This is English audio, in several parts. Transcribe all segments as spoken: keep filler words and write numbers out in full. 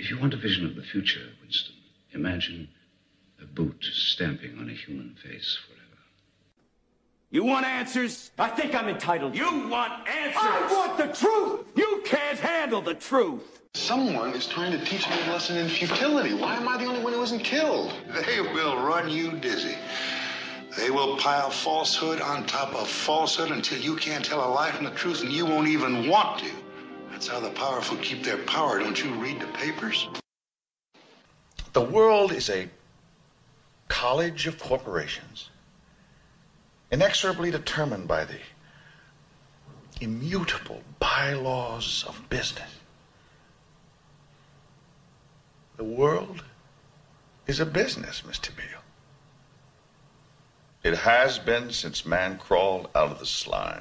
If you want a vision of the future, Winston, imagine a boot stamping on a human face forever. You want answers? I think I'm entitled. You want answers? I want the truth! You can't handle the truth! Someone is trying to teach me a lesson in futility. Why am I the only one who isn't killed? They will run you dizzy. They will pile falsehood on top of falsehood until you can't tell a lie from the truth and you won't even want to. That's how the powerful keep their power. Don't you read the papers? The world is a college of corporations, inexorably determined by the immutable bylaws of business. The world is a business, Mister Beale. It has been since man crawled out of the slime.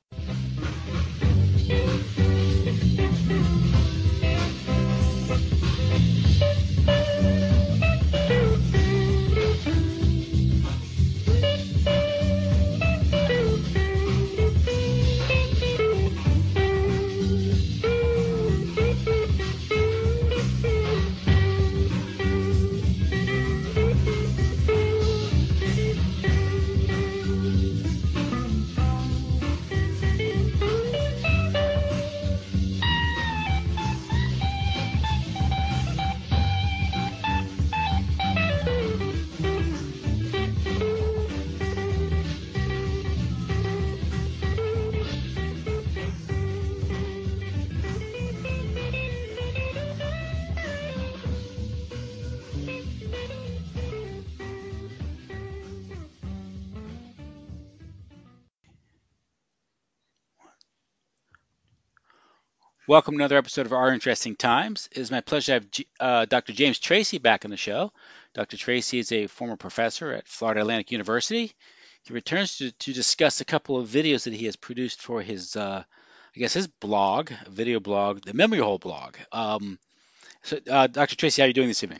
Welcome to another episode of Our Interesting Times. It is my pleasure to have G- uh, Doctor James Tracy back on the show. Doctor Tracy is a former professor at Florida Atlantic University. He returns to, to discuss a couple of videos that he has produced for his, uh, I guess, his blog, video blog, the Memory Hole blog. Um, so, uh, Doctor Tracy, how are you doing this evening?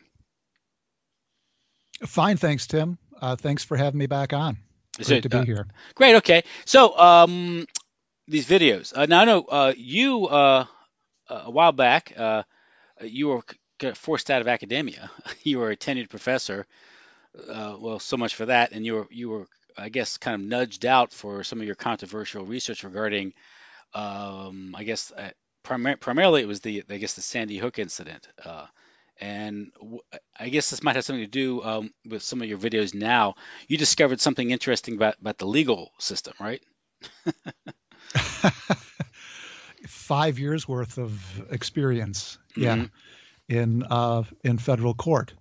Fine, thanks, Tim. Uh, thanks for having me back on. Great So, to be uh, here. Great. Okay. So, um, these videos. Uh, now, I know uh, you uh, a while back, uh, you were c- forced out of academia. You were a tenured professor. Uh, well, so much for that. And you were, you were, I guess, kind of nudged out for some of your controversial research regarding, um, I guess, uh, primar- primarily it was the, I guess, the Sandy Hook incident. Uh, and w- I guess this might have something to do um, with some of your videos now. You discovered something interesting about, about the legal system, right? Five years worth of experience, yeah, Mm-hmm. in uh, in federal court,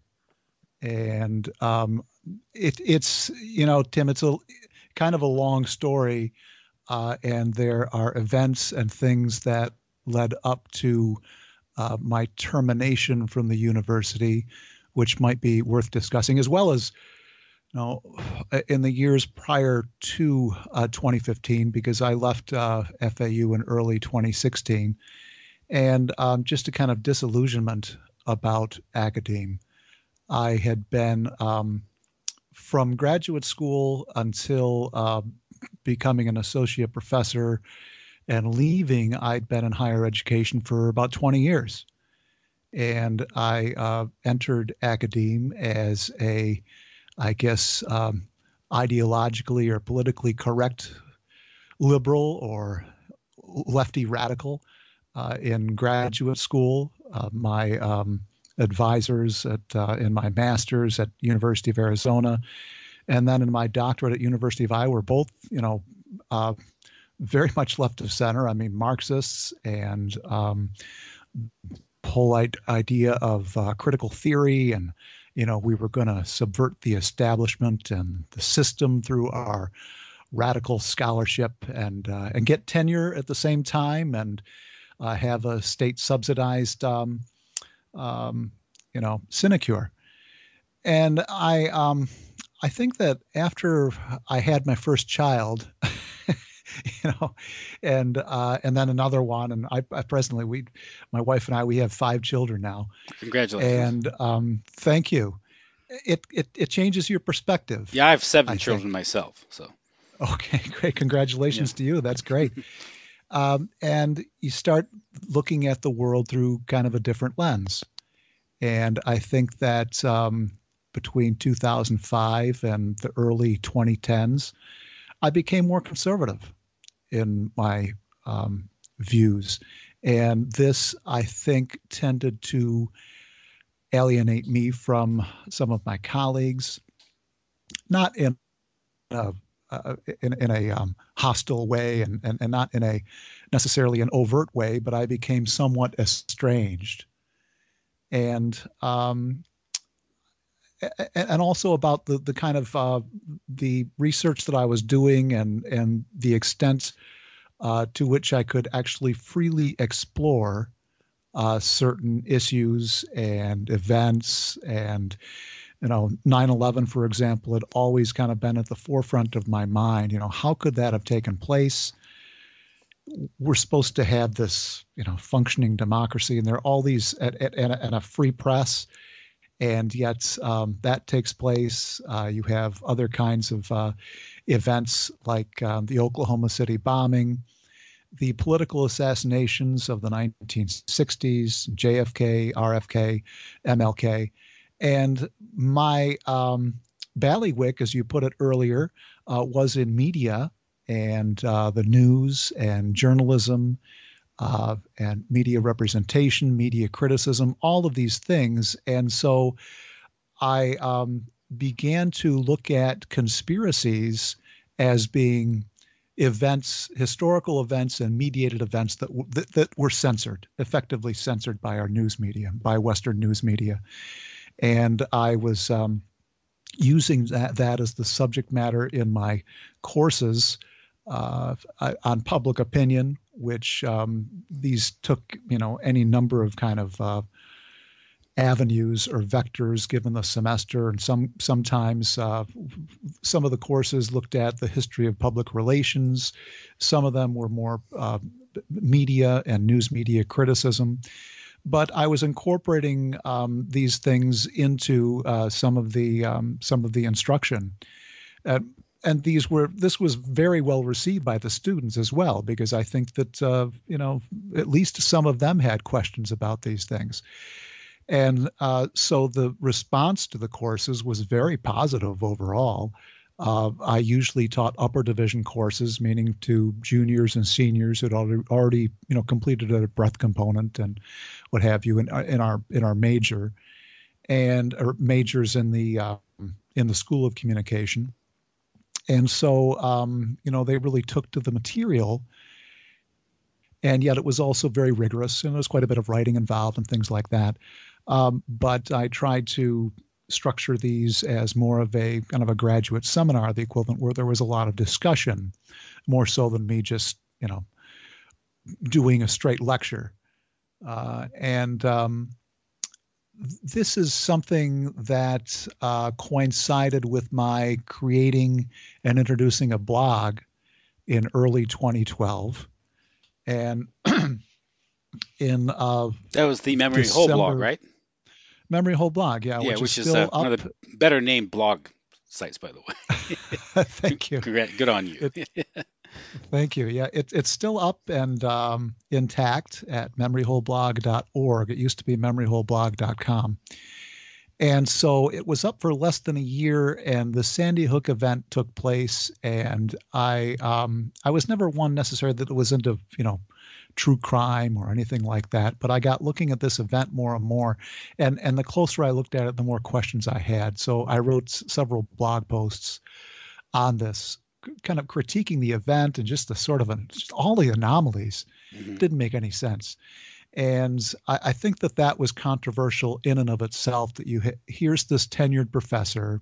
and um, it, it's you know, Tim, it's a kind of a long story, uh, and there are events and things that led up to uh, my termination from the university, which might be worth discussing, as well as, you know, in the years prior to uh, twenty fifteen, because I left uh, F A U in early twenty sixteen, and um, just a kind of disillusionment about academe. I had been um, from graduate school until uh, becoming an associate professor and leaving. I'd been in higher education for about twenty years, and I uh, entered academe as a I guess, um, ideologically or politically correct liberal or lefty radical uh, in graduate school. Uh, my um, advisors at uh, in my master's at University of Arizona, and then in my doctorate at University of Iowa were both, you know, uh, very much left of center. I mean, Marxists and um, whole idea of uh, critical theory, and you know, we were going to subvert the establishment and the system through our radical scholarship, and uh, and get tenure at the same time, and uh, have a state subsidized, um, um, you know, sinecure. And I um, I think that after I had my first child, you know, and uh, and then another one, and I, I presently we, my wife and I, we have five children now. Congratulations. And um, thank you. It, it it changes your perspective. Yeah, I have seven I children think. myself. So. Okay, great. Congratulations Yeah. to you. That's great. um, and you start looking at the world through kind of a different lens. And I think that um, between two thousand five and the early twenty tens, I became more conservative in my um, views. And this, I think, tended to alienate me from some of my colleagues, not in a, uh, in, in a um, hostile way and, and, and not in a necessarily an overt way, but I became somewhat estranged. And um, and also about the, the kind of uh, the research that I was doing and, and the extent uh, to which I could actually freely explore uh, certain issues and events. And, you know, nine eleven, for example, had always kind of been at the forefront of my mind. You know, how could that have taken place? We're supposed to have this, you know, functioning democracy, and there are all these and, and, and a free press, and yet um, that takes place. Uh, you have other kinds of uh, events like um, the Oklahoma City bombing, the political assassinations of the nineteen sixties, J F K, R F K, M L K, and my um, bailiwick, as you put it earlier, uh, was in media. And uh, the news and journalism uh, and media representation, media criticism, all of these things. And so I um, began to look at conspiracies as being events, historical events and mediated events that, w- that, that were censored, effectively censored by our news media, by Western news media. And I was um, using that, that as the subject matter in my courses uh, on public opinion, which um, these took, you know, any number of kind of uh, avenues or vectors given the semester. And some sometimes uh, some of the courses looked at the history of public relations. Some of them were more uh, media and news media criticism. But I was incorporating um, these things into uh, some of the um, some of the instruction, uh, and these were this was very well received by the students as well, because I think that uh, you know at least some of them had questions about these things, and uh, so the response to the courses was very positive overall. Uh, I usually taught upper division courses, meaning to juniors and seniors who had already, already, you know, completed a breadth component and what have you in, in our in our major, and or majors in the uh, in the School of Communication. And so, um, you know, they really took to the material, and yet it was also very rigorous, and there was quite a bit of writing involved and things like that. Um, but I tried to structure these as more of a kind of a graduate seminar, the equivalent, where there was a lot of discussion, more so than me just, you know, doing a straight lecture. Uh, and um, this is something that uh, coincided with my creating and introducing a blog in early twenty twelve. And in uh, that was the Memory Hole blog, right? Memory Hole blog, yeah, yeah, which, which is, is still uh, up. one of the better named blog sites, by the way. Thank you. Congrats, good on you. It, thank you. Yeah, it, it's still up and um, intact at memory hole blog dot org. It used to be memory hole blog dot com. And so it was up for less than a year, and the Sandy Hook event took place, and I um, I was never one necessarily that was into, you know, true crime or anything like that, but I got looking at this event more and more, and and the closer I looked at it, the more questions I had. So I wrote s- several blog posts on this, c- kind of critiquing the event and just the sort of an, just all the anomalies. Mm-hmm. Didn't make any sense. And I, I think that that was controversial in and of itself, that you ha- here's this tenured professor.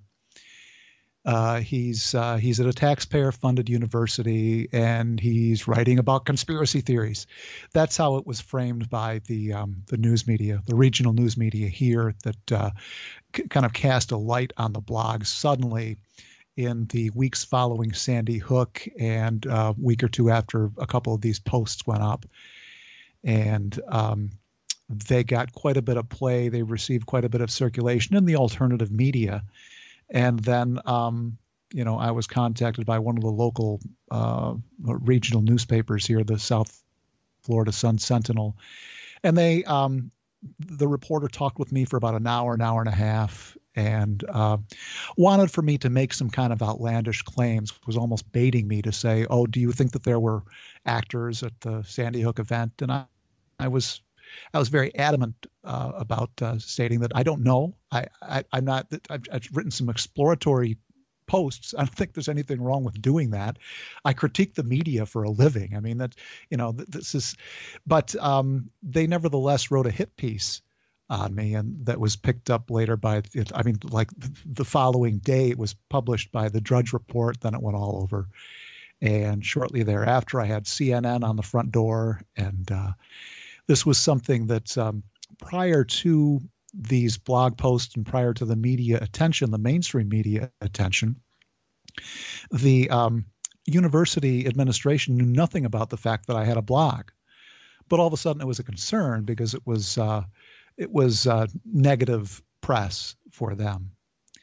Uh, he's uh, he's at a taxpayer-funded university, and he's writing about conspiracy theories. That's how it was framed by the um, the news media, the regional news media here, that uh, c- kind of cast a light on the blog suddenly in the weeks following Sandy Hook, and a uh, week or two after a couple of these posts went up. And um, they got quite a bit of play. They received quite a bit of circulation in the alternative media. And then, um, you know, I was contacted by one of the local uh, regional newspapers here, the South Florida Sun Sentinel, and they um, the reporter talked with me for about an hour, an hour and a half, and uh, wanted for me to make some kind of outlandish claims, was almost baiting me to say, oh, do you think that there were actors at the Sandy Hook event? And I, I was I was very adamant uh, about uh, stating that I don't know. I, I, I'm not, I've, I've written some exploratory posts. I don't think there's anything wrong with doing that. I critique the media for a living. I mean, that, you know, this is, but um, they nevertheless wrote a hit piece on me, and that was picked up later by, I mean, like the following day it was published by the Drudge Report, then it went all over. And shortly thereafter, I had C N N on the front door, and uh, this was something that um, prior to these blog posts and prior to the media attention, the mainstream media attention, the um, university administration knew nothing about the fact that I had a blog. But all of a sudden it was a concern because it was uh, it was uh, negative press for them.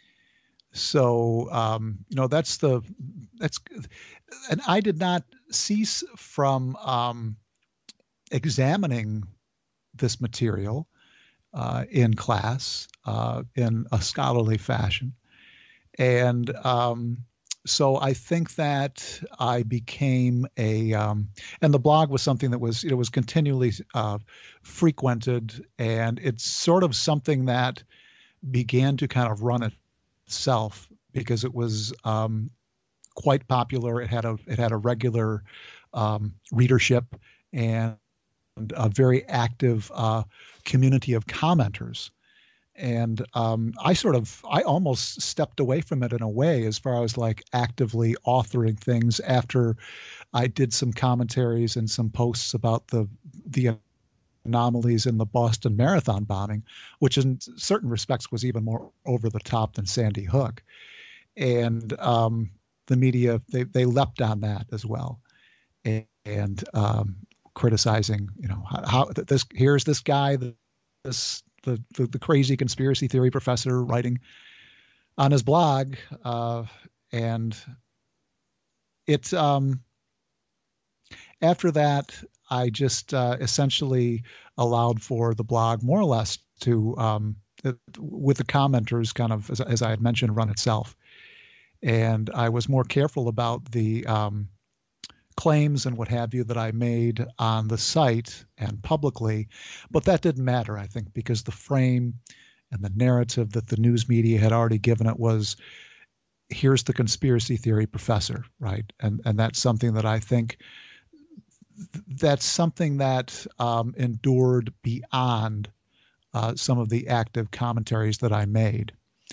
So, um, you know, that's the that's and I did not cease from um, examining this material uh, in class uh, in a scholarly fashion. And um, so I think that I became a um, and the blog was something that was it was continually uh, frequented, and it's sort of something that began to kind of run itself because it was um, quite popular. It had a it had a regular um, readership and a very active uh, community of commenters. And um, I sort of, I almost stepped away from it in a way as far as like actively authoring things after I did some commentaries and some posts about the the anomalies in the Boston Marathon bombing, which in certain respects was even more over the top than Sandy Hook. And um, the media, they, they leapt on that as well. And, and um, criticizing, you know, how, how this, here's this guy, this, the, the, the crazy conspiracy theory professor writing on his blog. Uh, and it's, um, after that, I just uh, essentially allowed for the blog more or less to, um, it, with the commenters kind of, as, as I had mentioned, run itself. And I was more careful about the um, claims and what have you that I made on the site and publicly. But that didn't matter, I think, because the frame and the narrative that the news media had already given it was, here's the conspiracy theory professor, right? And and that's something that I think that's something that um, endured beyond uh, some of the active commentaries that I made.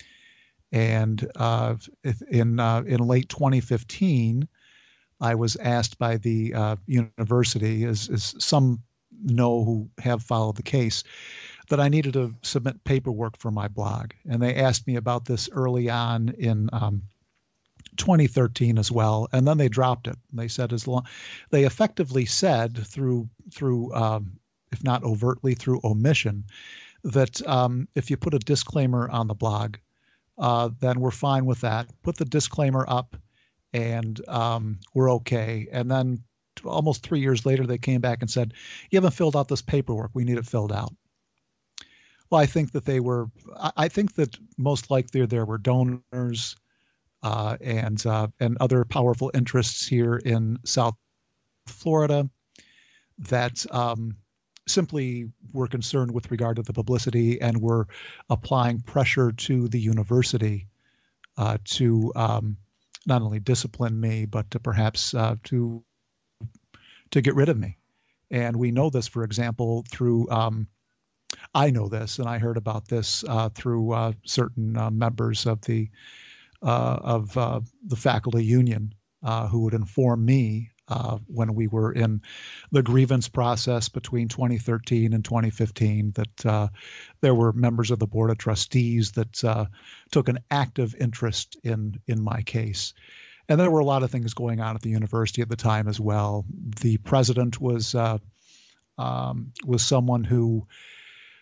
And uh, in uh, in late twenty fifteen, I was asked by the uh, university, as, as some know who have followed the case, that I needed to submit paperwork for my blog. And they asked me about this early on in um, twenty thirteen as well, and then they dropped it. They said as long they effectively said through through um, if not overtly through omission that um, if you put a disclaimer on the blog, uh, then we're fine with that. Put the disclaimer up, and um, we're okay. And then almost three years later, they came back and said, "You haven't filled out this paperwork. We need it filled out." Well, I think that they were. I think that most likely there were donors. Uh, and uh, and other powerful interests here in South Florida that um, simply were concerned with regard to the publicity and were applying pressure to the university uh, to um, not only discipline me, but to perhaps uh, to to get rid of me. And we know this, for example, through um, I know this, and I heard about this uh, through uh, certain uh, members of the Uh, of uh, the faculty union uh, who would inform me uh, when we were in the grievance process between twenty thirteen and twenty fifteen that uh, there were members of the board of trustees that uh, took an active interest in in my case. And there were a lot of things going on at the university at the time as well. The president was uh, um, was someone who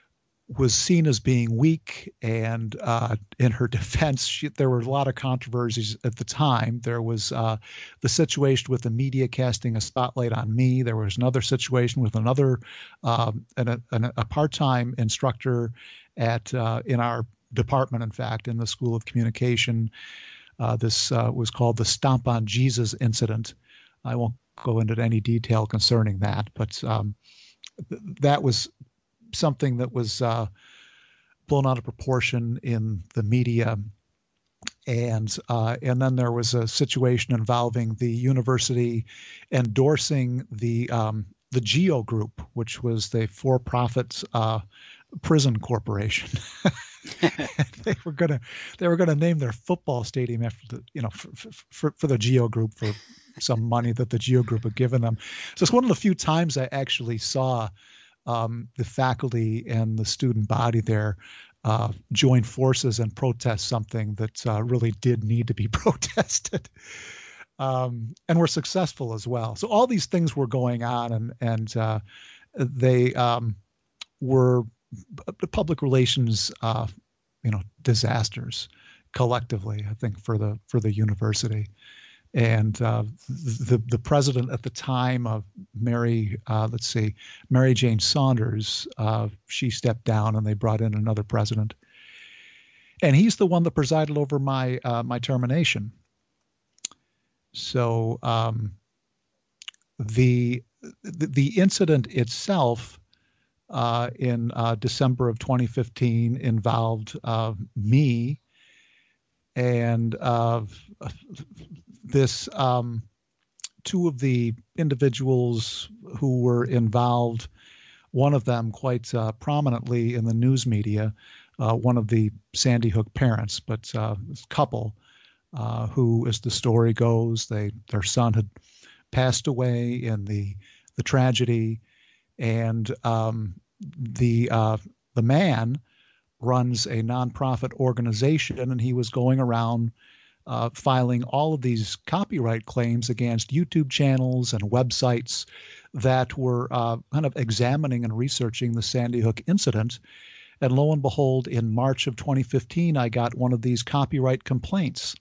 was seen as being weak, and uh, in her defense, she, there were a lot of controversies at the time. There was uh, the situation with the media casting a spotlight on me. There was another situation with another um, an, an, a part-time instructor at uh, in our department, in fact, in the School of Communication. Uh, this uh, was called the Stomp on Jesus incident. I won't go into any detail concerning that, but um, th- that was something that was uh, blown out of proportion in the media. And uh, and then there was a situation involving the university endorsing the um, the GEO Group, which was the for-profit uh, prison corporation. they were gonna they were gonna name their football stadium after the you know for for, for the GEO Group for some money that the GEO Group had given them. So it's one of the few times I actually saw Um, the faculty and the student body there uh, join forces and protest something that uh, really did need to be protested, um, and were successful as well. So all these things were going on, and and uh, they um, were public relations, uh, you know, disasters collectively, I think, for the for the university. And uh, the the president at the time, of Mary, uh, let's see, Mary Jane Saunders, uh, she stepped down, and they brought in another president. And he's the one that presided over my uh, my termination. So um, the, the the incident itself uh, in uh, December of twenty fifteen involved uh, me and uh, this um, two of the individuals who were involved, one of them quite uh, prominently in the news media, uh, one of the Sandy Hook parents, but uh, this couple uh, who, as the story goes, they their son had passed away in the the tragedy, and um, the uh, the man runs a nonprofit organization, and he was going around uh, filing all of these copyright claims against YouTube channels and websites that were uh, kind of examining and researching the Sandy Hook incident. And lo and behold, in March of twenty fifteen, I got one of these copyright complaints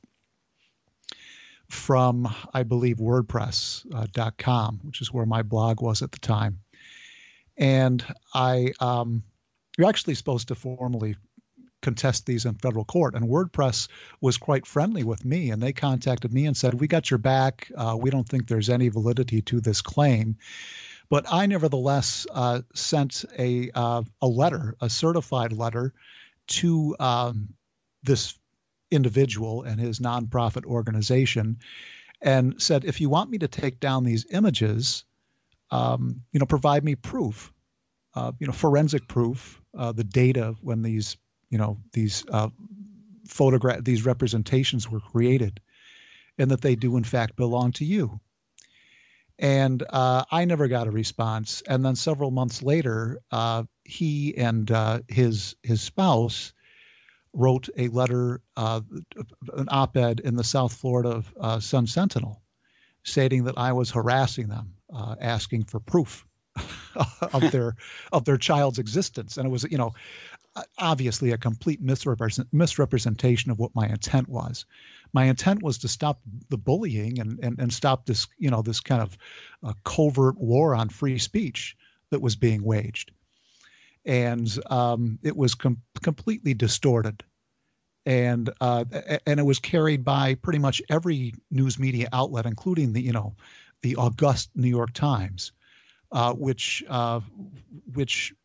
from, I believe, WordPress dot com, which is where my blog was at the time. And I, um, you're actually supposed to formally contest these in federal court. And WordPress was quite friendly with me, and they contacted me and said, we got your back. Uh, we don't think there's any validity to this claim. But I nevertheless uh, sent a uh, a letter, a certified letter, to um, this individual and his nonprofit organization, and said, if you want me to take down these images, um, you know, provide me proof, uh, you know, forensic proof, uh, the data when these, you know, these uh, photograph, these representations were created, and that they do in fact belong to you. And uh, I never got a response. And then several months later, uh, he and uh, his his spouse wrote a letter, uh, an op-ed in the South Florida uh, Sun Sentinel, stating that I was harassing them, uh, asking for proof of their of their child's existence. And it was, you know, obviously a complete misrepresent, misrepresentation of what my intent was. My intent was to stop the bullying and, and, and stop this, you know, this kind of uh, covert war on free speech that was being waged. And um, it was com- completely distorted. And uh, and it was carried by pretty much every news media outlet, including the, you know, the august New York Times, uh, which uh, which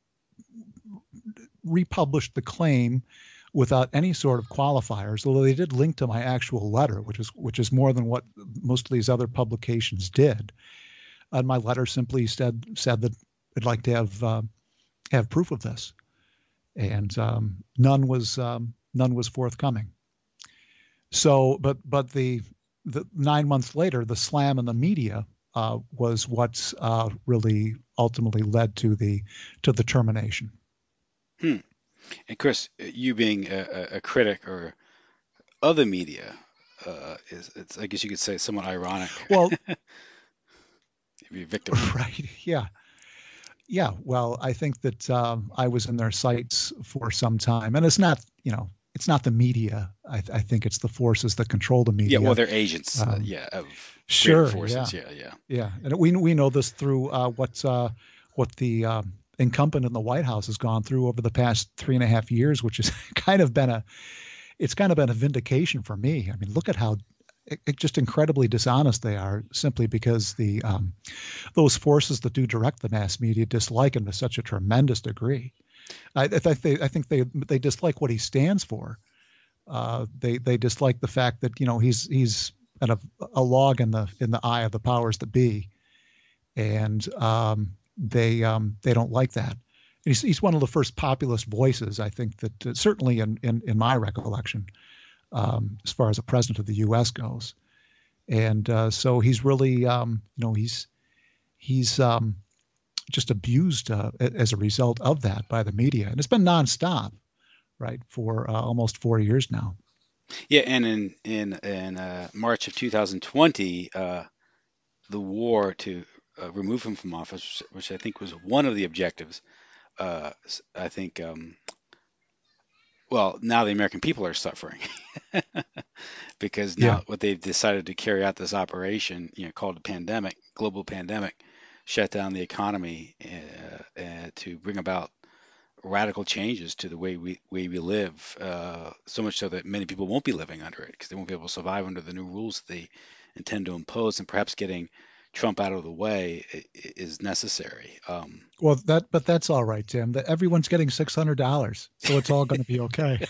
republished the claim without any sort of qualifiers, although they did link to my actual letter, which is which is more than what most of these other publications did. And my letter simply said said that I'd like to have uh, have proof of this, and um, none was um, none was forthcoming. So, but but the the nine months later, the slam in the media uh, was what's uh, really ultimately led to the to the termination. Hmm. And Chris, you being a, a critic or of the media, uh, is it's I guess you could say somewhat ironic. Well, Be a victim. right? Yeah, Yeah, well, I think that um, I was in their sights for some time, and it's not, you know, it's not the media. I, I think it's the forces that control the Yeah, media. well, they're agents. uh, Um, yeah, of Sure, greater forces. yeah, Yeah, yeah. yeah, and we we know this through uh, what's uh, what the um, incumbent in the White House has gone through over the past three and a half years, which has kind of been a, it's kind of been a vindication for me. I mean, look at how it, it just incredibly dishonest they are, simply because the um, those forces that do direct the mass media dislike him to such a tremendous degree. I, I think they I think they they dislike what he stands for. Uh, they they dislike the fact that, you know, he's he's a, a log in the in the eye of the powers that be, and um, they um, they don't like that. He's he's one of the first populist voices, I think, that uh, certainly in, in in my recollection, um, as far as a president of the U S goes, and uh, so he's really um, you know he's he's um, just abused uh, as a result of that by the media, and it's been nonstop, right, for uh, almost four years now. Yeah, and in in in uh, March of two thousand twenty, uh, the war to uh, remove him from office, which I think was one of the objectives. Uh, s- I think, um, well, now the American people are suffering because Yeah. now what they've decided to carry out this operation, you know, called a pandemic, global pandemic, shut down the economy uh, uh, to bring about radical changes to the way we way we live. Uh, so much so that many people won't be living under it because they won't be able to survive under the new rules that they intend to impose, and perhaps getting Trump out of the way i- i- is necessary. Um, Well, that but that's all right, Tim. That everyone's getting six hundred dollars, so it's all going to be okay.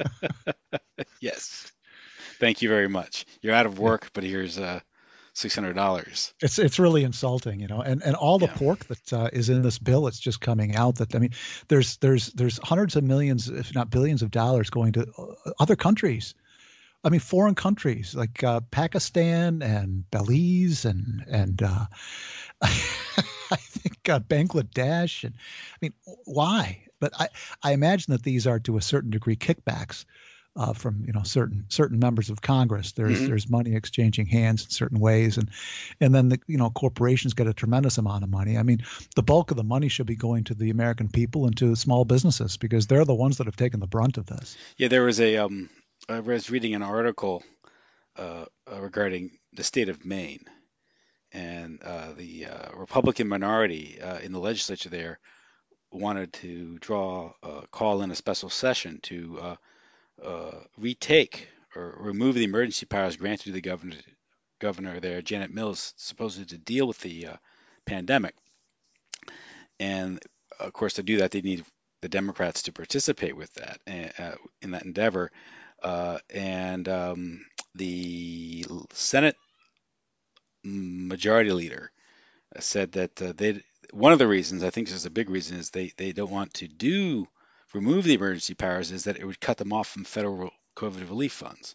yes, thank you very much. You're out of Yeah. work, but here's uh, six hundred dollars. It's it's really insulting, you know, and and all the Yeah. pork that uh, is in this bill, it's just coming out. That I mean, there's there's there's hundreds of millions, if not billions, of dollars going to uh, other countries. I mean, foreign countries like uh, Pakistan and Belize and and uh, I think uh, Bangladesh, and I mean, why? But I I imagine that these are to a certain degree kickbacks uh, from, you know, certain certain members of Congress. There's hmm there's money exchanging hands in certain ways, and and then the, you know, corporations get a tremendous amount of money. I mean, the bulk of the money should be going to the American people and to small businesses, because they're the ones that have taken the brunt of this. Yeah, there was a um, I was reading an article uh, uh, regarding the state of Maine, and uh, the uh, Republican minority uh, in the legislature there wanted to draw, uh, call in a special session to uh, uh, retake or remove the emergency powers granted to the governor, governor there, Janet Mills, supposedly to deal with the uh, pandemic. And of course, to do that, they need the Democrats to participate with that uh, in that endeavor. Uh, and um, the Senate majority leader said that uh, they one of the reasons, I think this is a big reason, is they they don't want to do remove the emergency powers, is that it would cut them off from federal COVID relief funds.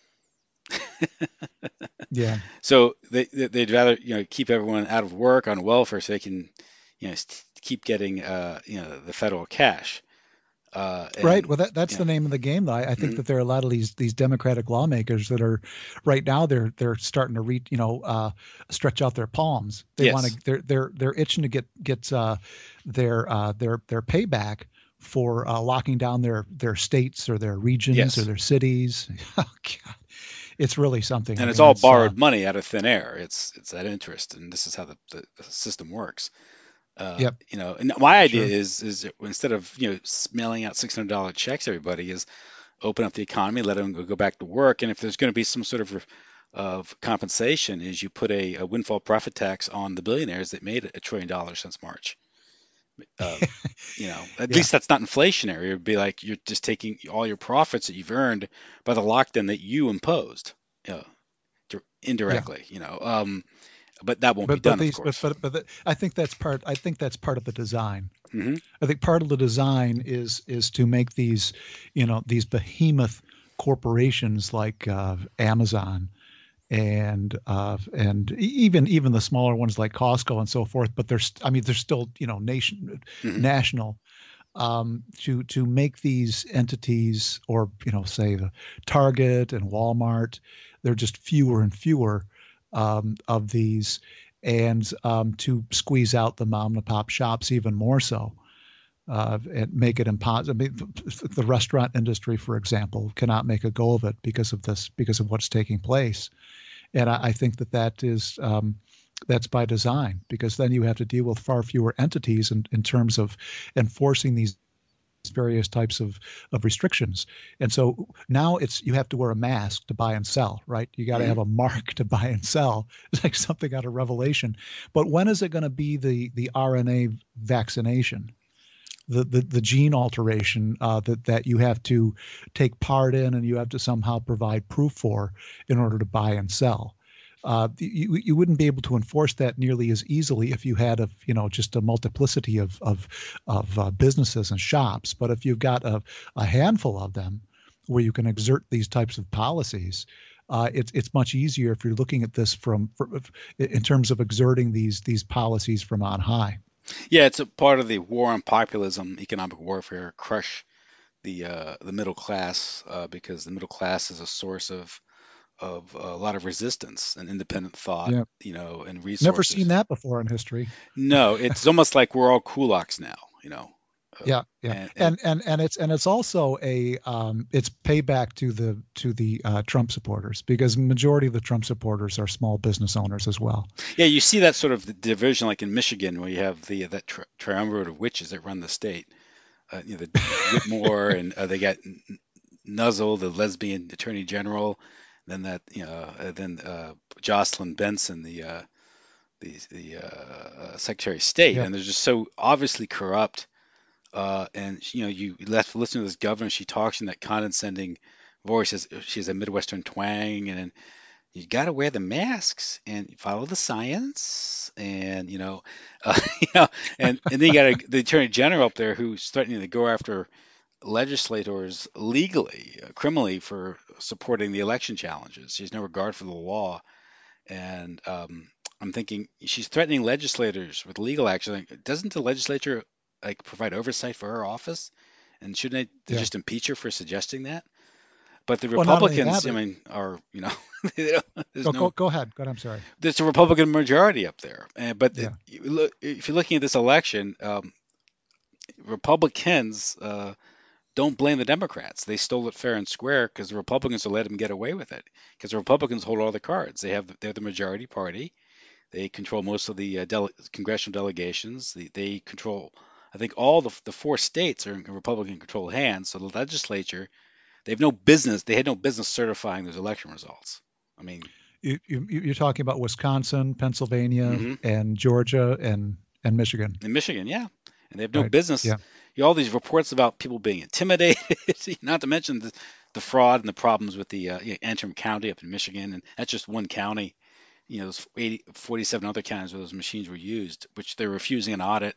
Yeah. So they they- they'd rather, you know, keep everyone out of work on welfare so they can, you know, st- keep getting uh you know the federal cash. Uh, Right. and Well, that, that's yeah, the name of the game, though. I, I think mhm, that there are a lot of these these Democratic lawmakers that are right now they're they're starting to reach, you know, uh, stretch out their palms. They want yes, to they're they're they're itching to get get uh, their uh, their their payback for uh, locking down their their states or their regions or yes, their cities. Oh God, it's really something. I and it's mean, all it's uh, borrowed money out of thin air. It's it's that interest, and this is how the, the, the system works. Uh, yep, you know, and my idea sure, is is that instead of, you know, mailing out six hundred dollar checks to everybody, is open up the economy, let them go, go back to work, and if there's going to be some sort of of compensation, is you put a, a windfall profit tax on the billionaires that made a trillion dollars since March. Uh, you know, at yeah, least that's not inflationary. It would be like you're just taking all your profits that you've earned by the lockdown that you imposed, you know, dir- yeah. indirectly. You know, um, but that won't be But but done, of these but course. but but the, I think that's part. I think that's part of the design. hmm I think part of the design is is to make these, you know, these behemoth corporations like uh, Amazon and uh, and e- even even the smaller ones like Costco and so forth. But there's, I mean, they're still, you know, nation hmm national, um, to to make these entities, or, you know, say the Target and Walmart. They're just fewer and fewer um, of these, and um, to squeeze out the mom and pop shops even more so. Uh, and make it impossible. I mean, the restaurant industry, for example, cannot make a go of it because of this, because of what's taking place. And I, I think that that is um, that's by design, because then you have to deal with far fewer entities in, in terms of enforcing these various types of, of restrictions. And so now it's you have to wear a mask to buy and sell, right? You got to have a mark to buy and sell. It's like something out of Revelation. But when is it going to be the the R N A vaccination? The, the, the gene alteration uh, that, that you have to take part in and you have to somehow provide proof for in order to buy and sell. Uh, you, you wouldn't be able to enforce that nearly as easily if you had a you know just a multiplicity of of, of uh, businesses and shops. But if you've got a, a handful of them where you can exert these types of policies, uh, it's it's much easier if you're looking at this from, from in terms of exerting these these policies from on high. Yeah, it's a part of the war on populism, economic warfare, crush the uh, the middle class uh, because the middle class is a source of of a lot of resistance and independent thought, Yeah. you know, and resources. Never seen that before in history. No, it's almost like we're all kulaks now, you know. Uh, Yeah, yeah, and, and, and and and it's and it's also a um, it's payback to the to the uh, Trump supporters, because majority of the Trump supporters are small business owners as well. yeah, you see that sort of the division, like in Michigan, where you have the that tri- triumvirate of witches that run the state. Uh, you know, the Whitmore, and uh, they got Nuzzle, the lesbian attorney general, then that you know, uh, then uh, Jocelyn Benson, the uh, the the uh, uh, Secretary of State, Yeah. and they're just so obviously corrupt. Uh, and you know, you left listen to this governor. She talks in that condescending voice. As she has a Midwestern twang, and you got to wear the masks and follow the science, and you know, uh, you know, and and then you got a, the Attorney General up there who's threatening to go after legislators legally, uh, criminally for supporting the election challenges. She has no regard for the law, and um, I'm thinking she's threatening legislators with legal action. Like, doesn't the legislature like provide oversight for her office? And shouldn't they Yeah. just impeach her for suggesting that? But the Well, not only Republicans, that, I but- mean, are you know, they don't, there's Go, no, go go ahead. Go ahead. I'm sorry. there's a Republican majority up there. Uh, but Yeah. you look, if you're looking at this election, um, Republicans uh, don't blame the Democrats. They stole it fair and square because the Republicans will let them get away with it. Because the Republicans hold all the cards. They have they're the majority party. They control most of the uh, dele- congressional delegations. They, they control, I think, all the the four states are in Republican-controlled hands. So the legislature, they have no business. They had no business certifying those election results. I mean, You, you you're talking about Wisconsin, Pennsylvania, Mhm. and Georgia and and Michigan. in Michigan, yeah, and they have no Right, business. yeah. You know, all these reports about people being intimidated, not to mention the, the fraud and the problems with the uh, you know, Antrim County up in Michigan, and that's just one county. You know, there's eighty, forty-seven other counties where those machines were used, which they're refusing an audit.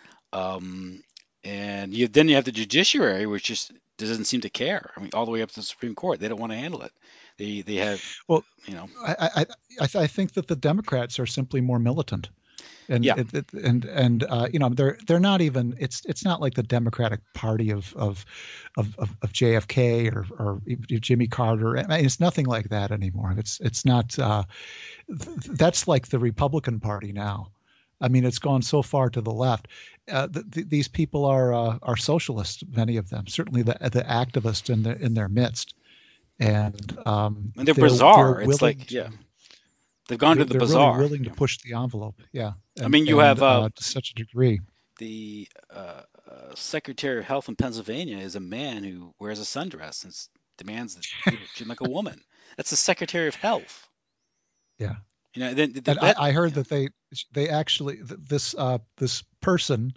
Um, and you, then you have the judiciary, which just doesn't seem to care. I mean, all the way up to the Supreme Court, they don't want to handle it. They they have, Well, you know, I I I, th- I think that the Democrats are simply more militant, and Yeah. it, it, and and uh, you know they're they're not even it's it's not like the Democratic Party of of of, of, of J F K or or Jimmy Carter. I mean, it's nothing like that anymore. It's it's not. Uh, th- that's like the Republican Party now. I mean, it's gone so far to the left. Uh, th- th- these people are uh, are socialists, many of them. Certainly, the the activists in the in their midst. And um, and they're, bizarre. they're it's willing like, to- yeah, they've gone they're, to the they're bazaar. really willing to push the envelope. Yeah. I mean, you have, uh, to such a degree. The uh, uh, Secretary of Health in Pennsylvania is a man who wears a sundress and s- demands that people treat him like a woman. That's the Secretary of Health. Yeah. You know, then, And that, I, I heard that they they actually th- this uh, this person,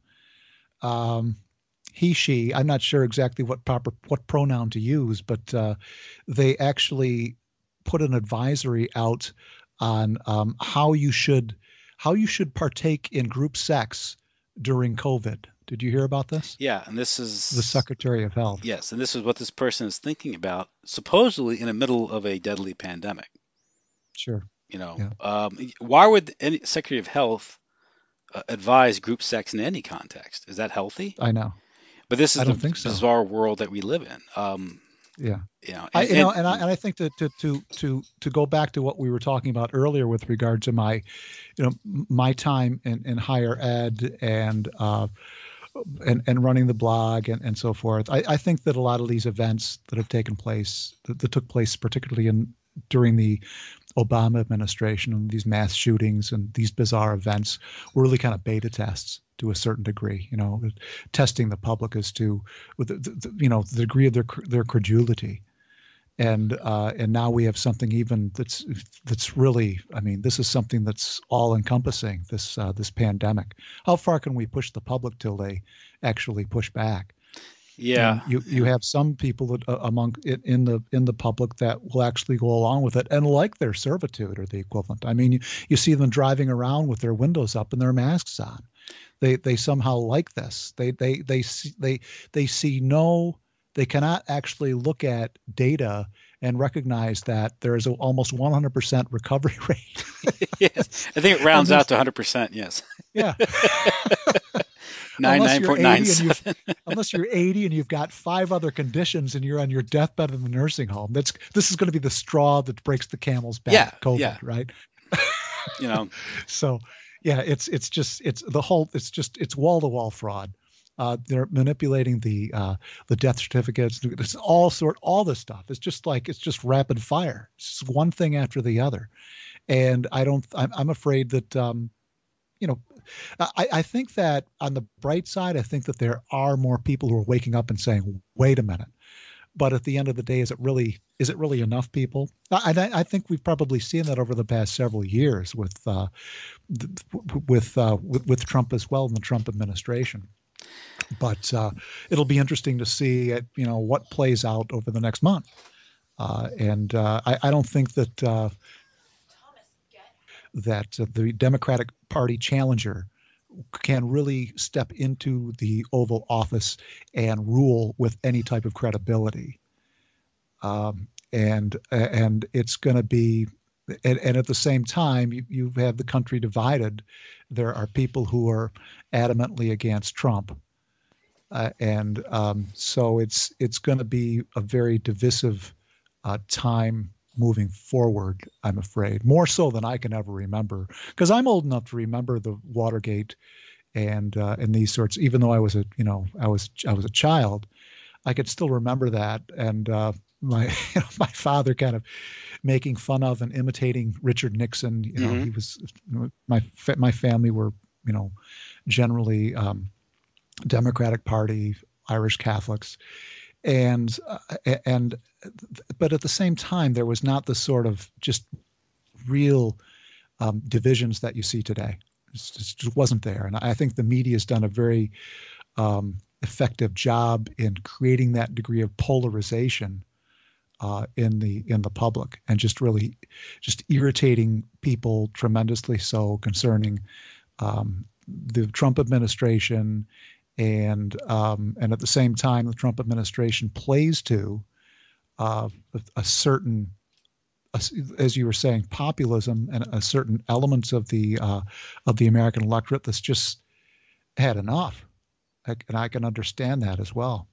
um, he she I'm not sure exactly what proper what pronoun to use, but uh, they actually put an advisory out on um, how you should how you should partake in group sex during COVID. Did you hear about this? yeah, and this is The Secretary of Health. Yes, and this is what this person is thinking about, supposedly in the middle of a deadly pandemic. Sure. You know, Yeah. um, why would any Secretary of Health uh, advise group sex in any context? Is that healthy? I know. But this is I don't the think so. bizarre world that we live in. Um, Yeah. You know, I, and, you know, and- and I, and I think that to, to, to, to go back to what we were talking about earlier with regard to my, you know, my time in, in higher ed and, uh, and, and running the blog and, and so forth. I, I think that a lot of these events that have taken place, that, that took place particularly in during the Obama administration, and these mass shootings and these bizarre events were really kind of beta tests to a certain degree, you know, testing the public as to, with the, the, you know, the degree of their their credulity. And uh, and now we have something even that's that's really, I mean, this is something that's all encompassing, this uh, this pandemic. How far can we push the public till they actually push back? yeah, And you you have some people that, uh, among in, in the in the public that will actually go along with it and like their servitude or the equivalent. I mean, you, you see them driving around with their windows up and their masks on. They they somehow like this. They they they see, they they see no. They cannot actually look at data and recognize that there is an almost one hundred percent recovery rate. yes. I think it rounds out to one hundred percent. Yes. Yeah. ninety-nine point nine seven. Unless you're eighty and you've got five other conditions and you're on your deathbed in the nursing home, that's this is going to be the straw that breaks the camel's back. Yeah, COVID, yeah. right? You know. So, yeah, it's it's just it's the whole it's just it's wall to wall fraud. Uh, they're manipulating the uh, the death certificates. It's all sort all this stuff. It's just like it's just rapid fire. It's just one thing after the other, and I don't. I'm, I'm afraid that um, you know. I, I think that on the bright side, I think that there are more people who are waking up and saying, "Wait a minute." But at the end of the day, is it really is it really enough people? I, I, I think we've probably seen that over the past several years with uh, with, uh, with with Trump as well in the Trump administration. But uh, it'll be interesting to see, uh, you know, what plays out over the next month. Uh, and uh, I, I don't think that uh, that uh, the Democratic Party challenger can really step into the Oval Office and rule with any type of credibility. Um, and and it's going to be, and, and at the same time, you, you have the country divided. There are people who are adamantly against Trump. Uh, and um, so it's it's going to be a very divisive uh, time moving forward, I'm afraid, more so than I can ever remember, because I'm old enough to remember the Watergate and uh, and these sorts. Even though I was a you know I was I was a child, I could still remember that. And uh, my you know, my father kind of making fun of and imitating Richard Nixon. You know, mm-hmm. he was my my family were you know generally. Um, Democratic Party, Irish Catholics, and uh, and but at the same time there was not the sort of just real um, divisions that you see today. It just wasn't there, and I think the media has done a very um, effective job in creating that degree of polarization uh, in the in the public, and just really just irritating people tremendously so concerning um, the Trump administration. And um, and at the same time, the Trump administration plays to uh, a, a certain, a, as you were saying, populism and a certain elements of the uh, of the American electorate that's just had enough, I, and I can understand that as well.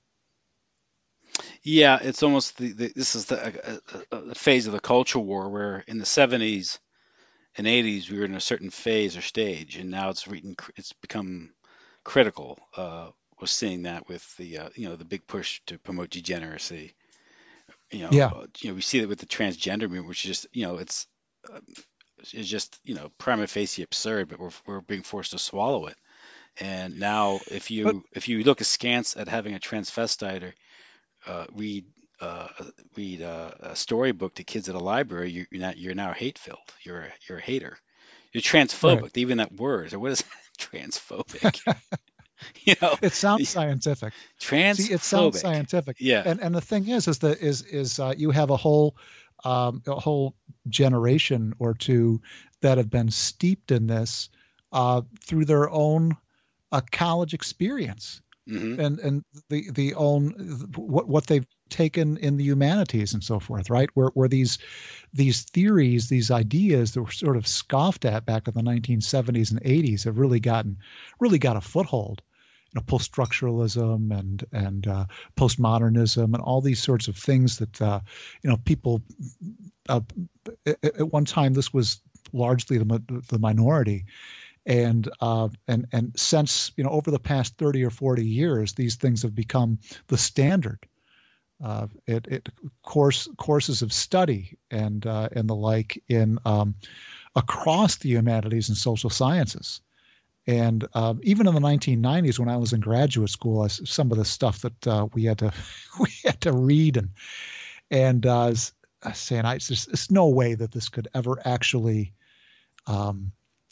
Yeah, it's almost the, the this is the a, a phase of the culture war where in the seventies and eighties we were in a certain phase or stage, and now it's written, it's become critical. Uh, we're seeing that with the uh, you know the big push to promote degeneracy. You know, yeah. uh, you know we see that with the transgender movement, which is just you know it's uh, it's just you know prima facie absurd, but we're we're being forced to swallow it. And now, if you but, if you look askance at having a transvestite or uh, read uh, read uh, a storybook to kids at a library, you, you're not you're now hate filled. You're a, you're a hater. You're transphobic. Right. Even that word. Or what is transphobic? You know, it sounds scientific. Transphobic. See, it sounds scientific. Yeah. And and the thing is, is that is is uh, you have a whole um, a whole generation or two that have been steeped in this uh, through their own uh, college experience, mm-hmm. and and the the own what what they've taken in the humanities and so forth, right? Where where these these theories, these ideas that were sort of scoffed at back in the nineteen seventies and eighties have really gotten really got a foothold. know, post-structuralism and and uh, postmodernism and all these sorts of things that uh, you know people uh, at, at one time this was largely the the minority, and uh, and and since you know over the past thirty or forty years, these things have become the standard. Uh, it, it course courses of study and uh, and the like in um, across the humanities and social sciences. And uh, even in the nineteen nineties, when I was in graduate school, I, some of the stuff that uh, we had to we had to read and and uh, I was saying, I there's, there's no way that this could ever actually um,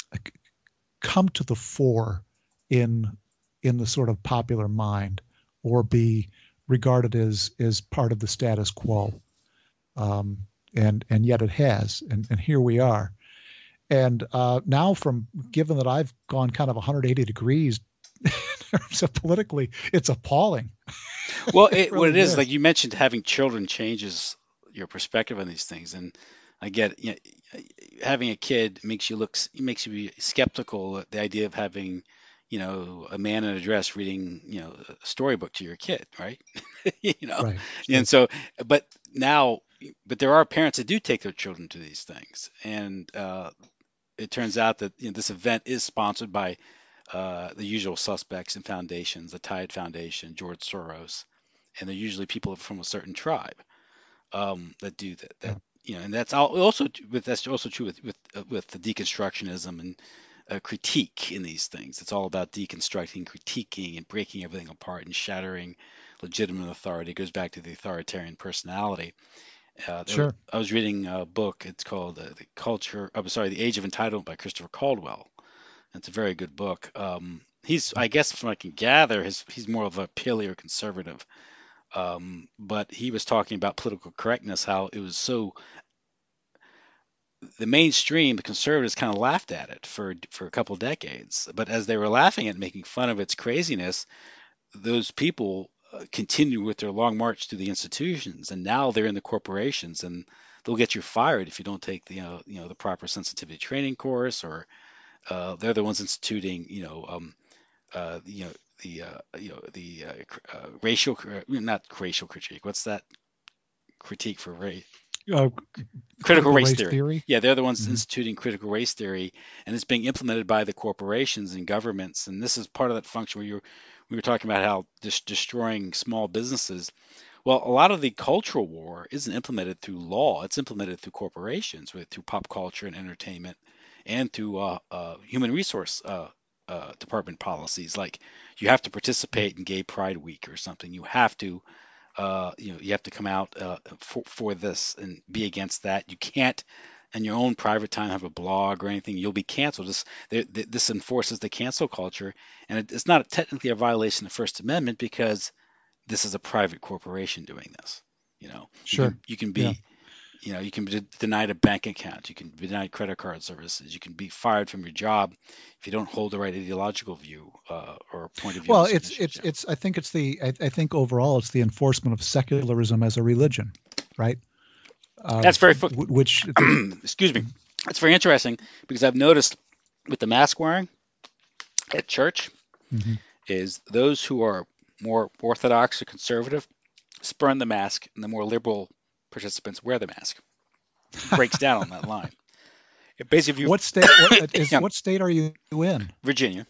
come to the fore in in the sort of popular mind or be regarded as as part of the status quo. Um, and and yet it has, and and here we are. And uh, now, from given that I've gone kind of one hundred eighty degrees in terms of politically, it's appalling. Well, it, it really what it is, is. like you mentioned, having children changes your perspective on these things. And I get, you know, having a kid makes you look, makes you be skeptical at the idea of having, you know, a man in a dress reading, you know, a storybook to your kid, right? you know, Right. and so, but now, but there are parents that do take their children to these things, and uh, it turns out that you know, this event is sponsored by uh, the usual suspects and foundations, the Tide Foundation, George Soros, and they're usually people from a certain tribe um, that do that. That you know, and that's al- also with that's also true with with uh, with the deconstructionism and uh, critique in these things. It's all about deconstructing, critiquing, and breaking everything apart and shattering legitimate authority. It goes back to the authoritarian personality. Uh, there Sure. was- I was reading a book. It's called uh, The Culture. I'm sorry, The Age of Entitlement by Christopher Caldwell. It's a very good book. Um, he's, I guess, from what I can gather, his, he's more of a paleo conservative. Um, but he was talking about political correctness, how it was so the mainstream, the conservatives kind of laughed at it for for a couple decades. But as they were laughing at, making fun of its craziness, those people uh, continue with their long march to the institutions, and now they're in the corporations, and they'll get you fired if you don't take the you know, you know the proper sensitivity training course, or uh, they're the ones instituting you know um, uh, you know the uh, you know the uh, cr- uh, racial uh, not racial critique. What's that critique for race? Uh, Critical race, race theory. theory. Yeah, they're the ones Mhm. instituting critical race theory, and it's being implemented by the corporations and governments. And this is part of that function where you we were talking about how just destroying small businesses. Well, a lot of the cultural war isn't implemented through law; it's implemented through corporations, with through pop culture and entertainment, and through uh, uh, human resource uh, uh, department policies. Like you have to participate in Gay Pride Week or something. You have to uh, you know, you have to come out uh, for, for this and be against that. You can't, in your own private time, have a blog or anything. You'll be canceled. This, this enforces the cancel culture, and it, it's not technically a violation of the First Amendment because this is a private corporation doing this. You know, Sure. You can, you can be, Yeah. you know, you can be denied a bank account. You can be denied credit card services. You can be fired from your job if you don't hold the right ideological view uh, or point of view. Well, on certain it's issues. it's Yeah. it's. I think it's the. I, I think overall, it's the enforcement of secularism as a religion, right? Uh, That's very fu- w- which excuse me. It's very interesting because I've noticed with the mask wearing at church Mhm. is those who are more orthodox or conservative spurn the mask, and the more liberal participants wear the mask. It breaks down on that line. It basically, if you, what state? What, is, Yeah. what state are you in? Virginia,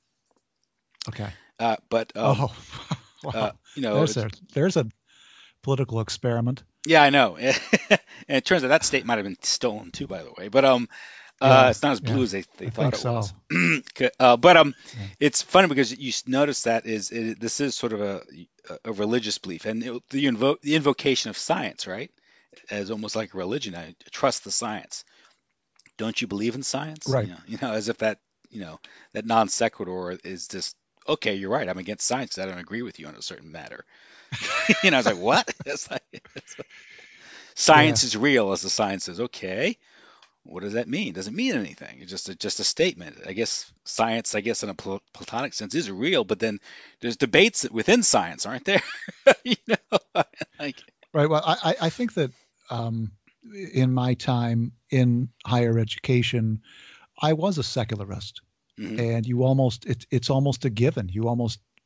Okay. uh, but um, Oh, wow. uh, you know, there's it's- a there's a political experiment. yeah, I know, and it turns out that state might have been stolen too, by the way. But um, uh, Yeah, it's not as blue yeah. as they, they I thought think it so. was. Okay, uh, but um, Yeah. it's funny because you s- notice that is it, this is sort of a a religious belief, and it, the invo- the invocation of science, right, as almost like a religion. I trust the science. Don't you believe in science? Right. You know, you know, as if that you know that non sequitur is just okay. You're right. I'm against science. I don't agree with you on a certain matter. you know, I was like, what? It's like, it's like- science is real, as the science says. Okay, what does that mean? Doesn't mean anything. It's just a, just a statement. I guess science, I guess in a pl- platonic sense, is real, but then there's debates within science, aren't there? you know, like Right. Well, I I- I think that um, in my time in higher education, I was a secularist, mhm. and you almost it's it's almost a given. You almost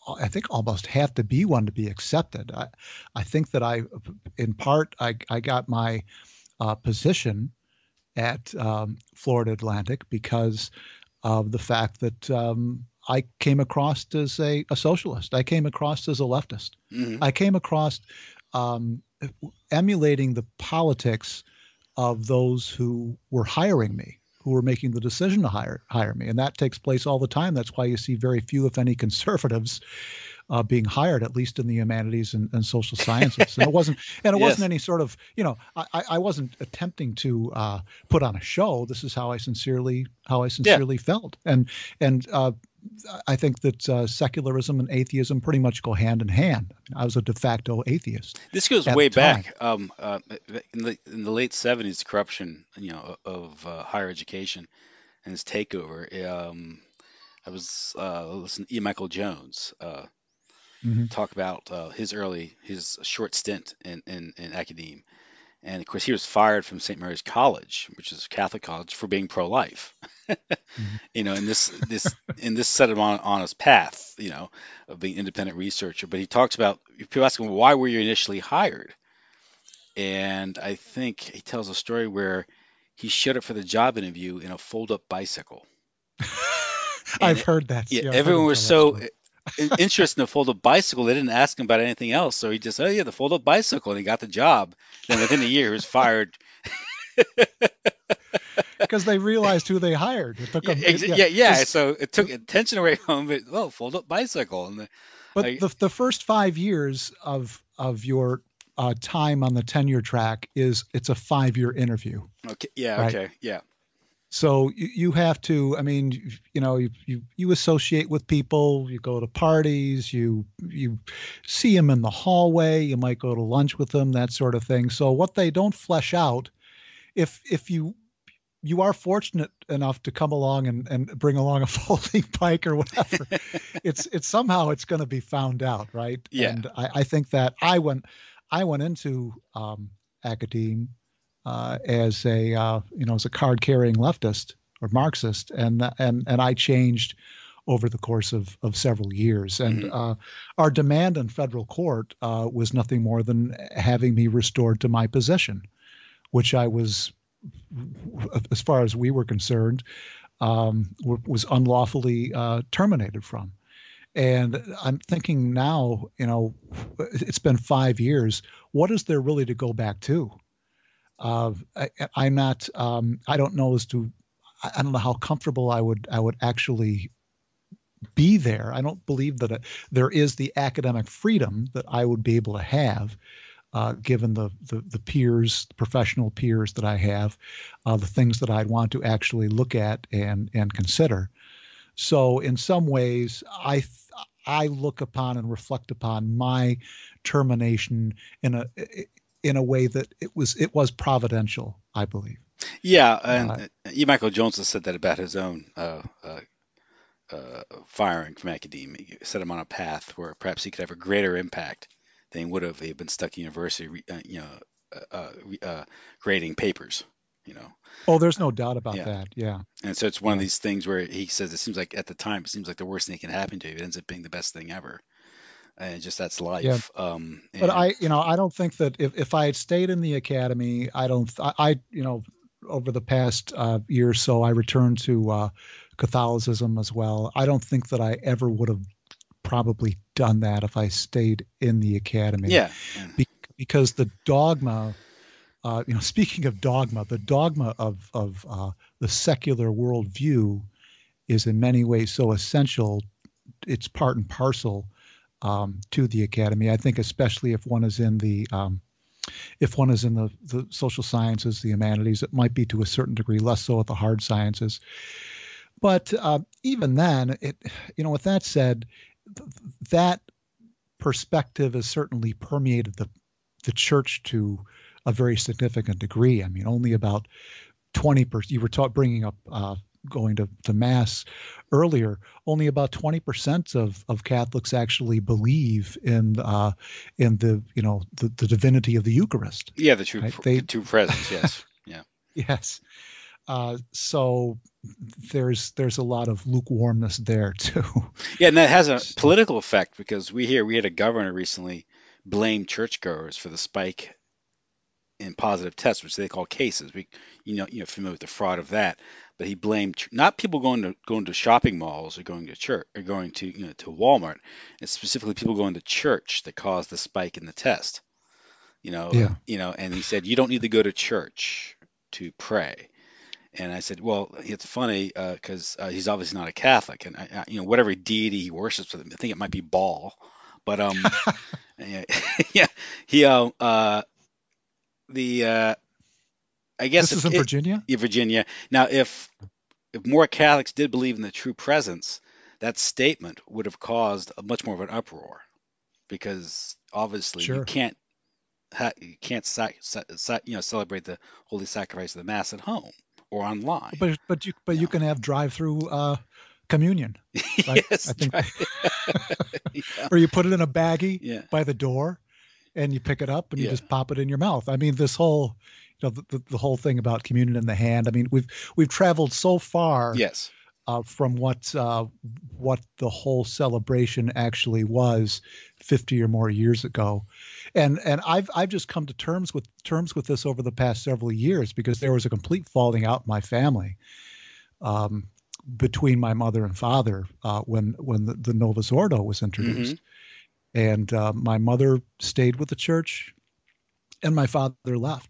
I think almost have to be one to be accepted. I, I think that I, in part, I, I got my uh, position at um, Florida Atlantic because of the fact that um, I came across as a, a socialist. I came across as a leftist. Mm-hmm. I came across um, emulating the politics of those who were hiring me, who were making the decision to hire hire me. And that takes place all the time. That's why you see very few, if any, conservatives uh, being hired, at least in the humanities and, and social sciences. And it wasn't, and it Yes. wasn't any sort of, you know, I, I wasn't attempting to uh, put on a show. This is how I sincerely, how I sincerely felt. And, and uh, I think that uh, secularism and atheism pretty much go hand in hand. I was a de facto atheist. This goes at way the time. back. Um, uh, in the in the late seventies, corruption, you know, of uh, higher education and its takeover. Um, I was uh, listening to E. Michael Jones uh, Mhm. talk about uh, his early, his short stint in in, in academia, and of course he was fired from Saint Mary's College, which is a Catholic college, for being pro-life. You know, and this this and this set him on on his path, you know, of being an independent researcher. But he talks about, people ask him, why were you initially hired? And I think he tells a story where he showed up for the job interview in a fold-up bicycle. I've it- heard that. Yeah, Yeah, I've heard everyone him was tell that so story. i- interested in the fold-up bicycle. They didn't ask him about anything else. So he just, oh yeah, the fold-up bicycle, and he got the job. Then within a year, he was fired. Because they realized who they hired. It took Yeah, them, ex- yeah, yeah. This- So it took attention away from it. Well, fold-up bicycle, and the, But I- the the first five years of of your uh, time on the tenure track is it's a five year interview. okay, yeah, Right. okay, yeah. So you, you have to. I mean, you, you know, you, you you associate with people. You go to parties. You you see them in the hallway. You might go to lunch with them. That sort of thing. So what they don't flesh out, if if you you are fortunate enough to come along and, and bring along a folding bike or whatever, it's it's somehow it's going to be found out, right? Yeah. And I, I think that I went I went into um, academe uh, as a uh, you know as a card carrying leftist or Marxist, and and and I changed over the course of of several years. And Mhm. uh, our demand in federal court uh, was nothing more than having me restored to my position, which I was, as far as we were concerned, um, w- was unlawfully uh, terminated from. And I'm thinking now, you know, it's been five years. What is there really to go back to? Uh, I, I'm not. Um, I don't know as to. I I don't know how comfortable I would. I would actually be there. I don't believe that it, there is the academic freedom that I would be able to have. Uh, given the, the the peers, the professional peers that I have, uh, the things that I'd want to actually look at and and consider. So in some ways, I th- I look upon and reflect upon my termination in a in a way that it was it was providential, I believe. Yeah, and Uh, uh, E. Michael Jones has said that about his own uh, uh, uh, firing from academia. He set him on a path where perhaps he could have a greater impact than he would have if he had been stuck in university, re- uh, you know, uh, uh, re- uh, grading papers, you know. Oh, there's no doubt about Yeah. that. Yeah. And so it's one of Yeah. these things where he says it seems like at the time it seems like the worst thing that can happen to you. It ends up being the best thing ever, and just that's life. Um, But and- I, you know, I don't think that if, if I had stayed in the academy, I don't, I, I you know, over the past uh, year or so, I returned to uh, Catholicism as well. I don't think that I ever would have probably done that if I stayed in the academy. yeah, yeah. Be- because the dogma, uh, you know, speaking of dogma, the dogma of of uh, the secular worldview is in many ways so essential. It's part and parcel um, to the academy. I think, especially if one is in the um, if one is in the, the social sciences, the humanities, it might be to a certain degree less so at the hard sciences. But uh, even then, it you know, with that said, th- that perspective has certainly permeated the the church to a very significant degree. I mean, only about twenty percent. You were taught bringing up uh, going to, to mass earlier. Only about twenty percent of, of Catholics actually believe in uh, in the you know the, the divinity of the Eucharist. Yeah, the true, Right, pr- they- the true presence. Yes, yeah. Yes. Uh, so there's there's a lot of lukewarmness there too. Yeah, and that has a political effect because we hear we had a governor recently blame churchgoers for the spike in positive tests, which they call cases. We, you know, you're familiar with the fraud of that, but he blamed ch- not people going to going to shopping malls or going to church or going to you know to Walmart, and specifically people going to church that caused the spike in the test. You know, Yeah. you know, and he said you don't need to go to church to pray. And I said, well, it's funny because uh, uh, he's obviously not a Catholic, and I, I, you know, whatever deity he worships, I think it might be Baal, but um, yeah, yeah, he uh, uh the uh, I guess This if is in it- Virginia? yeah, Virginia. Now, if if more Catholics did believe in the true presence, that statement would have caused a much more of an uproar, because obviously you Sure. can't ha- you can't sac- sa- sa- you know celebrate the holy sacrifice of the Mass at home or online. But but you but Yeah. you can have drive-through uh, communion, right? Yes, I think, right. Yeah. or you put it in a baggie Yeah. by the door, and you pick it up and you Yeah. just pop it in your mouth. I mean, this whole, you know, the, the, the whole thing about communion in the hand. I mean, we've we've traveled so far Yes. uh, from what uh, what the whole celebration actually was fifty or more years ago, and and I've I've just come to terms with terms with this over the past several years, because there was a complete falling out in my family um, between my mother and father uh, when when the, the Novus Ordo was introduced, and uh, my mother stayed with the church, and my father left.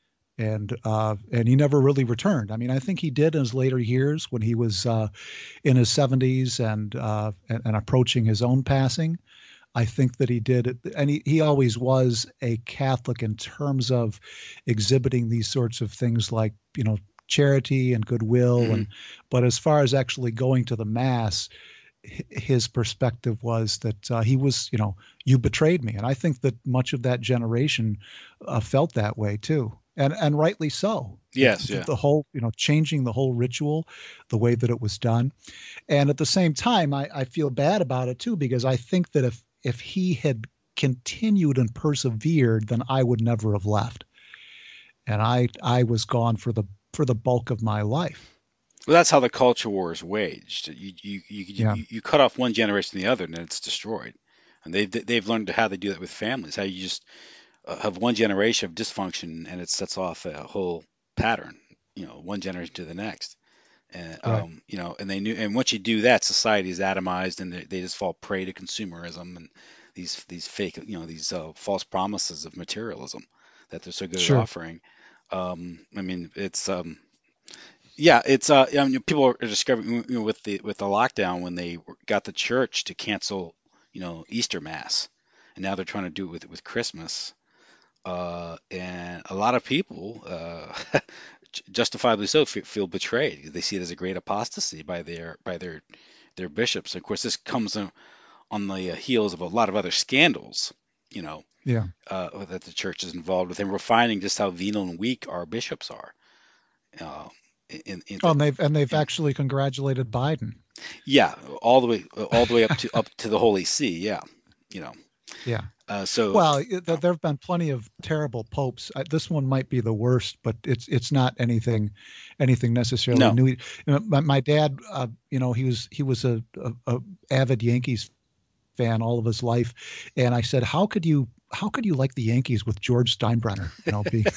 And uh, and he never really returned. I mean, I think he did in his later years when he was uh, in his seventies and, uh, and and approaching his own passing. I think that he did it, and he, he always was a Catholic in terms of exhibiting these sorts of things like, you know, charity and goodwill. Mhm. And but as far as actually going to the Mass, h- his perspective was that uh, he was, you know, you betrayed me, and I think that much of that generation uh, felt that way too. And, and rightly so. Yes, The, yeah. the whole, you know, changing the whole ritual, the way that it was done. And at the same time, I, I feel bad about it too, because I think that if if he had continued and persevered, then I would never have left. And I I was gone for the for the bulk of my life. Well, that's how the culture war is waged. You you you, Yeah. you, you cut off one generation to the other, and then it's destroyed. And they've they've learned how they do that with families. How you just uh, have one generation of dysfunction, and it sets off a whole pattern. You know, one generation to the next. And Right. um, you know, and they knew. And once you do that, society is atomized, and they, they just fall prey to consumerism and these these fake, you know, these uh, false promises of materialism that they're so good Sure. at offering. Um, I mean, it's um, yeah, it's uh, I mean, people are discovering, you know, with the with the lockdown when they got the church to cancel, you know, Easter Mass, and now they're trying to do it with with Christmas. Uh, and a lot of people, uh, j- justifiably so, fe- feel betrayed. They see it as a great apostasy by their by their their bishops. Of course, this comes on, on the uh, heels of a lot of other scandals, you know, Yeah. uh, that the church is involved with, and refining just how venal and weak our bishops are. Uh, in, in Oh, and they've and they've actually congratulated Biden. yeah, all the way all the way up to up to the Holy See. Yeah, you know. Yeah. Uh, so Well, it- there there have been plenty of terrible popes. Uh, This one might be the worst, but it's it's not anything anything necessarily No. new. You know, my, my dad, uh, you know, he was he was a, a, a avid Yankees fan all of his life, and I said, how could you how could you like the Yankees with George Steinbrenner? You know, being,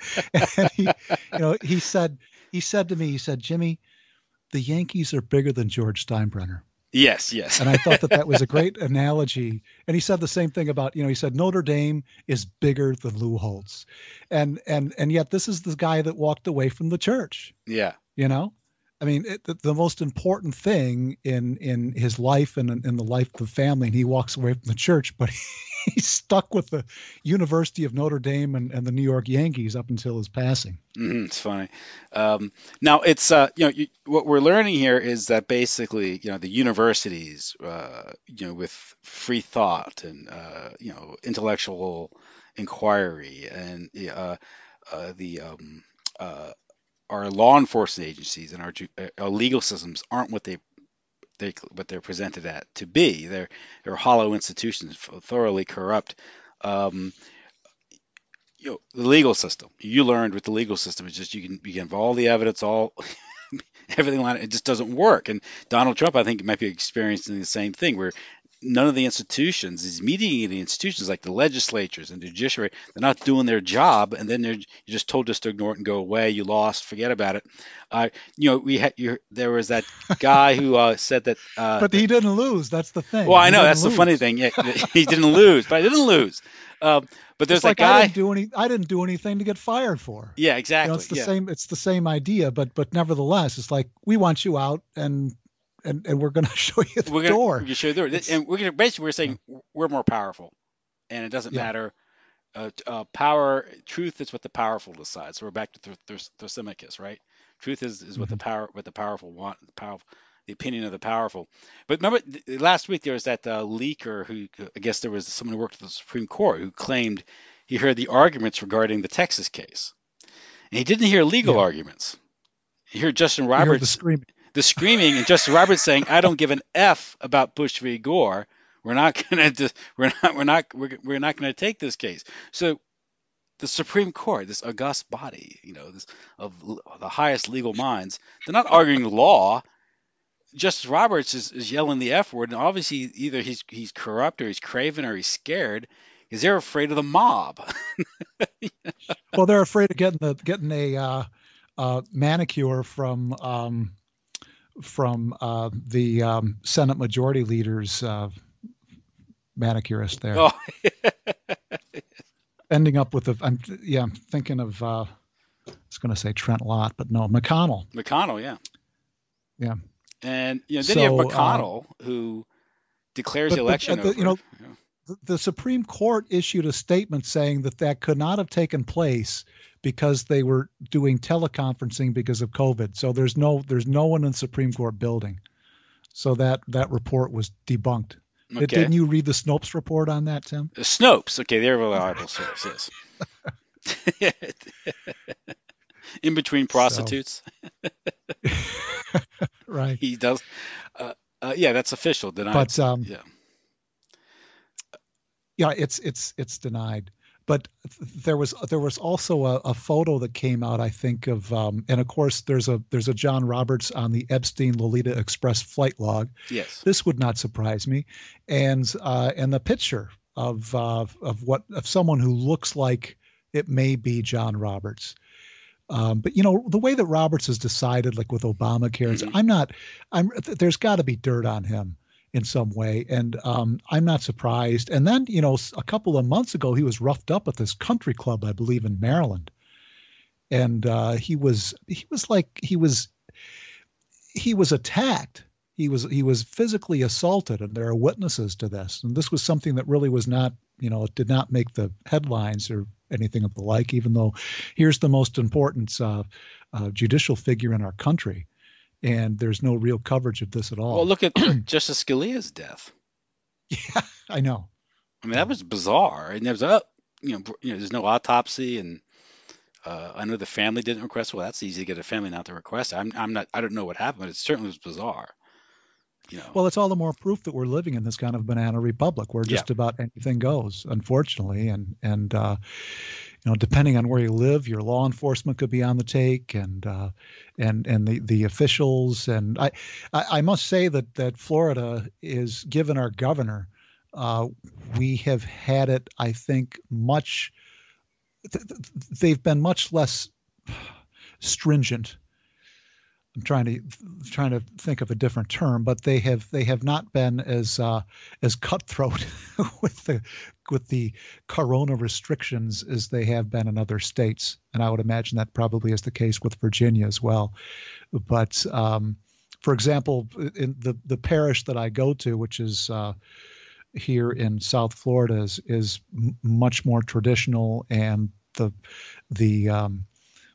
and he, you know, he said he said to me, he said, Jimmy, the Yankees are bigger than George Steinbrenner. yes, yes, And I thought that that was a great analogy. And he said the same thing about, you know, he said Notre Dame is bigger than Lou Holtz. And and and yet this is the guy that walked away from the church, yeah. you know? I mean, it, the, the most important thing in in his life and in, in the life of the family, and he walks away from the church, but he's stuck with the University of Notre Dame and, and the New York Yankees up until his passing. hmm it's funny. Um, now it's uh, you know you, what we're learning here is that basically you know the universities uh, you know with free thought and uh, you know intellectual inquiry and uh, uh, the um, uh, our law enforcement agencies and our, ju- uh, our legal systems aren't what they they what they're presented at to be. They're they're hollow institutions, thoroughly corrupt. Um, you know, the legal system. You learned with the legal system is just you can you can have all the evidence, all everything line, it just doesn't work. And Donald Trump, I think, might be experiencing the same thing, where none of the institutions, these mediating institutions like the legislatures and the judiciary, they're not doing their job, and then they're you're just told just to ignore it and go away. You lost, forget about it. Uh, you know, we had you, there was that guy who uh, said that. Uh, but he didn't lose. That's the thing. Well, I He know didn't that's lose. the funny thing. Yeah, he didn't lose, but I didn't lose. Um, but there's It's like that guy. I didn't do any. I didn't do anything to get fired for. Yeah, You exactly. know, it's the yeah. same. It's the same idea, but but nevertheless, it's like we want you out, and and and we're going to show you the We're gonna, door. We're gonna show you the door, It's- and we're gonna basically we're saying we're more powerful, and it doesn't Yeah. matter. Uh, t- uh, power, truth is what the powerful decide. So we're back to Th- Th- Thrasymachus, right? Truth is, is what the power, what the powerful want, the powerful, the opinion of the powerful. But remember, th- last week there was that uh, leaker who, I guess there was someone who worked at the Supreme Court who claimed he heard the arguments regarding the Texas case, and he didn't hear legal Yeah. arguments. He heard Justin You heard Roberts the screaming. the screaming and Justice Roberts saying, "I don't give an F about Bush v. Gore. We're not gonna just, we're not we're not we're, we're not gonna take this case." So the Supreme Court, this august body, you know, this of l- the highest legal minds, they're not arguing law. Justice Roberts is, is yelling the F word, and obviously either he's he's corrupt or he's craven or he's scared because they're afraid of the mob. Well, they're afraid of getting the getting a uh, uh, manicure from um, from uh, the um, Senate Majority Leader's uh, manicurist there. Oh, Ending up with a, I'm yeah, I'm thinking of uh, I was going to say Trent Lott, but no, McConnell. McConnell, yeah. Yeah. And you know, then you have So, um, McConnell who declares but- the but, election uh, the- over. you know, Yeah. The, the Supreme Court issued a statement saying that that could not have taken place because they were doing teleconferencing because of COVID. So there's no there's no one in the Supreme Court building. So that that report was debunked. Okay. Didn't you read the Snopes report on that, Tim? The Snopes, okay, they're a reliable source, yes. In between prostitutes, Right. he does. Uh, uh, yeah, that's official. Denied. But um, yeah, yeah, it's it's it's denied. But th- there was there was also a, a photo that came out, I think, of um, and of course there's a there's a John Roberts on the Epstein Lolita Express flight log. yes. This would not surprise me, and uh, and the picture of uh, of what of someone who looks like it may be John Roberts. Um, but you know the way that Roberts has decided, like with Obamacare, it's- Mhm. I'm not. I'm. th- There's got to be dirt on him in some way, and um, I'm not surprised. And then you know s- a couple of months ago, he was roughed up at this country club, I believe, in Maryland, and uh, he was he was like he was he was attacked. He was he was physically assaulted, and there are witnesses to this. And this was something that really was not, you know, it did not make the headlines or anything of the like. Even though, here's the most important uh, uh, judicial figure in our country, and there's no real coverage of this at all. Well, look at Justice Scalia's death. Yeah, I know. I mean, that was bizarre. And there was a, you know, br- you know, there's no autopsy, and uh, I know the family didn't request. Well, that's easy to get a family not to request. I'm, I'm not, I don't know what happened, but it certainly was bizarre. You know. Well, it's all the more proof that we're living in this kind of banana republic where just Yeah. about anything goes, unfortunately. And, and uh, you know, depending on where you live, your law enforcement could be on the take, and uh, and and the, the officials. And I, I, I must say that, that Florida is, given our governor, uh, we have had it, I think, much, th- th- they've been much less stringent. I'm trying to trying to think of a different term, but they have they have not been as uh, as cutthroat with the with the corona restrictions as they have been in other states, and I would imagine that probably is the case with Virginia as well. But um, for example, in the the parish that I go to, which is uh, here in South Florida, is is m- much more traditional, and the the um,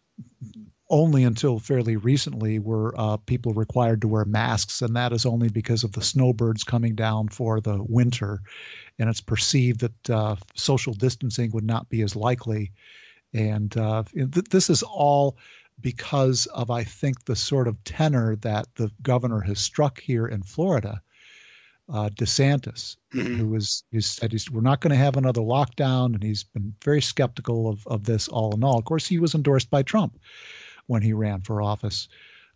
only until fairly recently were uh, people required to wear masks, and that is only because of the snowbirds coming down for the winter, and it's perceived that uh, social distancing would not be as likely. And uh, th- this is all because of, I think, the sort of tenor that the governor has struck here in Florida, uh, DeSantis, Mhm. who is who said he's, we're not going to have another lockdown, and he's been very skeptical of, of this all in all. Of course, he was endorsed by Trump when he ran for office.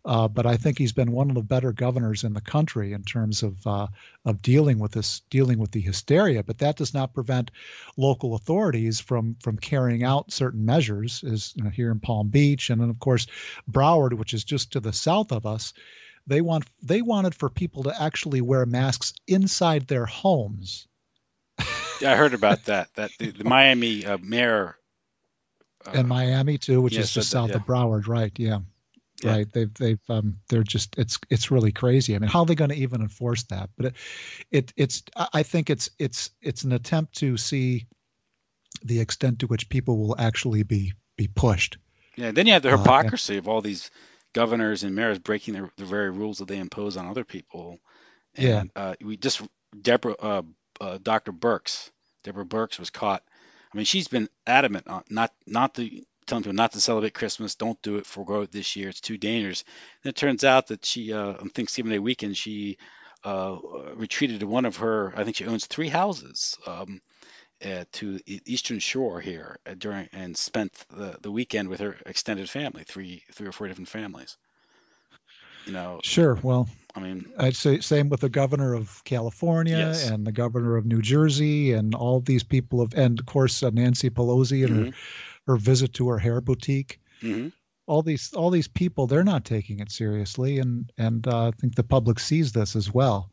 Uh, but I think he's been one of the better governors in the country in terms of uh, of dealing with this, dealing with the hysteria. But that does not prevent local authorities from from carrying out certain measures, as you know, here in Palm Beach, and then of course Broward, which is just to the south of us. They want they wanted for people to actually wear masks inside their homes. Yeah, I heard about that. That the, the Miami uh, mayor. Uh, and Miami too, which yeah, is just said that, south yeah. of Broward, right? Yeah. Yeah. Right. They've they've um they're just it's it's really crazy. I mean, how are they going to even enforce that? But it, it it's I think it's it's it's an attempt to see the extent to which people will actually be be pushed. Yeah. Then you have the Uh, hypocrisy of all these governors and mayors breaking the, the very rules that they impose on other people. And, Yeah. Uh, we just Deborah uh, uh, Doctor Birx, Deborah Birx was caught. I mean, she's been adamant on not not to telling people not to celebrate Christmas. Don't do it. Forgo it this year. It's too dangerous. And it turns out that she uh, on Thanksgiving Day weekend she uh, retreated to one of her. I think she owns three houses. Um, uh, to the Eastern Shore here uh, during and spent the, the weekend with her extended family, three three or four different families. You know, Sure. Well, I mean, I'd say same with the governor of California Yes. and the governor of New Jersey and all these people of, and of course uh, Nancy Pelosi and Mhm. her, her visit to her hair boutique. hmm All these all these people, they're not taking it seriously, and and uh, I think the public sees this as well.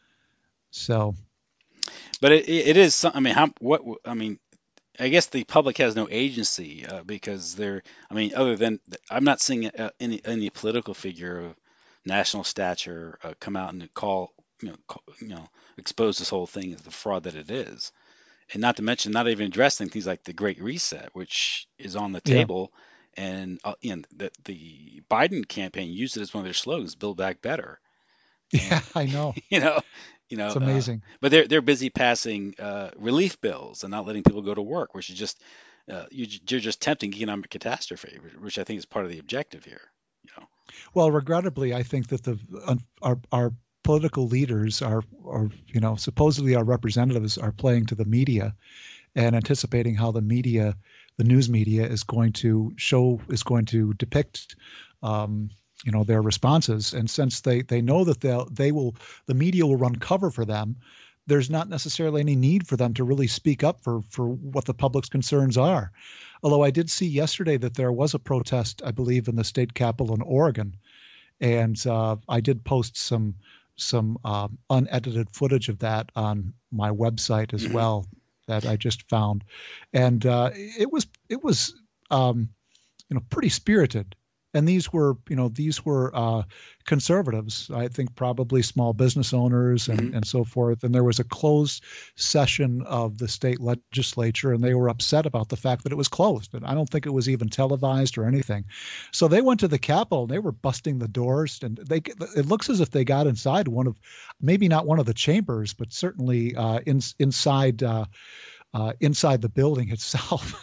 So but it it it is. some- I mean, how what I mean. I guess the public has no agency uh, because they're. I mean, other than I'm not seeing uh, any any political figure of national stature uh, come out and call you know call, you know expose this whole thing as the fraud that it is, and not to mention not even addressing things like the Great Reset, which is on the Yeah. table, and uh, you know the the Biden campaign used it as one of their slogans, "Build Back Better." yeah, I know. You know, you know, It's uh, amazing. but they're they're busy passing uh, relief bills and not letting people go to work, which is just uh, you, you're just tempting economic catastrophe, which I think is part of the objective here. You know, Well, regrettably, I think that the uh, our our political leaders are, are you know, supposedly our representatives are playing to the media and anticipating how the media, the news media, is going to show, is going to depict, um, you know, their responses. And since they they know that they they will, the media will run cover for them, there's not necessarily any need for them to really speak up for for what the public's concerns are. Although I did see yesterday that there was a protest, I believe, in the state capitol in Oregon, and uh, I did post some some um, unedited footage of that on my website as Mhm. well that I just found, and uh, it was it was um, you know pretty spirited. And these were, you know, these were uh, conservatives, I think probably small business owners and, Mhm. and so forth. And there was a closed session of the state legislature, and they were upset about the fact that it was closed. And I don't think it was even televised or anything. So they went to the Capitol, and they were busting the doors. And they it looks as if they got inside one of, maybe not one of the chambers, but certainly uh, in, inside uh, uh, inside the building itself.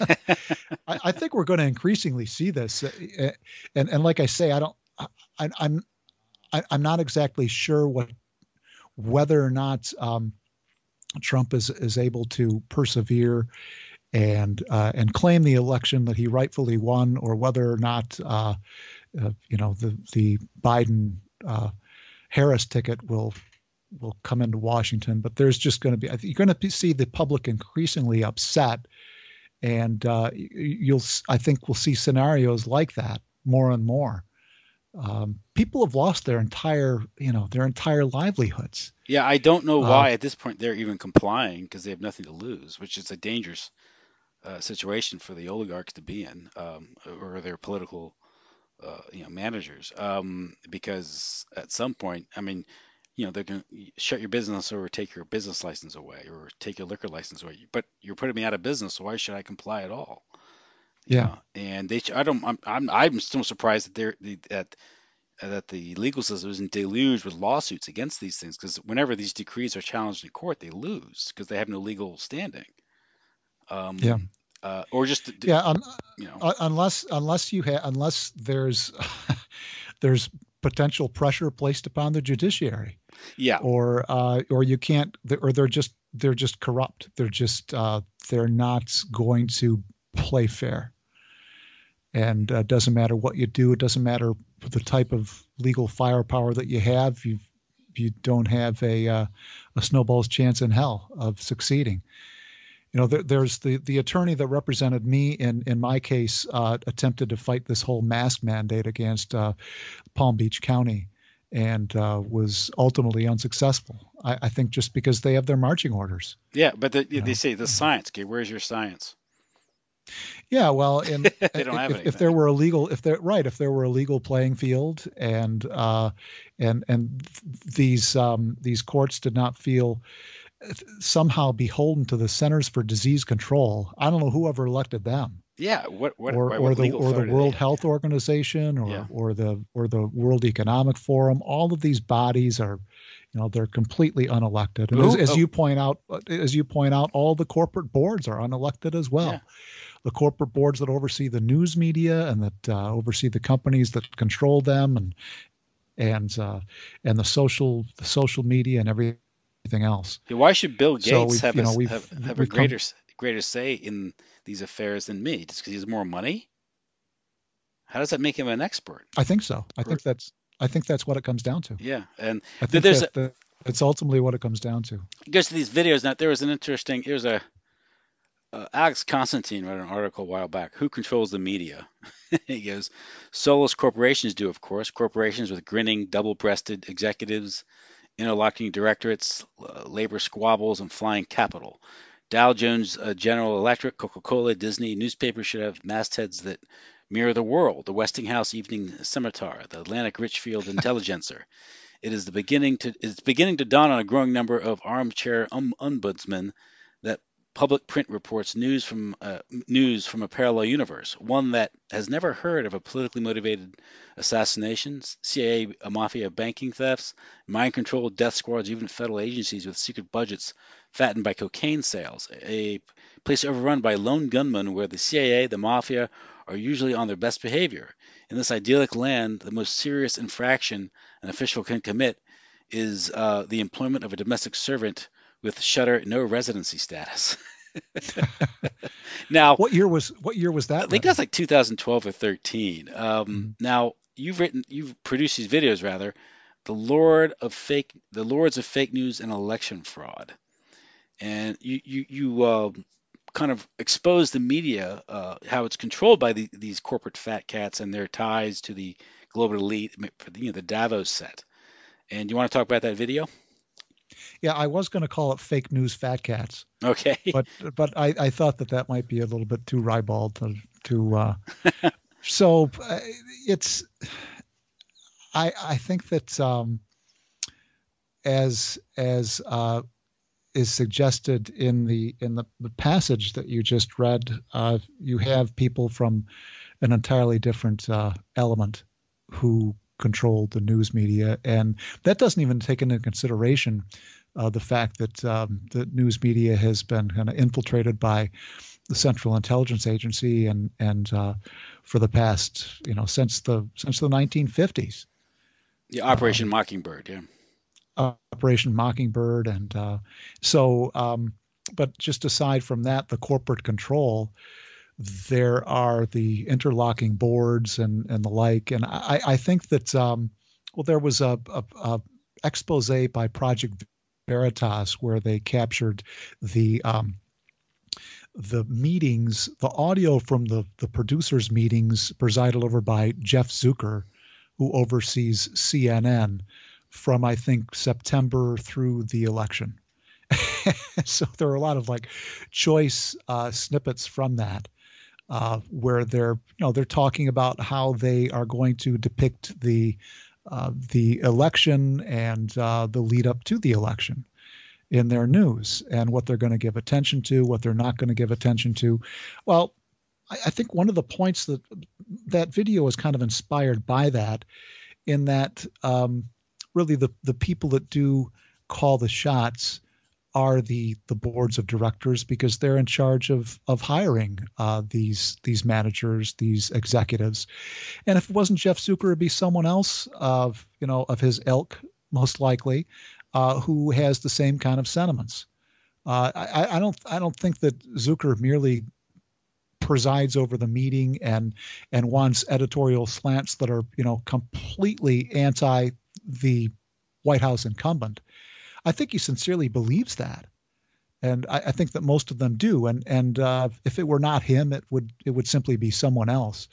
I, I think we're going to increasingly see this, uh, and and like I say, I don't, I, I'm, I, I'm not exactly sure what, whether or not um, Trump is is able to persevere and uh, and claim the election that he rightfully won, or whether or not uh, uh, you know the the Biden uh, Harris ticket will will come into Washington. But there's just going to be, I think you're going to see the public increasingly upset. And uh, you'll, I think we'll see scenarios like that more and more. Um, people have lost their entire, you know, their entire livelihoods. yeah, I don't know Uh, why at this point they're even complying because they have nothing to lose, which is a dangerous uh, situation for the oligarchs to be in, um, or their political, uh, you know, managers. Um, because at some point, I mean, you know, they're going to shut your business or take your business license away or take your liquor license away. But you're putting me out of business, so why should I comply at all? You Yeah. know, and they, I don't, I'm, I'm, I'm still surprised that they're that that the legal system isn't deluged with lawsuits against these things, because whenever these decrees are challenged in court, they lose because they have no legal standing. Um, Yeah. Uh, or just, Yeah. Um, you know, uh, unless unless you have unless there's there's potential pressure placed upon the judiciary, yeah, or uh, or you can't, or they're just they're just corrupt. They're just uh, they're not going to play fair. And uh, doesn't matter what you do. It doesn't matter the type of legal firepower that you have, you you don't have a uh, a snowball's chance in hell of succeeding. You know, there, there's the, the attorney that represented me in, in my case uh, attempted to fight this whole mask mandate against uh, Palm Beach County and uh, was ultimately unsuccessful. I, I think just because they have their marching orders. Yeah, but the, they know? say the science. Okay, where's your science? Yeah, well, and they don't have if, anything. if there were a legal, if there right, if there were a legal playing field, and uh, and and these um, these courts did not feel somehow beholden to the Centers for Disease Control. I don't know whoever elected them. Yeah, what what or, what or the legal or the authority World they have? Health Organization or Yeah. or the or the World Economic Forum. All of these bodies are, you know, they're completely unelected. And as, Ooh, as oh. you point out, as you point out, all the corporate boards are unelected as well. Yeah. The corporate boards that oversee the news media and that uh, oversee the companies that control them, and and uh, and the social the social media and everything else. Yeah, why should Bill So Gates we've- have, you a, know, we've- have have a we've come- greater greater say in these affairs than me? Just because he has more money? How does that make him an expert? I think so. I think that's I think that's what it comes down to. Yeah, and I think there's that, that that's ultimately what it comes down to. it goes to these videos. Now there was an interesting. There's a uh, Alex Constantine wrote an article a while back. Who controls the media? He goes, soulless corporations do, of course. Corporations with grinning, double-breasted executives, interlocking directorates, uh, labor squabbles, and flying capital. Dow Jones, uh, General Electric, Coca-Cola, Disney, newspapers should have mastheads that mirror the world. The Westinghouse Evening Scimitar, the Atlantic Richfield Intelligencer. It is the beginning to it's beginning to dawn on a growing number of armchair um, ombudsmen that public print reports news from uh, news from a parallel universe, one that has never heard of a politically motivated assassinations, C I A a mafia banking thefts, mind-controlled death squads, even federal agencies with secret budgets fattened by cocaine sales, a place overrun by lone gunmen where the C I A, the mafia, are usually on their best behavior. In this idyllic land, the most serious infraction an official can commit is uh, the employment of a domestic servant with shutter no residency status. Now, What year was what year was that? I think written? that's like two thousand twelve or thirteen. Um, Mhm. Now, you've written, you've produced these videos rather, the Lord of fake, the Lords of fake news and election fraud, and you you you uh, kind of expose the media, uh, how it's controlled by the, these corporate fat cats and their ties to the global elite, you know, the Davos set. And you want to talk about that video? Yeah, I was going to call it fake news fat cats, Okay. but but I, I thought that that might be a little bit too ribald to to. Uh, so uh, it's I I think that um, as as uh, is suggested in the in the, the passage that you just read, uh, you have people from an entirely different uh, element who control the news media, and that doesn't even take into consideration uh, the fact that um, the news media has been kind of infiltrated by the Central Intelligence Agency, and and uh, for the past, you know, since the since the nineteen fifties. Yeah, Operation Mockingbird. Yeah. Operation Mockingbird, and uh, so. Um, but just aside from that, the corporate control, there are the interlocking boards and and the like, and I, I think that um, well, there was a, a, a expose by Project Veritas where they captured the um, the meetings, the audio from the the producers' meetings presided over by Jeff Zucker, who oversees C N N, from I think September through the election. So there are a lot of like choice uh, snippets from that. Uh, where they're, you know, they're talking about how they are going to depict the uh, the election and uh, the lead up to the election in their news, and what they're going to give attention to, what they're not going to give attention to. Well, I, I think one of the points that that video is kind of inspired by that, in that um, really the the people that do call the shots are the the boards of directors, because they're in charge of of hiring uh, these these managers, these executives. And if it wasn't Jeff Zucker, it'd be someone else of you know of his ilk, most likely, uh, who has the same kind of sentiments. Uh, I, I don't I don't think that Zucker merely presides over the meeting and and wants editorial slants that are, you know, completely anti the White House incumbent. I think he sincerely believes that. And I, I think that most of them do. And and uh, if it were not him, it would it would simply be someone else.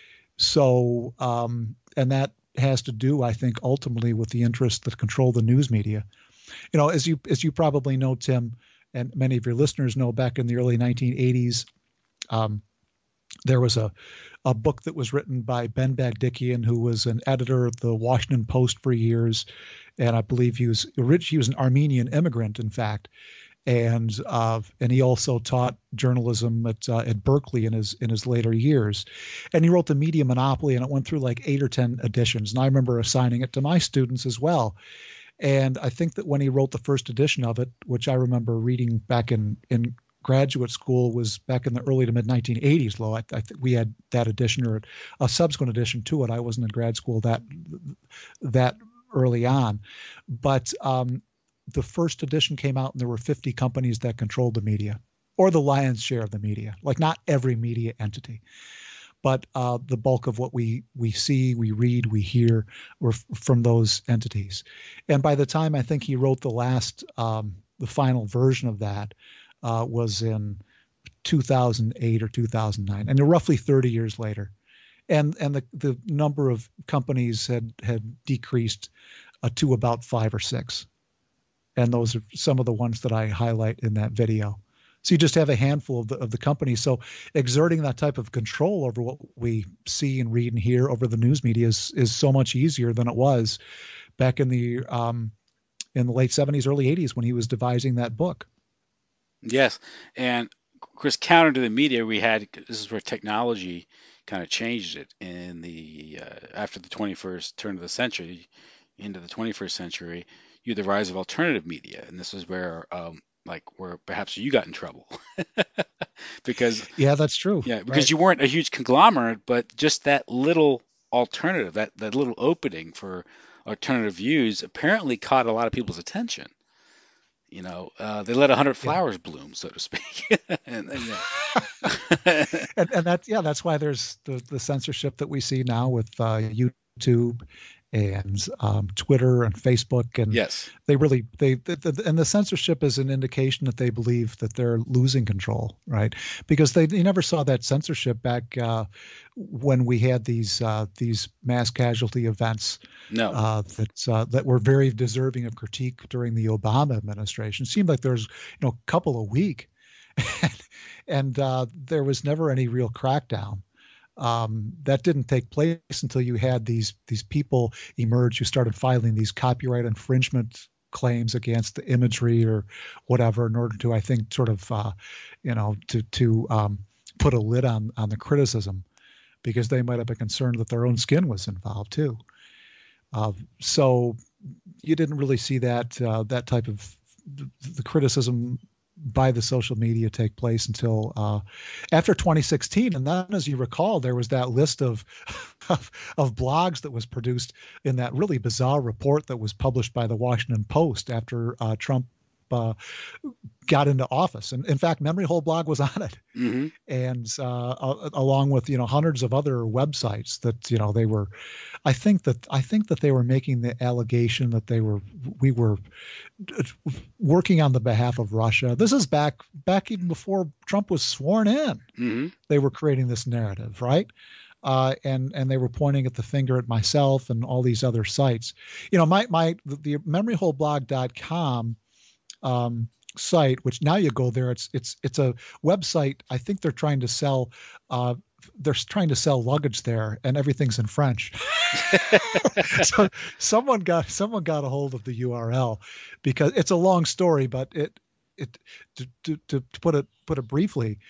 So um, and that has to do, I think, ultimately with the interests that control the news media. You know, as you as you probably know, Tim, and many of your listeners know, back in the early nineteen eighties, um, there was a a book that was written by Ben Bagdikian, who was an editor of the Washington Post for years, and I believe he was rich. He was an Armenian immigrant, in fact. And uh, and he also taught journalism at uh, at Berkeley in his in his later years, and he wrote The Media Monopoly, and it went through like eight or ten editions. And I remember assigning it to my students as well. And I think that when he wrote the first edition of it, which I remember reading back in in graduate school, was back in the early to mid nineteen eighties. Though I, I think we had that edition or a subsequent edition to it. I wasn't in grad school that that early on, but. Um, The first edition came out and there were fifty companies that controlled the media, or the lion's share of the media, like not every media entity, but uh, the bulk of what we we see, we read, we hear were f- from those entities. And by the time I think he wrote the last, um, the final version of that uh, was in two thousand eight or two thousand nine, and they're roughly thirty years later. And and the, the number of companies had, had decreased uh, to about five or six. And those are some of the ones that I highlight in that video. So you just have a handful of the of the companies. So exerting that type of control over what we see and read and hear over the news media is is so much easier than it was back in the um, in the late seventies, early eighties when he was devising that book. Yes, and of course, counter to the media, we had this is where technology kind of changed it in the uh, after the twenty-first turn of the century into the twenty-first century. You had the rise of alternative media, and this is where, um, like, where perhaps you got in trouble because yeah, that's true. Yeah, because right. you weren't a huge conglomerate, but just that little alternative, that that little opening for alternative views, apparently caught a lot of people's attention. You know, uh, they let a hundred flowers yeah. bloom, so to speak. and, and, yeah. and, and that's yeah, that's why there's the the censorship that we see now with uh, YouTube. And um, Twitter and Facebook, and yes, they really they the, the, and the censorship is an indication that they believe that they're losing control, right? Because they, they never saw that censorship back uh, when we had these uh, these mass casualty events. No, uh, that uh, that were very deserving of critique during the Obama administration. It seemed like there was you know a couple a week, and uh, there was never any real crackdown. Um, that didn't take place until you had these these people emerge who started filing these copyright infringement claims against the imagery or whatever in order to, I think, sort of, uh, you know, to to um, put a lid on on the criticism, because they might have been concerned that their own skin was involved too. Uh, so you didn't really see that uh, that type of the, the criticism by the social media take place until uh, after twenty sixteen. And then, as you recall, there was that list of, of of blogs that was produced in that really bizarre report that was published by the Washington Post after uh, Trump uh, got into office. And in fact, Memory Hole blog was on it, mm-hmm. and uh, along with you know hundreds of other websites that you know they were. I think that I think that they were making the allegation that they were we were working on the behalf of Russia. This is back back even before Trump was sworn in. Mm-hmm. They were creating this narrative, right? Uh, and and they were pointing at the finger at myself and all these other sites. You know, my my the, the memory hole blog dot com um, site, which now you go there, it's it's it's a website. I think they're trying to sell. Uh, they're trying to sell luggage there, and everything's in French. So someone got someone got a hold of the U R L, because it's a long story, but it it to to, to put it put it briefly,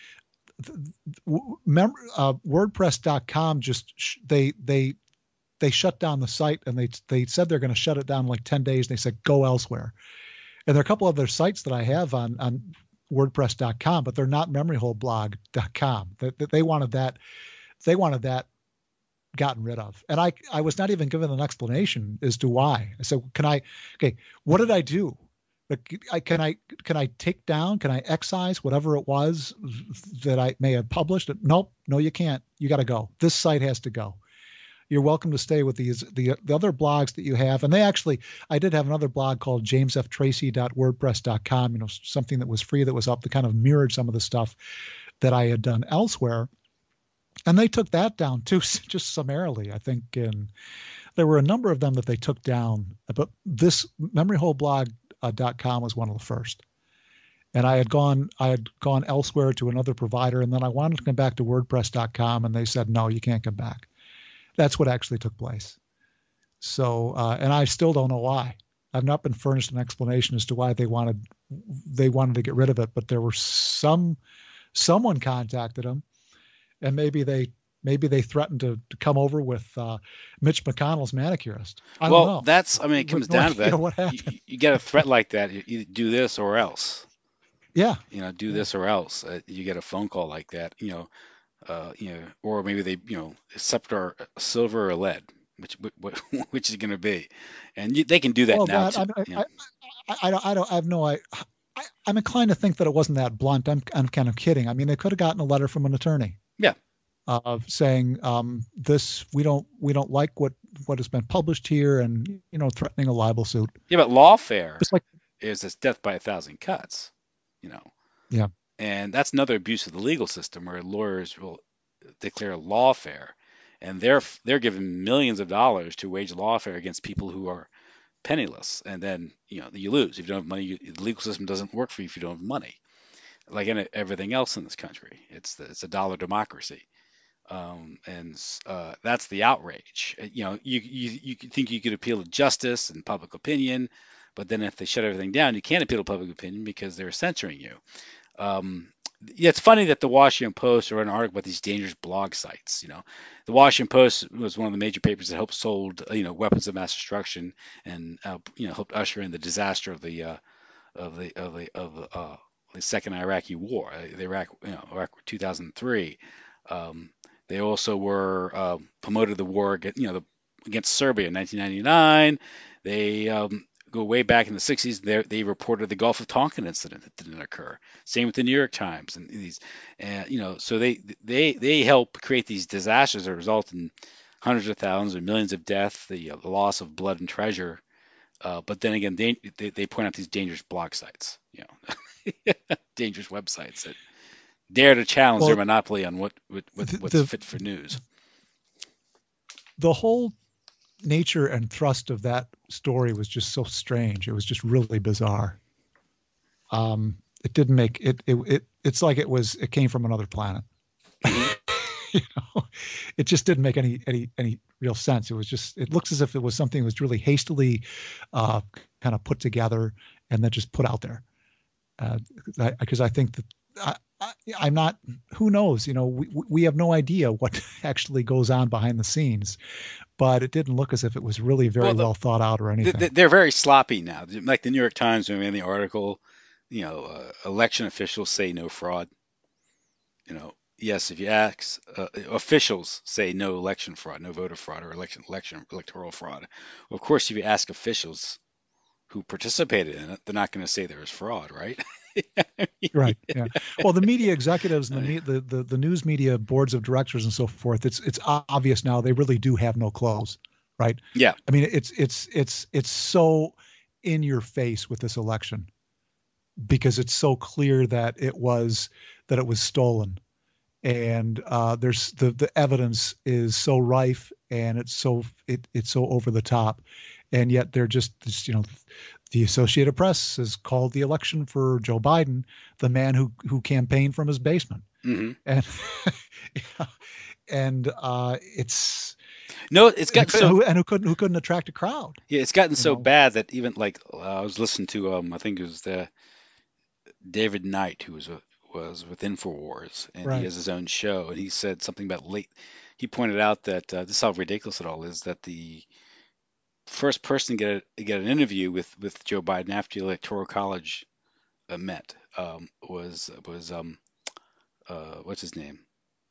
mem- uh, WordPress dot com just sh- they they they shut down the site, and they they said they're going to shut it down in like ten days. They said go elsewhere, and there are a couple other sites that I have on on WordPress dot com, but they're not memory hole blog dot com. They, they wanted that, they wanted that gotten rid of. And I, I was not even given an explanation as to why. I said, can I, okay, what did I do? Like, I, can I can I take down, can I excise whatever it was that I may have published? Nope, no, you can't. You got to go. This site has to go. You're welcome to stay with these the the other blogs that you have. And they actually, I did have another blog called james f tracy dot wordpress dot com, you know, something that was free that was up that kind of mirrored some of the stuff that I had done elsewhere. And they took that down too, just summarily. I think in, there were a number of them that they took down, but this memory hole blog dot com was one of the first. And I had gone I had gone elsewhere to another provider, and then I wanted to come back to wordpress dot com, and they said, no, you can't come back. That's what actually took place. So, uh, and I still don't know why. I've not been furnished an explanation as to why they wanted they wanted to get rid of it, but there were some someone contacted them, and maybe they maybe they threatened to, to come over with uh, Mitch McConnell's manicurist. I well, don't know. that's I mean, it comes No down to idea that. What happened. You, you get a threat like that, you, you do this or else. Yeah. You know, do this or else. Uh, you get a phone call like that. You know. Uh, you know, or maybe they, you know, scepter, silver or lead, which which, which is going to be, and you, they can do that well, now. That, too, I, you know. I, I, I don't, I don't, I have no, I, I, I'm inclined to think that it wasn't that blunt. I'm, I'm kind of kidding. I mean, they could have gotten a letter from an attorney. Yeah. Uh, saying um, this, we don't, we don't like what, what has been published here, and you know, threatening a libel suit. Yeah, but lawfare Just like, is this death by a thousand cuts. You know. Yeah. And that's another abuse of the legal system, where lawyers will declare lawfare, and they're they're given millions of dollars to wage lawfare against people who are penniless, and then you know you lose if you don't have money. You, the legal system doesn't work for you if you don't have money. Like in everything else in this country, it's the, it's a dollar democracy, um, and uh, that's the outrage. You know, you you you think you could appeal to justice and public opinion, but then if they shut everything down, you can't appeal to public opinion because they're censoring you. Um, yeah, it's funny that the Washington Post wrote an article about these dangerous blog sites. You know, the Washington Post was one of the major papers that helped sold, you know, weapons of mass destruction and, uh, you know, helped usher in the disaster of the, uh, of the, of the, of the, uh, the second Iraqi war, the Iraq, you know, Iraq two thousand three. Um, they also were uh, promoted the war against, you know, the, against Serbia in nineteen ninety-nine. They um, go way back in the sixties, they reported the Gulf of Tonkin incident that didn't occur. Same with the New York Times and these, uh, you know, so they they they help create these disasters that result in hundreds of thousands or millions of deaths, the, uh, the loss of blood and treasure. Uh, but then again, they, they they point out these dangerous blog sites, you know, dangerous websites that dare to challenge well, their monopoly on what, what, what the, what's the, fit for news. The whole nature and thrust of that story was just so strange. It was just really bizarre. Um, it didn't make it, it, it, it's like it was, it came from another planet. You know, it just didn't make any, any, any real sense. It was just, it looks as if it was something that was really hastily, uh, kind of put together and then just put out there. Uh, because I, I think that I, I, I'm not, who knows, you know, we, we have no idea what actually goes on behind the scenes, but it didn't look as if it was really very well, the, well thought out or anything. They're very sloppy now. Like the New York Times, in the article, you know, uh, election officials say no fraud. You know, yes, if you ask, uh, officials say no election fraud, no voter fraud or election, election, electoral fraud. Well, of course, if you ask officials who participated in it, they're not going to say there was fraud, right? Right. Yeah. Well, the media executives and the, the the the news media boards of directors and so forth, it's it's obvious now they really do have no clothes, right? Yeah. I mean, it's it's it's it's so in your face with this election because it's so clear that it was that it was stolen, and uh, there's the the evidence is so rife and it's so it it's so over the top, and yet they're just, just you know. The Associated Press has called the election for Joe Biden the man who who campaigned from his basement, mm-hmm. and yeah, and uh, it's no, it's gotten and, so who, and who couldn't who couldn't attract a crowd. Yeah, it's gotten so know? bad that even like uh, I was listening to um I think it was the David Knight who was a, was with InfoWars, and right. he has his own show, and he said something about late. He pointed out that uh, this is how ridiculous it all is, that the first person to get a, get an interview with, with Joe Biden after the Electoral College uh, met um, was was um uh what's his name?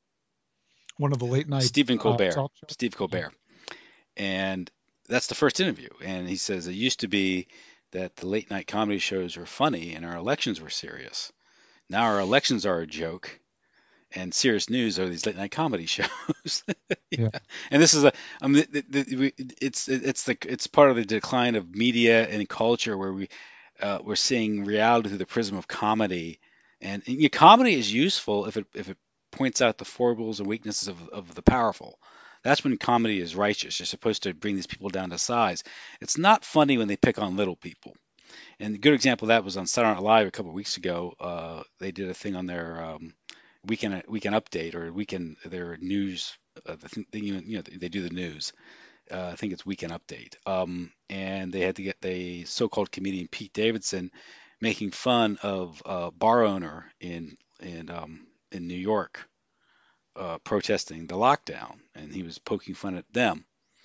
One of the late night Stephen Colbert. Uh, Steve Colbert, and that's the first interview. And he says it used to be that the late night comedy shows were funny and our elections were serious. Now our elections are a joke, and serious news are these late night comedy shows. Yeah. And this is a, I mean, the, the, we- it's it's the it's part of the decline of media and culture where we uh, we're seeing reality through the prism of comedy, and, and yeah, comedy is useful if it if it points out the foibles and weaknesses of of the powerful. That's when comedy is righteous. You're supposed to bring these people down to size. It's not funny when they pick on little people. And a good example of that was on Saturday Night Live a couple of weeks ago. Uh, they did a thing on their um, weekend weekend update or weekend their news. Uh, the thing, you know, they do the news. Uh, I think it's weekend update. Um, and they had to get the so-called comedian Pete Davidson making fun of a bar owner in in um, in New York uh, protesting the lockdown, and he was poking fun at them.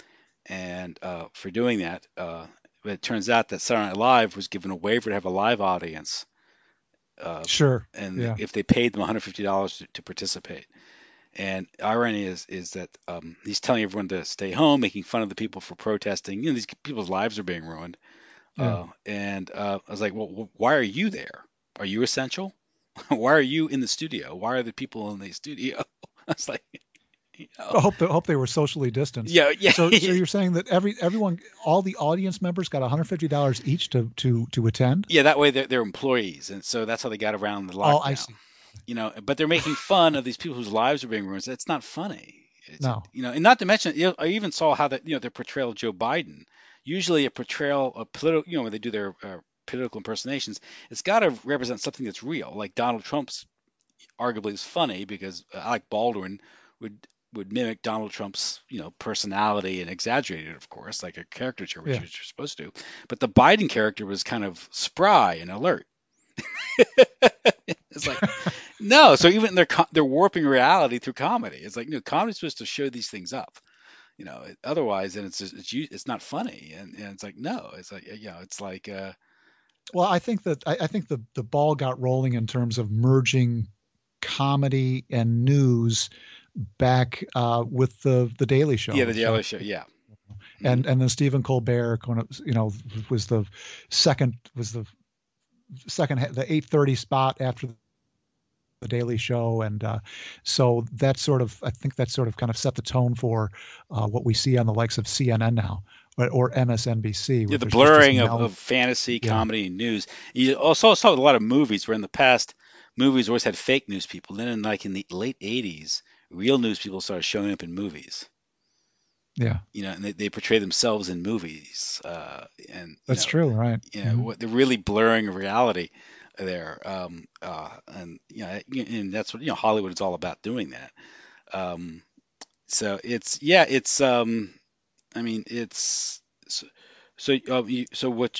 And uh, for doing that, uh, but it turns out that Saturday Night Live was given a waiver to have a live audience, uh, Sure. and Yeah. if they paid them one hundred fifty dollars to, to participate. And irony is is that um, he's telling everyone to stay home, making fun of the people for protesting. You know, these people's lives are being ruined. Yeah. Uh, and uh, I was like, well, wh- why are you there? Are you essential? Why are you in the studio? Why are the people in the studio? I was like, you know, I hope they, hope they were socially distanced. yeah, yeah. So, so you're saying that every everyone, all the audience members got one hundred fifty dollars each to to to attend? Yeah, that way they're, they're employees, and so that's how they got around the lockdown. Oh, I see. You know, but they're making fun of these people whose lives are being ruined. It's not funny. It's, No. You know, and not to mention, you know, I even saw how that, you know, their portrayal of Joe Biden. Usually, a portrayal of political, you know, when they do their uh, political impersonations, it's got to represent something that's real. Like Donald Trump's, arguably is funny because uh, Alec Baldwin would would mimic Donald Trump's, you know, personality and exaggerate it, of course, like a caricature, which Yeah. you're supposed to. But the Biden character was kind of spry and alert. It's like, no. So even they're co- they're warping reality through comedy. It's like, you know, comedy's supposed to show these things up. You know, it- otherwise, then it's just, it's u- it's not funny. And, and it's like, no, it's like, you know, it's like, uh, Well, I think that I, I think the the ball got rolling in terms of merging comedy and news back uh, with the the Daily Show. yeah, the So- Daily Show, yeah, and and then Stephen Colbert, kind of, you know, was the second was the second the eight thirty spot after the Daily Show, and uh, so that sort of I think that sort of kind of set the tone for uh, what we see on the likes of C N N now, or, or M S N B C. yeah. where The there's just this blurring of, meld- of fantasy, Yeah. comedy, and news. You also saw a lot of movies where in the past movies always had fake news people. Then, in like in the late eighties, real news people started showing up in movies. Yeah, You know, and they, they portray themselves in movies. Uh, and you that's know, true, right? You know, Mhm. what they're really blurring reality there. Um, uh, and you know, and that's what, you know, Hollywood is all about, doing that. Um, so it's yeah, it's um, I mean, it's so so, uh, you, so what?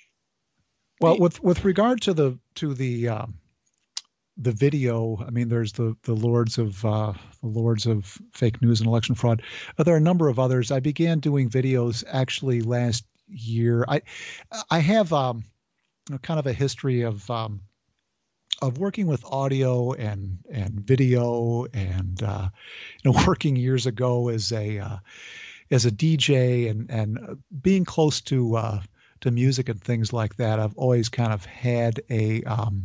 Well, the- with with regard to the to the um, the video, I mean, there's the the lords of uh, the lords of fake news and election fraud. But there are a number of others. I began doing videos actually last year. I I have um, you know, kind of a history of um, of working with audio and and video, and uh, you know, working years ago as a uh, as a D J and and uh, being close to uh, to music and things like that. I've always kind of had a um,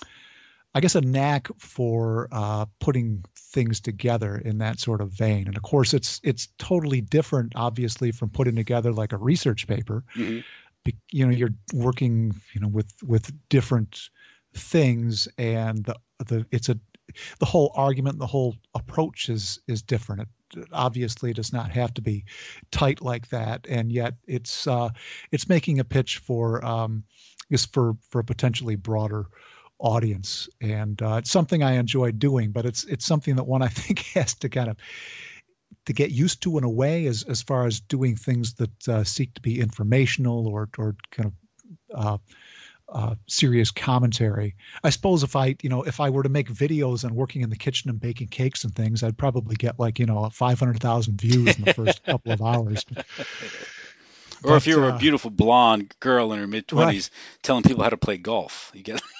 I guess a knack for uh, putting things together in that sort of vein. And of course, it's it's totally different, obviously, from putting together like a research paper. Mhm. Be, you know, you're working, you know, with with different things, and the the it's a the whole argument, the whole approach is is different. It obviously does not have to be tight like that, and yet it's uh, it's making a pitch for um, just for for a potentially broader audience, and uh, it's something I enjoy doing. But it's it's something that one I think has to kind of to get used to in a way, as as far as doing things that uh, seek to be informational or or kind of uh, uh, serious commentary. I suppose if I you know if I were to make videos and working in the kitchen and baking cakes and things, I'd probably get like you know five hundred thousand views in the first couple of hours. Or if But, you were uh, a beautiful blonde girl in her mid twenties telling people how to play golf, you get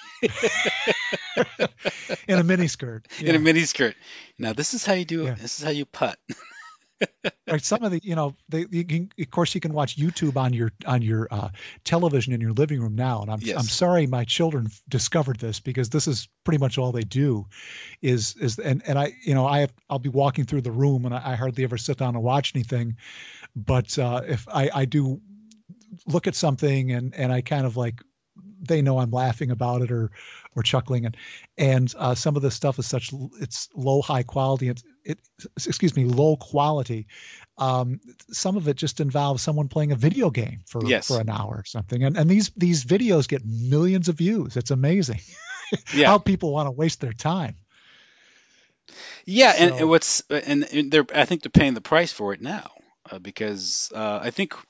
in a miniskirt. in a miniskirt. Now this is how you do it. Yeah. This is how you putt. Right. Some of the, you know, they, you can, of course, you can watch YouTube on your on your uh, television in your living room now. And I'm Yes. I'm sorry my children discovered this, because this is pretty much all they do, is is and and I you know I have, I'll be walking through the room and I, I hardly ever sit down and watch anything, but uh, if I I do look at something and and I kind of like, they know I'm laughing about it or or chuckling, and and uh, some of this stuff is such, it's low high quality, it's it excuse me low quality. Um, some of it just involves someone playing a video game for Yes. for an hour or something, and and these these videos get millions of views. It's amazing Yeah. how people want to waste their time. Yeah, and, So- and what's and, and they're I think they're paying the price for it now, uh, because uh, I think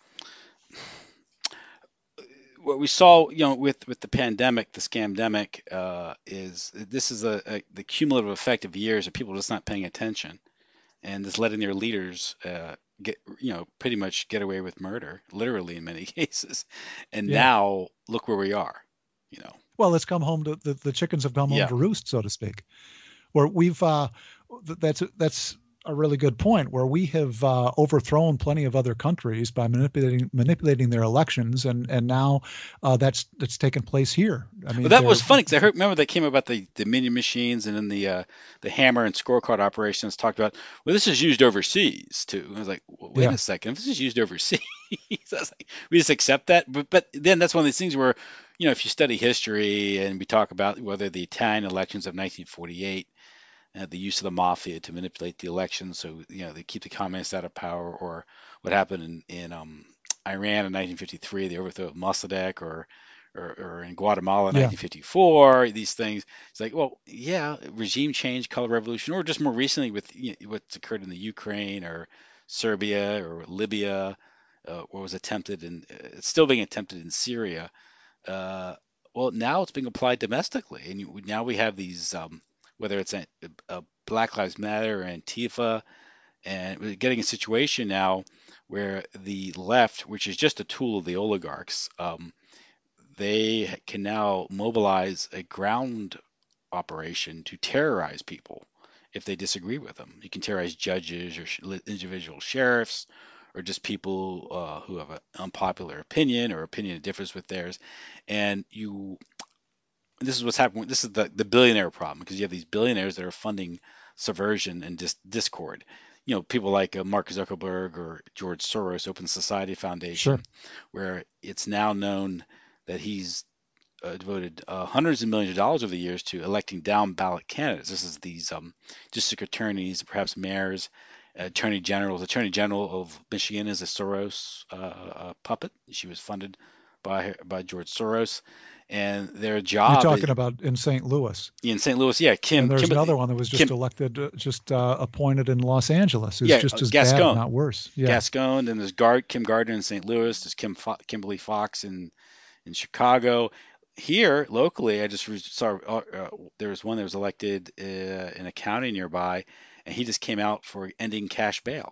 what we saw, you know, with with the pandemic, the scamdemic, uh, is this is a, a the cumulative effect of years of people just not paying attention and just letting their leaders uh, get, you know, pretty much get away with murder, literally in many cases. And Yeah. now look where we are, you know. Well, it's come home to the, the chickens have come Yeah. home to roost, so to speak. Where we've uh, th- that's that's a really good point. Where we have uh, overthrown plenty of other countries by manipulating manipulating their elections, and and now uh, that's that's taken place here. I mean, But that they're- was funny because I heard, remember they came about the the mini machines and then the uh, the hammer and scorecard operations talked about, well, this is used overseas too. I was like, well, wait Yeah. a second, if this is used overseas, I was like, we just accept that. But but then that's one of these things where, you know, if you study history and we talk about whether the Italian elections of nineteen forty-eight, uh, the use of the mafia to manipulate the elections, so you know they keep the communists out of power, or what happened in in um, Iran in nineteen fifty-three, the overthrow of Mossadegh, or or, or in Guatemala in Yeah. nineteen fifty-four, these things. It's like, well, yeah, regime change, color revolution, or just more recently with, you know, what's occurred in the Ukraine or Serbia or Libya, uh, what was attempted, and it's still being attempted in Syria. Uh, well, now it's being applied domestically, and you, now we have these, um, whether it's a, a Black Lives Matter or Antifa, and we're getting a situation now where the left, which is just a tool of the oligarchs, um, they can now mobilize a ground operation to terrorize people if they disagree with them. You can terrorize judges or sh- individual sheriffs, or just people uh, who have an unpopular opinion or opinion that differs with theirs. And you, this is what's happening. This is the, the billionaire problem, because you have these billionaires that are funding subversion and dis- discord. You know, people like uh, Mark Zuckerberg or George Soros, Open Society Foundation, Sure. where it's now known that he's uh, devoted uh, hundreds of millions of dollars over the years to electing down ballot candidates. This is these um, district attorneys, perhaps mayors, attorney generals. Attorney General of Michigan is a Soros uh, uh, puppet. She was funded by by George Soros, and their job You're talking is, about in Saint Louis. in Saint Louis. Yeah, Kim. And there's Kim, another one that was just Kim- elected, uh, just uh, appointed in Los Angeles. Who's Yeah, just uh, as bad, Gascon. if not worse. Yeah. Gascon, and there's Gard, Kim Gardner in Saint Louis. There's Kim Fo- Kimberly Fox in in Chicago. Here locally, I just re- saw uh, uh, there was one that was elected uh, in a county nearby, and he just came out for ending cash bail.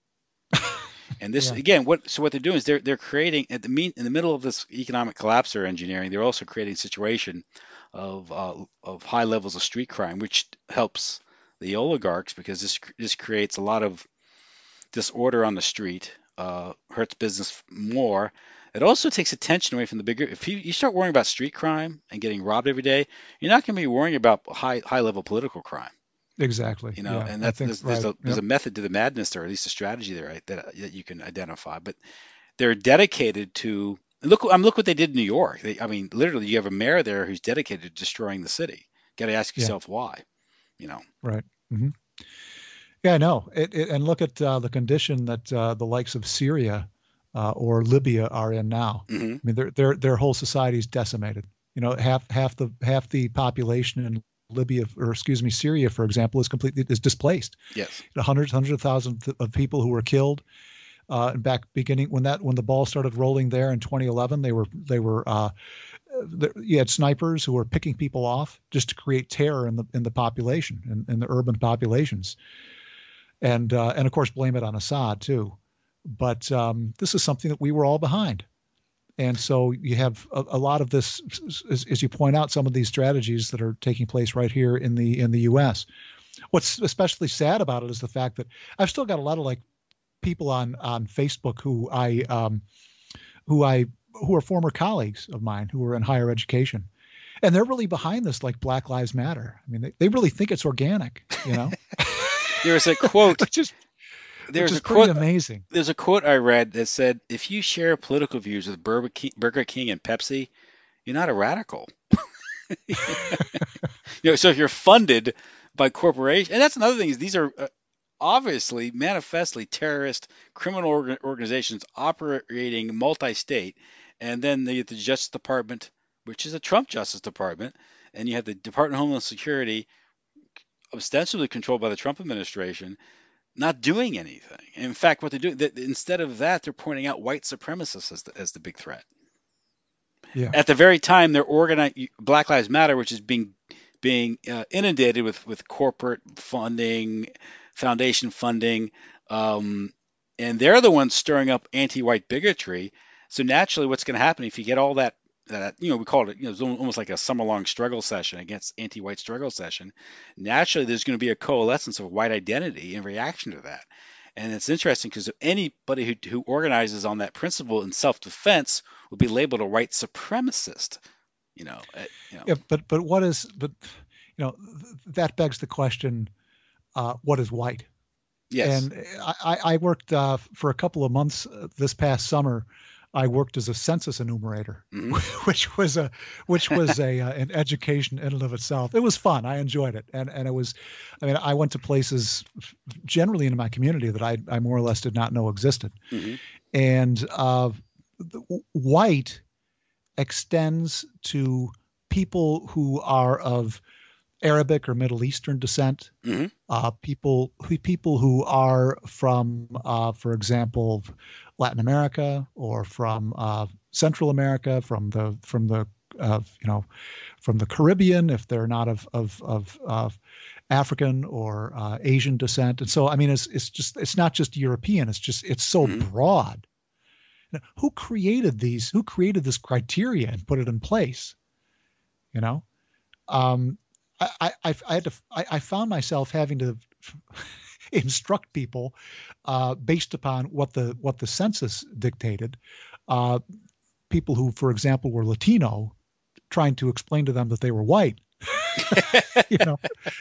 And this Yeah. again, what so what they're doing is they're they're creating at the mean in the middle of this economic collapse they're engineering. They're also creating a situation of uh, of high levels of street crime, which helps the oligarchs, because this this creates a lot of disorder on the street, uh, hurts business more. It also takes attention away from the bigger. If you, you start worrying about street crime and getting robbed every day, you're not going to be worrying about high high level political crime. Exactly. You know, yeah, and I that's think, there's, there's, right. a, there's Yep. a method to the madness there, or at least a strategy there, right, that, that you can identify. But they're dedicated to look. Um, look what they did in New York. They, I mean, literally, you have a mayor there who's dedicated to destroying the city. Got to ask Yeah. yourself why. You know. Right. hmm Yeah, I know. It, it, and look at uh, the condition that uh, the likes of Syria uh, or Libya are in now. hmm I mean, their their their whole society is decimated. You know, half half the half the population in Libya, or excuse me, Syria, for example, is completely is displaced. Yes. Hundreds hundreds of thousands of people who were killed. Uh, and back beginning when that when the ball started rolling there in twenty eleven, they were they were uh, the, you had snipers who were picking people off just to create terror in the in the population, in, in the urban populations, and uh, and of course blame it on Assad too. But um, this is something that we were all behind, and so you have a, a lot of this, as, as you point out, some of these strategies that are taking place right here in the in the U S. What's especially sad about it is the fact that I've still got a lot of like people on on Facebook who I um, who I who are former colleagues of mine who are in higher education, and they're really behind this, like Black Lives Matter. I mean, they, they really think it's organic, you know. There's a quote. which is There's which is a quote. pretty amazing. There's a quote I read that said, "If you share political views with Burger King, Burger King and Pepsi, you're not a radical." You know, so if you're funded by corporations, and that's another thing is these are uh, obviously manifestly terrorist criminal orga- organizations operating multi-state, and then the, the Justice Department, which is a Trump Justice Department, and you have the Department of Homeland Security, ostensibly controlled by the Trump administration, not doing anything. In fact, what they're doing, that instead of that, they're pointing out white supremacists as the, as the big threat. Yeah. At the very time they're organizing Black Lives Matter, which is being being uh, inundated with, with corporate funding, foundation funding, um, and they're the ones stirring up anti-white bigotry. So naturally, what's going to happen if you get all that, that you know, we call it, you know, it's almost like a summer-long struggle session against anti-white struggle session. Naturally, there's going to be a coalescence of white identity in reaction to that. And it's interesting because anybody who, who organizes on that principle in self-defense will be labeled a white supremacist. You know, uh, you know. Yeah, but but what is but you know th- that begs the question, uh, what is white? Yes. And I, I worked uh, for a couple of months uh, this past summer. I worked as a census enumerator, Mhm. which was a which was a uh, an education in and of itself. It was fun. I enjoyed it, and and it was, I mean, I went to places generally in my community that I I more or less did not know existed, Mhm. and uh, the, white extends to people who are of Arabic or Middle Eastern descent, Mhm. uh, people who people who are from, uh, for example, Latin America or from uh, Central America, from the from the uh, you know from the Caribbean, if they're not of of of, of African or uh, Asian descent. And so, I mean, it's it's just it's not just European. It's just it's so Mhm. broad. Now, who created these? Who created this criteria and put it in place? You know. Um, I, I, I had to, I, I found myself having to instruct people uh, based upon what the what the census dictated. Uh, people who, for example, were Latino, trying to explain to them that they were white. You know,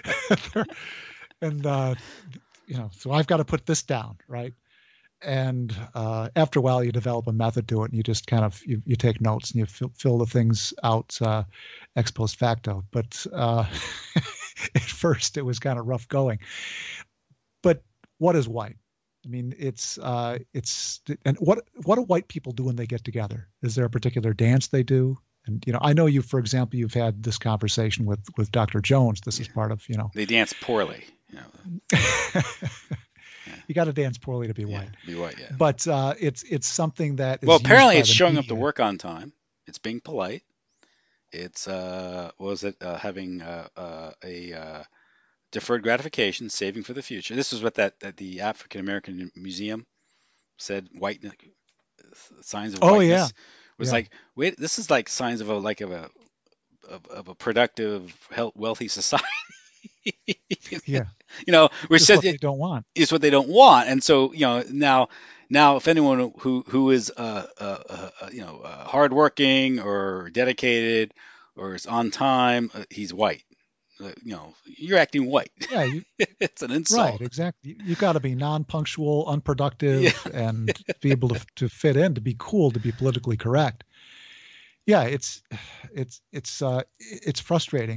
and uh, you know, so I've got to put this down, right? And uh, after a while, you develop a method to it, and you just kind of you, you take notes and you fill, fill the things out uh, ex post facto. But uh, at first, it was kind of rough going. But what is white? I mean, it's uh, it's and what what do white people do when they get together? Is there a particular dance they do? And you know, I know you, for example, you've had this conversation with with Doctor Jones. This is part of you know. They dance poorly. You know. You got to dance poorly to be Yeah, white. be white. Yeah. But uh, it's it's something that is Well, used apparently by it's the showing up to media. work on time. It's being polite. It's uh, what was it? Uh, having uh, uh, a uh, deferred gratification, saving for the future. This is what that, that the African American Museum said. White signs of Oh, whiteness yeah. was Yeah. like, wait, this is like signs of a like of a of, of a productive, health, wealthy society. Yeah, You know, which just says what they don't want. is what they don't want. And so, you know, now, now, if anyone who who is, uh, uh, uh you know, uh, hardworking or dedicated or is on time, uh, he's white. Uh, you know, you're acting white. Yeah, you, It's an insult. right, exactly. You, you got to be non-punctual, unproductive, Yeah. and be able to to fit in, to be cool, to be politically correct. Yeah, it's it's it's uh, it's frustrating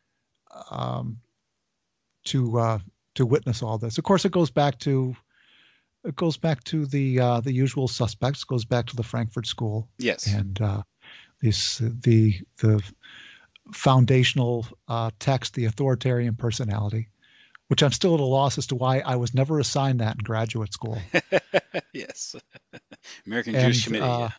um, to uh, to witness all this. Of course, it goes back to it goes back to the uh, the usual suspects. Goes back to the Frankfurt School Yes. and uh, this the the foundational uh, text, the authoritarian personality, which I'm still at a loss as to why I was never assigned that in graduate school. Yes. American And, Jewish Committee. uh,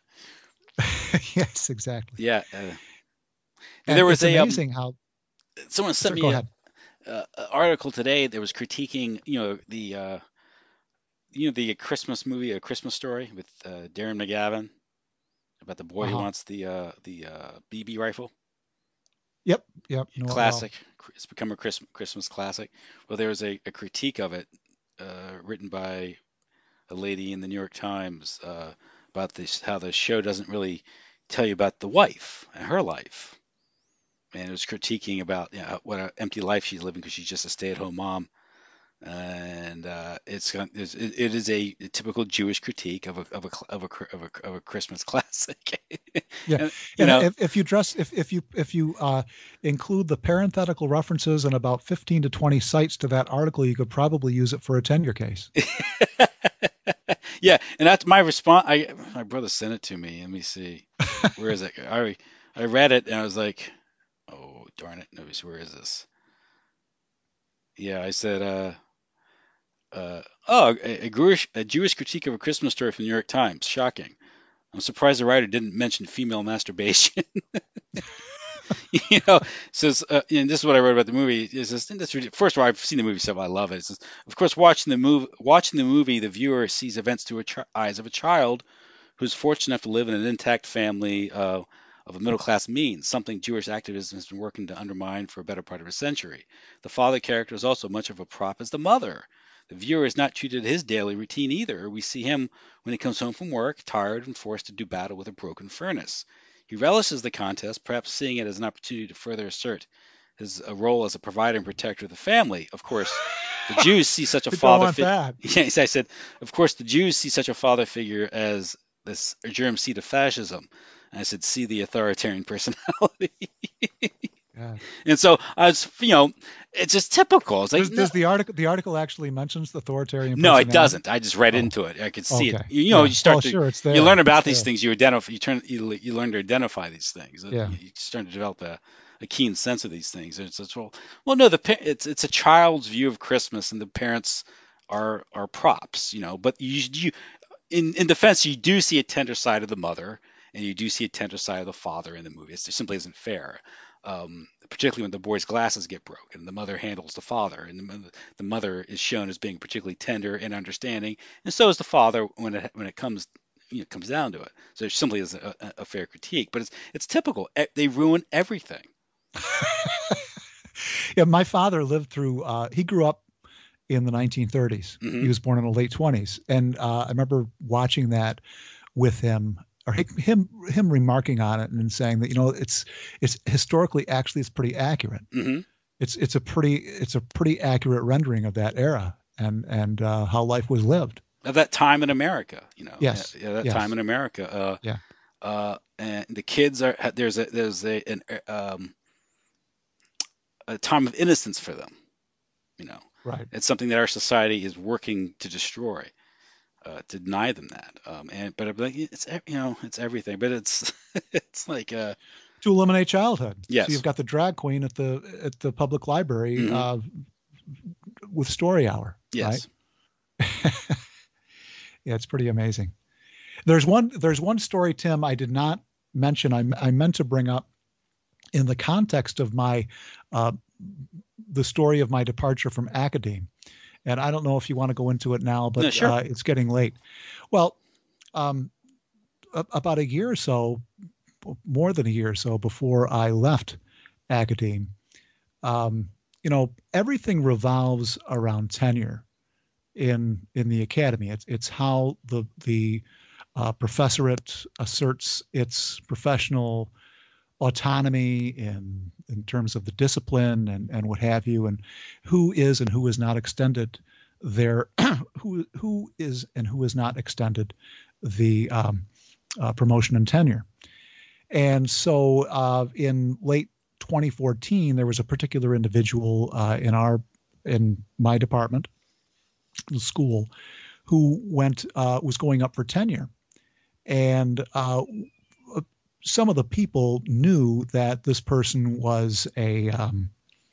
Yes, exactly. yeah. Yeah. Uh, And there was it's a um, amazing how. someone Sir, sent me go a, ahead. uh, an article today that was critiquing, you know, the uh, you know the Christmas movie, A Christmas Story, with uh, Darren McGavin, about the boy who Uh-huh. wants the uh, the uh, B B rifle. Yep, yep. know it well. Classic. It's become a Christmas Christmas classic. Well, there was a, a critique of it, uh, written by a lady in the New York Times uh, about this, how the show doesn't really tell you about the wife and her life. And it was critiquing about, you know, what an empty life she's living because she's just a stay-at-home mom. And uh, it's it, it is a typical Jewish critique of a of a of a of a, of a Christmas classic. Yeah, and, you and know, if, if you dress if, if you if you uh, include the parenthetical references and about fifteen to twenty cites to that article, you could probably use it for a tenure case. Yeah, and that's my response. I my brother sent it to me. Let me see, where is it? I I read it and I was like, oh darn it, no, where is this? Yeah, I said, uh, uh, oh, a, a Jewish a Jewish critique of a Christmas story from the New York Times. Shocking. I'm surprised the writer didn't mention female masturbation. You know, says, uh, and this is what I wrote about the movie. Is this, this first of all, I've seen the movie, so I love it. It says, of course, watching the movie, watching the movie, the viewer sees events through the ch- eyes of a child who's fortunate enough to live in an intact family uh, of a middle class means, something Jewish activism has been working to undermine for a better part of a century. The father character is also much of a prop as the mother. The viewer is not treated his daily routine either. We see him when he comes home from work, tired and forced to do battle with a broken furnace. He relishes the contest, perhaps seeing it as an opportunity to further assert his uh, role as a provider and protector of the family. Of course, the Jews see such a You don't father want figure. that. Yes, I said, of course, the Jews see such a father figure as this germ seed of fascism. And I said, see the authoritarian personality. Yeah. And so I was, you know, it's just typical. It's like, Does, no, does the article the article actually mentions the authoritarian? no, it personality? doesn't. I just read Oh. into it. I could see Okay. it. You, you know, Yeah. you start Well, to sure, it's there. you learn about It's these there. things. You identify. You turn. You, you learn to identify these things. Yeah. You, you start to develop a, a keen sense of these things. It's, it's well, well, no, the pa- it's it's a child's view of Christmas, and the parents are are props. You know, but you you in in defense, you do see a tender side of the mother, and you do see a tender side of the father in the movie. It simply isn't fair. Um, particularly when the boy's glasses get broken, the mother handles the father, and the, mo- the mother is shown as being particularly tender and understanding, and so is the father when it when it comes you know comes down to it. So it simply is a, a, a fair critique, but it's it's typical. E- They ruin everything. Yeah, my father lived through. Uh, he grew up in the nineteen thirties. Mhm. He was born in the late twenties, and uh, I remember watching that with him, or hi- him him remarking on it and saying that you know it's it's historically actually it's pretty accurate. hmm It's it's a pretty it's a pretty accurate rendering of that era and and uh, how life was lived. Of that time in America, you know. Yes. Yeah, that Yes. time in America. Uh, Yeah. Uh, and the kids are there's a there's a an, um, a time of innocence for them. You know. Right. It's something that our society is working to destroy, uh, to deny them that. Um, and but I'm like, it's ev- you know, it's everything. But it's it's like uh, To eliminate childhood. Yes. So you've got the drag queen at the at the public library Mhm. uh, with story hour. yes, Right? Yeah, it's pretty amazing. There's one there's one story, Tim, I did not mention. I, I meant to bring up in the context of my uh, the story of my departure from Academe. And I don't know if you want to go into it now, but No, sure. uh, it's getting late. Well, um, a- about a year or so, more than a year or so before I left Academe, um, you know, everything revolves around tenure in in the academy. It's it's how the the uh, professorate asserts its professional autonomy in in terms of the discipline and and what have you, and who is and who is not extended their who who is and who is not extended the um, uh, promotion and tenure. And so uh, in late twenty fourteen, there was a particular individual uh, in our in my department, the school, who went uh, was going up for tenure, and uh, some of the people knew that this person was a um,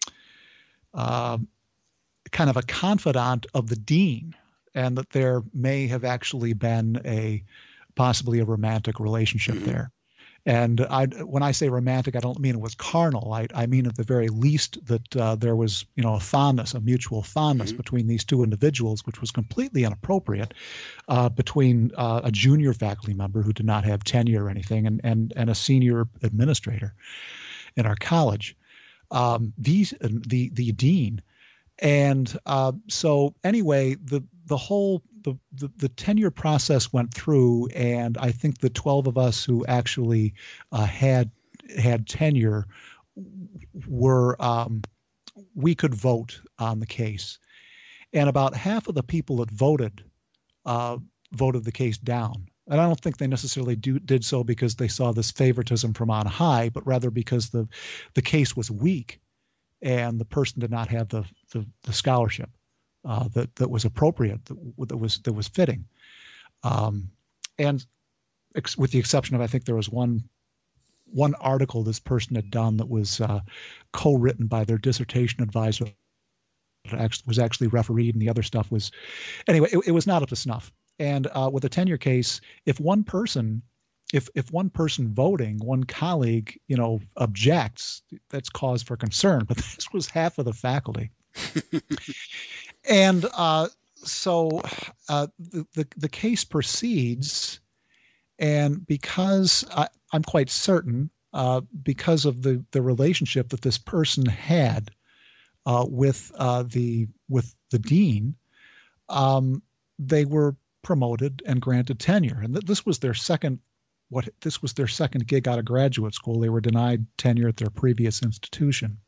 uh, kind of a confidant of the dean, and that there may have actually been a possibly a romantic relationship Mhm. there. And I, when I say romantic, I don't mean it was carnal. I, I mean at the very least that uh, there was, you know, a fondness, a mutual fondness Mhm. between these two individuals, which was completely inappropriate uh, between uh, a junior faculty member who did not have tenure or anything, and and and a senior administrator in our college. Um, these the the dean, and uh, so anyway, the the whole the, the, the tenure process went through, and I think the twelve of us who actually uh, had had tenure were um, we could vote on the case, and about half of the people that voted uh, voted the case down. And I don't think they necessarily do, did so because they saw this favoritism from on high, but rather because the the case was weak, and the person did not have the the, the scholarship uh, that that was appropriate, that, that was that was fitting, um, and ex- with the exception of I think there was one one article this person had done that was uh, co-written by their dissertation advisor, that actually, was actually refereed, and the other stuff was anyway. It, it was not up to snuff. And uh, with a tenure case, if one person, if if one person voting, one colleague, you know, objects, that's cause for concern. But this was half of the faculty, and uh, so uh, the, the the case proceeds, and because I, I'm quite certain, uh, because of the the relationship that this person had uh, with uh, the with the dean, um, they were promoted and granted tenure. And th- this was their second, what this was their second gig out of graduate school. They were denied tenure at their previous institution.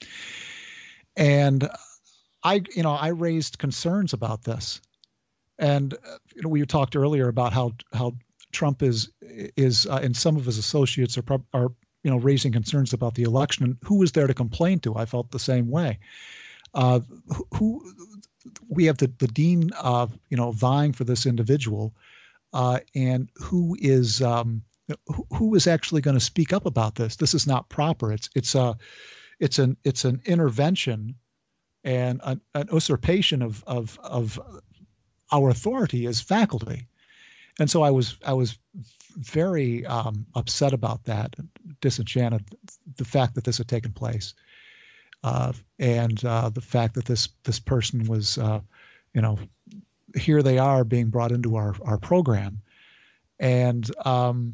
And I, you know, I raised concerns about this. And uh, you know, we talked earlier about how how Trump is is uh, and some of his associates are prob- are you know raising concerns about the election. And who was there to complain to? I felt the same way. Uh, who, who we have the, the dean, uh, you know, vying for this individual, uh, and who is um, who, who is actually going to speak up about this? This is not proper. It's it's a it's an it's an intervention and an, an usurpation of of of our authority as faculty. And so I was I was very um, upset about that, disenchanted, the fact that this had taken place. Uh, and uh, the fact that this this person was, uh, you know, here they are being brought into our, our program. And, um,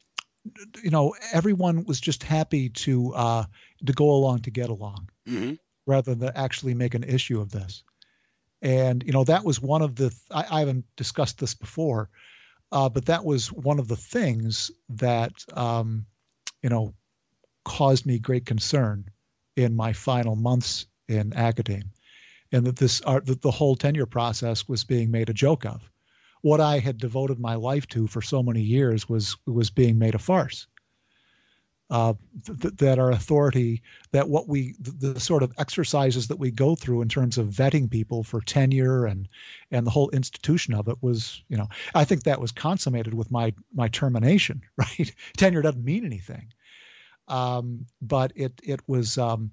you know, everyone was just happy to uh, to go along to get along, mm-hmm. rather than actually make an issue of this. And, you know, that was one of the, I, I haven't discussed this before, uh, but that was one of the things that, um, you know, caused me great concern in my final months in academe, and that this uh, that the whole tenure process was being made a joke of. What I had devoted my life to for so many years was was being made a farce. Uh, th- that our authority, that what we, the, the sort of exercises that we go through in terms of vetting people for tenure and and the whole institution of it was, you know, I think that was consummated with my my termination. Right, tenure doesn't mean anything. Um, but it it was um,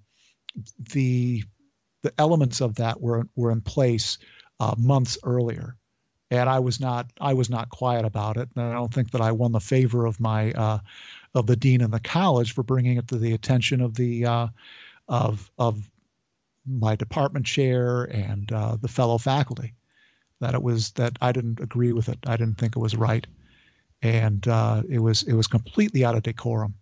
the the elements of that were were in place uh, months earlier, and I was not I was not quiet about it, and I don't think that I won the favor of my uh, of the dean and the college for bringing it to the attention of the uh, of of my department chair and uh, the fellow faculty, that it was that I didn't agree with it. I didn't think it was right, and uh, it was it was completely out of decorum.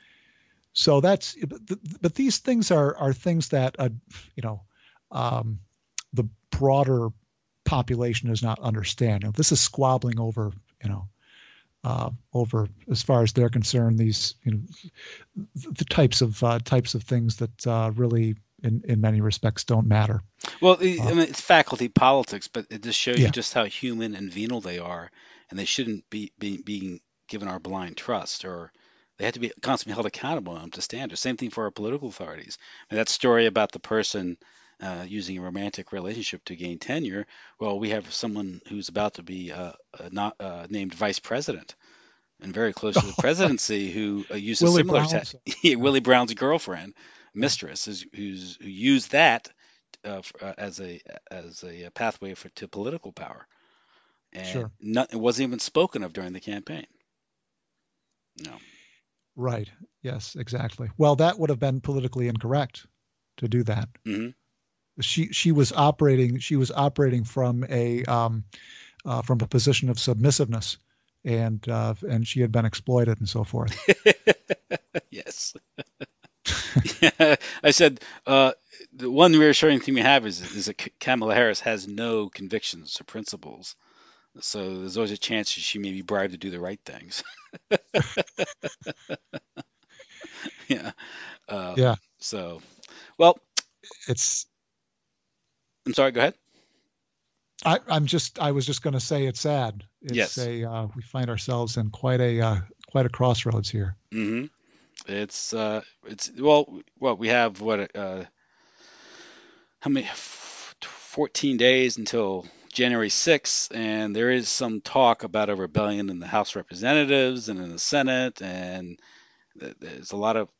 So that's, but these things are are things that, uh, you know, um, the broader population does not understand. You know, this is squabbling over, you know, uh, over, as far as they're concerned, these, you know, the types of uh, types of things that uh, really, in, in many respects, don't matter. Well, I mean, it's faculty politics, but it just shows yeah. you just how human and venal they are, and they shouldn't be, be being given our blind trust, or they have to be constantly held accountable and up to standards. Same thing for our political authorities. And that story about the person uh, using a romantic relationship to gain tenure, well, we have someone who's about to be uh, uh, not uh, named vice president and very close to the presidency who uh, used a similar Brown's, ta- yeah, Willie Brown's girlfriend, mistress, is, who's who used that uh, for, uh, as a as a pathway for to political power, and sure. not, it wasn't even spoken of during the campaign. No. Right. Yes, exactly. Well, that would have been politically incorrect to do that. Mm-hmm. She she was operating she was operating from a um, uh, from a position of submissiveness, and uh, and she had been exploited and so forth. Yes. Yeah, I said uh, the one reassuring thing we have is is that Kamala Harris has no convictions or principles. So there's always a chance that she may be bribed to do the right things. Yeah. Um, Yeah, so, well, it's. I'm sorry. Go ahead. I, I'm just. I was just going to say it's sad. It's Yes. a. Uh, we find ourselves in quite a uh, quite a crossroads here. hmm It's uh, it's well, well, we have what uh, how many? fourteen days until January sixth, and there is some talk about a rebellion in the House of Representatives and in the Senate, and th- there's a lot of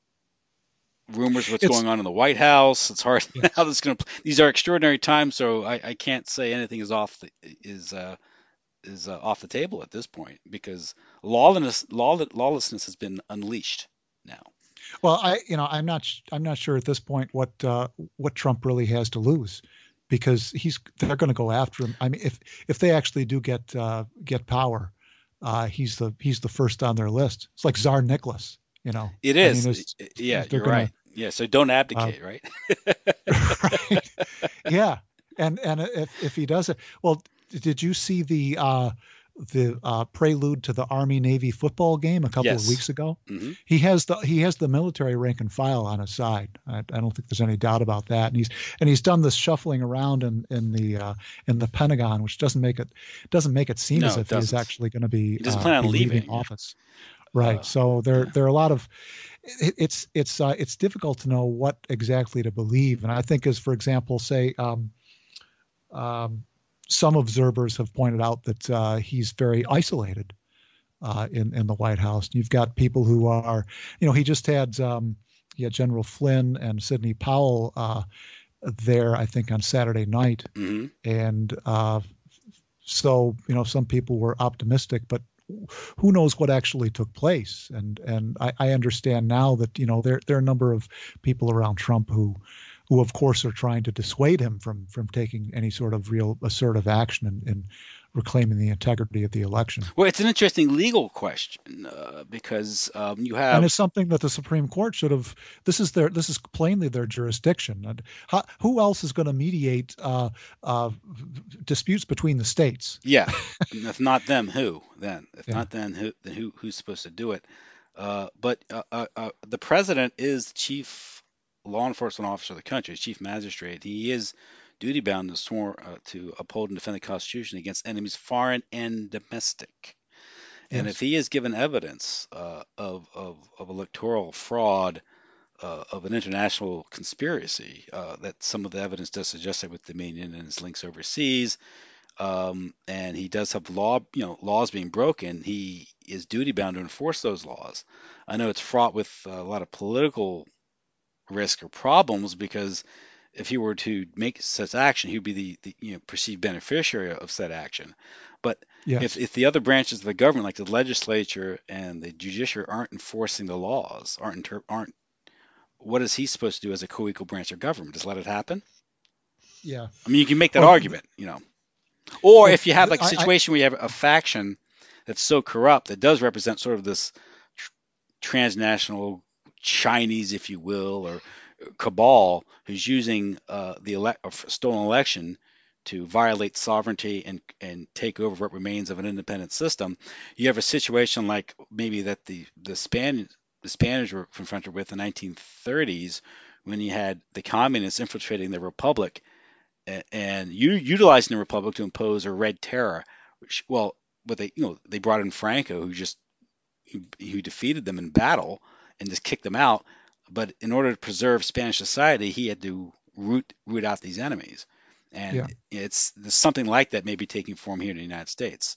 rumors what's It's going on in the White House. It's hard yes. how this is going to. These are extraordinary times, so I, I can't say anything is off the is uh, is uh, off the table at this point because lawlessness law, lawlessness has been unleashed now. Well, I you know I'm not sh- I'm not sure at this point what uh, what Trump really has to lose, because he's they're going to go after him. I mean, if if they actually do get uh, get power, uh, he's the he's the first on their list. It's like Tsar Nicholas, you know. It I is. mean, it's, Yeah, they're you're gonna, right. Yeah, so don't uh, abdicate, right? right? Yeah, and and if if he does it, well, did you see the uh, the uh, prelude to the Army Navy football game a couple of Yes. weeks ago? hmm He has the he has the military rank and file on his side. I, I don't think there's any doubt about that. And he's and he's done this shuffling around in in the uh, in the Pentagon, which doesn't make it doesn't make it seem No, as it if he's doesn't. actually going to be, He doesn't uh, plan on be leaving leaving. office. Right. Uh, So there yeah. there are a lot of it, it's it's uh, it's difficult to know what exactly to believe. And I think, as for example, say um, um, some observers have pointed out that uh, he's very isolated uh, in in the White House. You've got people who are, you know, he just had um, he had General Flynn and Sidney Powell uh, there, I think, on Saturday night, hmm and uh, so you know, some people were optimistic, but who knows what actually took place? And and I, I understand now that, you know, there there are a number of people around Trump who who of course are trying to dissuade him from from taking any sort of real assertive action in, in reclaiming the integrity of the election. Well, it's an interesting legal question uh, because um, you And have it's something that the Supreme Court should have. This is their. This is plainly their jurisdiction. And how, who else is going to mediate uh, uh, disputes between the states? yeah, and if not them, who then? If Yeah. not then, who? Then who? Who's supposed to do it? Uh, but uh, uh, uh, the president is the chief law enforcement officer of the country, chief magistrate. He is duty bound to sworn uh, to uphold and defend the Constitution against enemies foreign and domestic. And Yes. if he is given evidence uh, of, of of electoral fraud, uh, of an international conspiracy, uh, that some of the evidence does suggest that with Dominion and its links overseas, um, and he does have law, you know, laws being broken, he is duty bound to enforce those laws. I know it's fraught with a lot of political risk or problems because if he were to make such action, he would be the, the you know perceived beneficiary of said action. But Yes. if if the other branches of the government, like the legislature and the judiciary, aren't enforcing the laws, aren't inter- aren't what is he supposed to do as a co-equal branch of government? Just let it happen? Yeah. I mean, you can make that Well, argument, you know. Or well, if you have like a I, I, situation where you have a faction that's so corrupt that does represent sort of this tr- transnational Chinese, if you will, or cabal who's using uh, the ele- a stolen election to violate sovereignty and and take over what remains of an independent system, you have a situation like maybe that the the Span the Spaniards were confronted with in the nineteen thirties when you had the communists infiltrating the republic and, and u- utilizing the republic to impose a red terror. Which, well, what they you know they brought in Franco, who just who, who defeated them in battle and just kicked them out. But in order to preserve Spanish society, he had to root root out these enemies. And yeah. it's there's something like that maybe taking form here in the United States.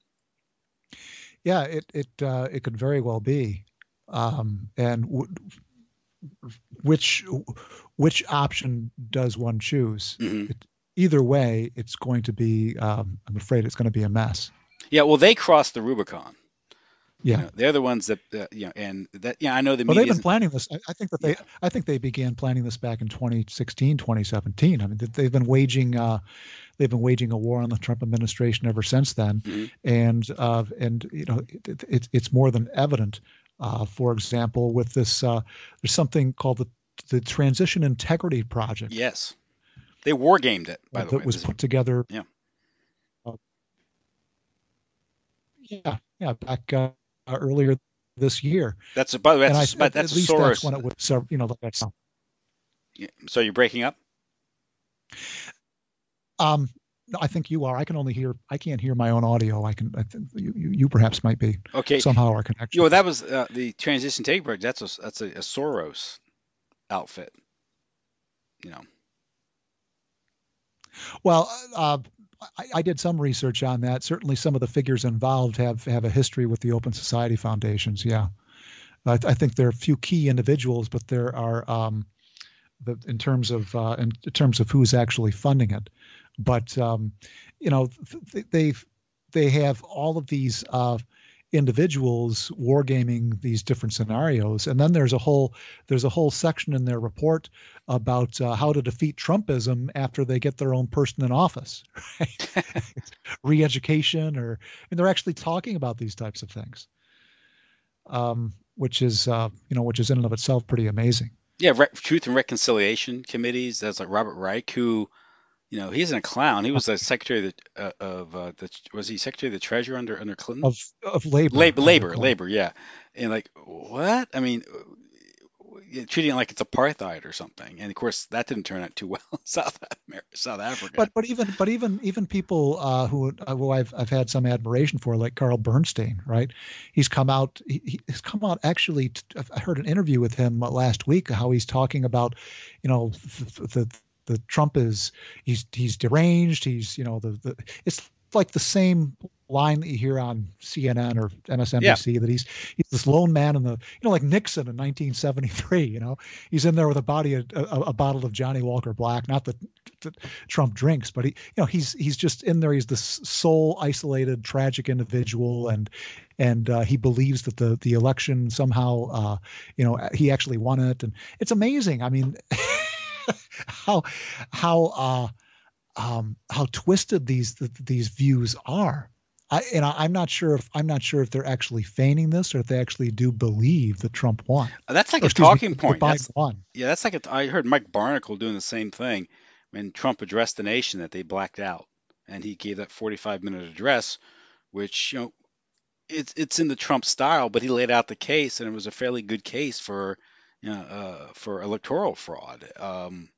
Yeah. It it uh, it could very well be. Um, and w- which which option does one choose? hmm It, either way, it's going to be. Um, I'm afraid it's going to be a mess. Yeah, well, they crossed the Rubicon. You Yeah. know, they're the ones that, uh, you know, and that, yeah, I know the Well, media. they've been isn't- planning this. I, I think that they, Yeah. I think they began planning this back in twenty sixteen, twenty seventeen. I mean, they- they've been waging, uh, they've been waging a war on the Trump administration ever since then. Mhm. And, uh, and you know, it, it, it's it's more than evident. Uh, for example, with this, uh, there's something called the the Transition Integrity Project Yes, they war gamed it, by uh, the that way. was This- put together. Yeah. Uh, Yeah, yeah, back uh, earlier this year. That's a, by the way, And I, that's, a, at, that's at a least Soros. that's when it was, so, you know, like that's, Yeah, so you're breaking up? um, I think you are. I can only hear, I can't hear my own audio. I can, I think you, you, you perhaps might be. Okay. Somehow our connection. You know, that was uh, the transition take break. That's a, that's a, a Soros outfit, you know. Well, uh, I, I did some research on that. Certainly some of the figures involved have, have a history with the Open Society Foundations. Yeah. I, I think there are a few key individuals, but there are, um, the, in terms of, uh, in terms of who's actually funding it. But, um, you know, th- they they have all of these uh, individuals wargaming these different scenarios, and then there's a whole there's a whole section in their report about uh, how to defeat Trumpism after they get their own person in office, right? Re-education, or and they're actually talking about these types of things, um, which is uh, you know which is in and of itself pretty amazing. Yeah, Re- Truth and Reconciliation committees. That's like Robert Reich, who. You know, he isn't a clown. He was the secretary of the, uh, of uh, the was he secretary of the treasury under under Clinton? Of of labor, labor, labor, labor. Yeah, and like what? I mean, treating it like it's apartheid or something. And of course, that didn't turn out too well in South America, South Africa. But but even but even even people uh, who who I've I've had some admiration for, like Carl Bernstein, right? He's come out. He, he's come out actually. To, I heard an interview with him last week. How he's talking about, you know, the. the The Trump is he's he's deranged. He's you know the, the it's like the same line that you hear on C N N or M S N B C, yeah. that he's he's this lone man in the you know like Nixon in nineteen seventy-three. You know he's in there with a body a, a, a bottle of Johnny Walker Black. Not that, that Trump drinks, but he you know he's he's just in there. He's this sole isolated tragic individual, and and uh, he believes that the the election somehow uh, you know he actually won it, and it's amazing. I mean. how how uh, um, how twisted these these views are, I, and I, I'm not sure if I'm not sure if they're actually feigning this or if they actually do believe that Trump won. That's like or, a talking me, point. That's, won. Yeah, that's like a, I heard Mike Barnicle doing the same thing when Trump addressed the nation that they blacked out, and he gave that forty-five minute address, which you know it's it's in the Trump style, but he laid out the case, and it was a fairly good case for. You know, uh, for electoral fraud. Um,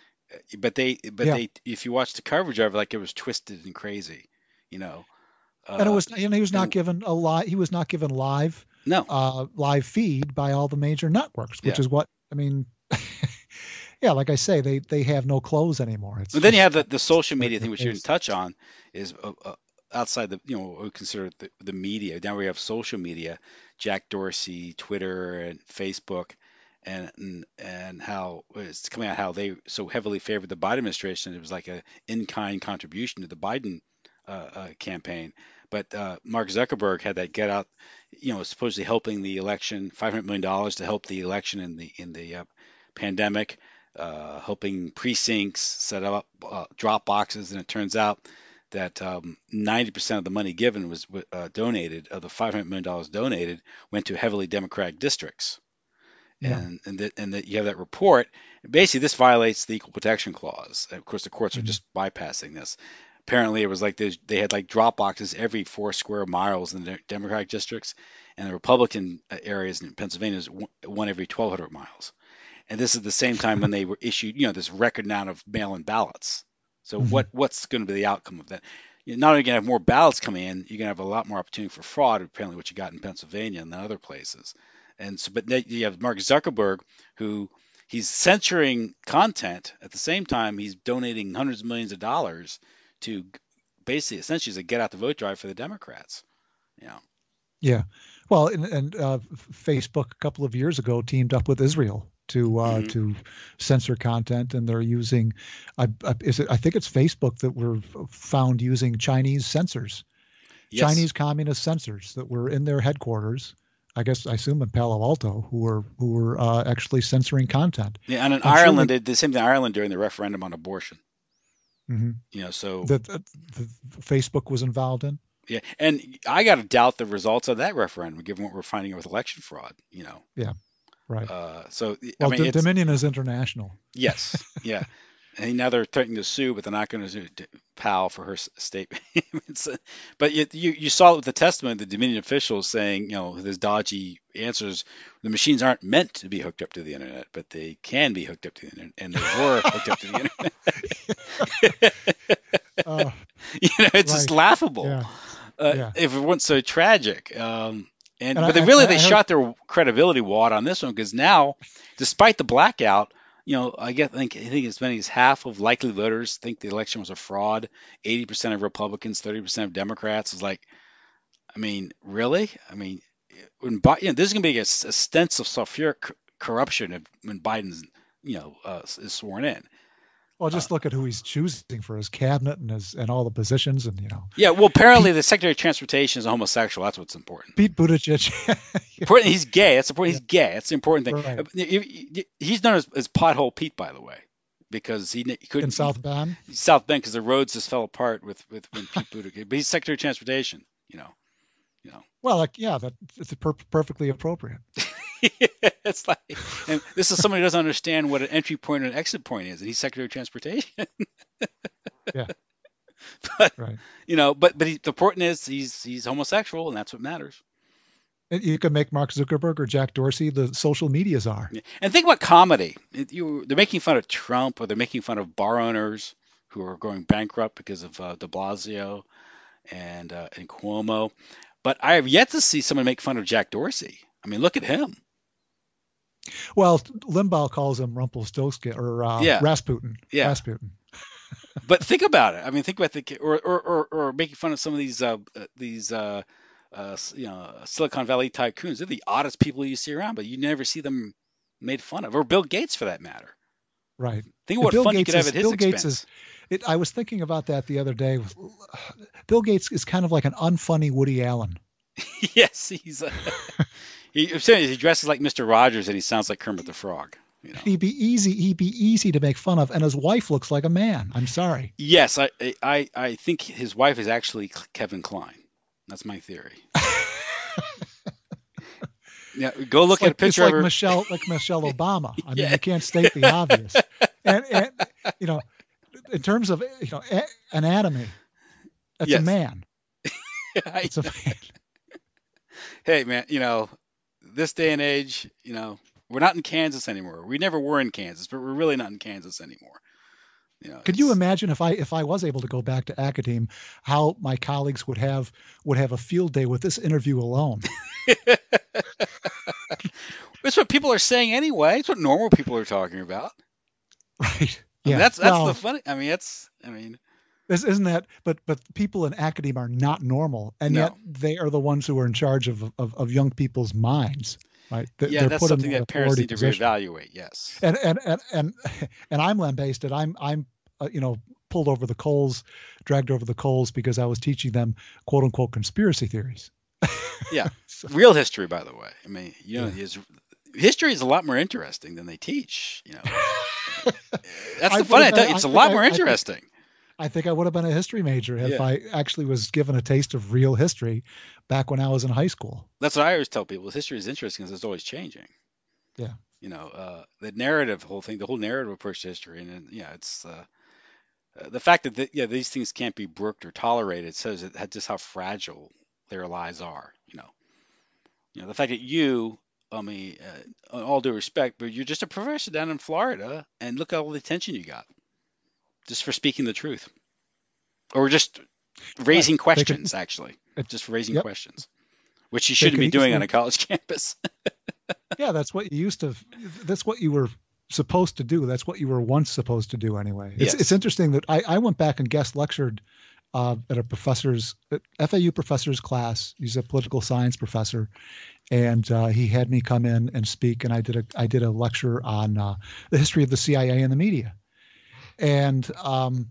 but they, but yeah. they, if you watch the coverage of it, like it was twisted and crazy, you know. Uh, and it was, and he was not and, given a live, he was not given live, no, uh, live feed by all the major networks, which yeah. is what I mean. Yeah, like I say, they they have no clothes anymore. It's but then you have the, the social media thing, which you didn't touch on, is uh, uh, outside the, you know, what we consider the, the media. Now we have social media, Jack Dorsey, Twitter, and Facebook. And, and and how it's coming out how they so heavily favored the Biden administration. It was like a in-kind contribution to the Biden uh, uh, campaign. But uh, Mark Zuckerberg had that get out, you know, supposedly helping the election, five hundred million dollars to help the election in the in the uh, pandemic, uh, helping precincts set up uh, drop boxes. And it turns out that um, ninety percent of the money given was uh, donated, of the five hundred million dollars donated, went to heavily Democratic districts. Yeah. And and that and that you have that report. Basically, this violates the Equal Protection Clause. And of course, the courts are mm-hmm. just bypassing this. Apparently, it was like they had like drop boxes every four square miles in the Democratic districts, and the Republican areas in Pennsylvania is one every twelve hundred miles. And this is the same time when they were issued, you know, this record amount of mail-in ballots. So mm-hmm. what what's going to be the outcome of that? You're not only going to have more ballots coming in, you're going to have a lot more opportunity for fraud. Apparently, what you got in Pennsylvania and other places. And so, but you have Mark Zuckerberg, who he's censoring content at the same time he's donating hundreds of millions of dollars to basically, essentially, as a get out the vote drive for the Democrats. You know. Yeah, well, and, and uh, Facebook a couple of years ago teamed up with Israel to uh, mm-hmm. to censor content, and they're using, I, I, is it? I think it's Facebook that were found using Chinese censors, yes. Chinese communist censors that were in their headquarters. I guess I assume in Palo Alto, who were who were uh, actually censoring content. Yeah, and in I'm Ireland, sure they did the same thing in Ireland during the referendum on abortion. Mm-hmm. You know, so that, that, that Facebook was involved in. Yeah, and I got to doubt the results of that referendum, given what we're finding with election fraud. You know. Yeah. Right. Uh, so well, I mean, D- Dominion is international. Yes. Yeah. And now they're threatening to sue, but they're not going to sue Powell for her s- statement. It's, uh, but you, you you saw it with the testimony, the Dominion officials saying, you know, there's dodgy answers. The machines aren't meant to be hooked up to the internet, but they can be hooked up to the internet, and they were hooked up to the internet. Uh, You know, it's just right. laughable. Yeah. Uh, Yeah. If it wasn't so tragic. Um, and, And but I- they really I- they I heard- shot their credibility wad on this one because now, despite the blackout, you know, I get I think I think as many as half of likely voters think the election was a fraud. eighty percent of Republicans, thirty percent of Democrats. Is like, I mean, really? I mean, when Bi- you know, there's going to be a, s- a stench of sulfuric c- corruption if, when Biden's, you know, uh, is sworn in. Well, just look at who he's choosing for his cabinet and his and all the positions, and you know, Yeah, well, apparently the Secretary of Transportation is a homosexual. That's what's important. Pete Buttigieg. Important. He's gay. That's important. He's gay. That's the important thing. Right. Uh, he- he- He's known as, as Pothole Pete, by the way, because he, he couldn't in South Bend. South Bend because the roads just fell apart with with when Pete Buttigieg. But he's Secretary of Transportation. You know. You know. Well, like yeah, that it's per- perfectly appropriate. It's like, and this is somebody who doesn't understand what an entry point and an exit point is, and he's Secretary of Transportation. Yeah. But Right. you know, but but he, the important is he's he's homosexual, and that's what matters. And you could make Mark Zuckerberg or Jack Dorsey the social media czar. Yeah. And think about comedy. It- you, they're making fun of Trump, or they're making fun of bar owners who are going bankrupt because of uh, De Blasio and uh, and Cuomo. But I have yet to see someone make fun of Jack Dorsey. I mean, look at him. Well, Limbaugh calls him Rumpelstiltskin or uh, Yeah. Rasputin. Yeah. Rasputin. But think about it. I mean, think about the or or or, or making fun of some of these uh, uh, these uh, uh, you know Silicon Valley tycoons. They're the oddest people you see around, but you never see them made fun of, or Bill Gates for that matter. Right. Think of what Bill fun you Gates could have is- at his Bill expense. Gates is. It, I was thinking about that the other day. Bill Gates is kind of like an unfunny Woody Allen. Yes, he's. Uh, he, I'm saying he dresses like Mister Rogers and he sounds like Kermit the Frog. You know. He'd be easy. He'd be easy to make fun of, and his wife looks like a man. I'm sorry. Yes, I, I I think his wife is actually Kevin Kline. That's my theory. Yeah, go look It's like, at a picture it's like of her. Michelle, like Michelle Obama. I mean, Yeah. you can't state the obvious. And, and you know, in terms of you know a- anatomy, it's Yes. a man. I- It's a man. hey man, you know, this day and age, you know, we're not in Kansas anymore. We never were in Kansas, but we're really not in Kansas anymore. You know, Could you it's- imagine if I if I was able to go back to academe, how my colleagues would have would have a field day with this interview alone? It's what people are saying anyway. It's what normal people are talking about. Right. I mean, Yeah. that's that's Well, the funny. I mean, that's. I mean, This, isn't that? But but people in academe are not normal, and No. yet they are the ones who are in charge of of, of young people's minds, right? They- yeah, they're that's put in something that that parents authority need to position. reevaluate. Yes. And and and and and I'm lambasted. I'm I'm uh, you know pulled over the coals, dragged over the coals because I was teaching them quote unquote conspiracy theories. Yeah. So- Real history, by the way. I mean, you know, Yeah. is history is a lot more interesting than they teach. You know, that's I the funny. would've been- It's I a think lot I- more I think- interesting. I think I would have been a history major if Yeah. I actually was given a taste of real history back when I was in high school. That's what I always tell people. History is interesting because it's always changing. Yeah. You know, uh, the narrative, whole thing, the whole narrative approach to history, and then, yeah, it's uh, uh, the fact that th- yeah these things can't be brooked or tolerated says that just how fragile their lives are. You know, you know the fact that you, I mean, uh, all due respect, but you're just a professor down in Florida, and look at all the attention you got just for speaking the truth, or just raising Right. They could- questions. Actually, It- just raising Yep. questions, which you shouldn't could be doing on easily- a college campus. Yeah, that's what you used to. That's what you were supposed to do. That's what you were once supposed to do anyway. It's Yes. it's interesting that I, I went back and guest lectured uh, at a professor's at F A U professor's class. He's a political science professor, and uh, he had me come in and speak. And I did a I did a lecture on uh, the history of the C I A and the media. And um,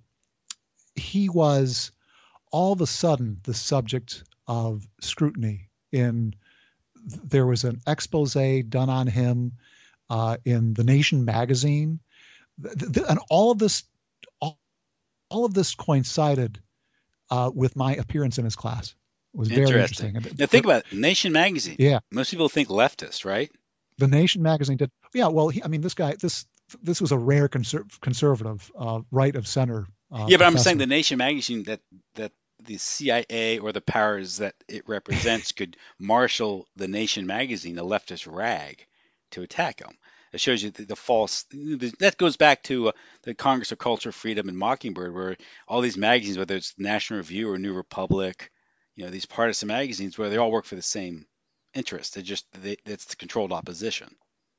he was all of a sudden the subject of scrutiny in. There was an expose done on him uh, in The Nation magazine, th- th- and all of this, all, all of this coincided uh, with my appearance in his class. It was very Interesting. interesting. Now think about it. Nation magazine. Yeah, Most people think leftist, right? The Nation magazine did. Yeah, well, he, I mean, this guy, this this was a rare conser- conservative, uh, right of center. Uh, Yeah, but I'm professor. saying the Nation magazine that that the C I A or the powers that it represents could marshal the Nation magazine, a leftist rag, to attack him. It shows you the, the false. That goes back to uh, the Congress of Culture, Freedom, and Mockingbird, where all these magazines, whether it's National Review or New Republic, you know, these partisan magazines, where they all work for the same interest. They just they, it's the controlled opposition.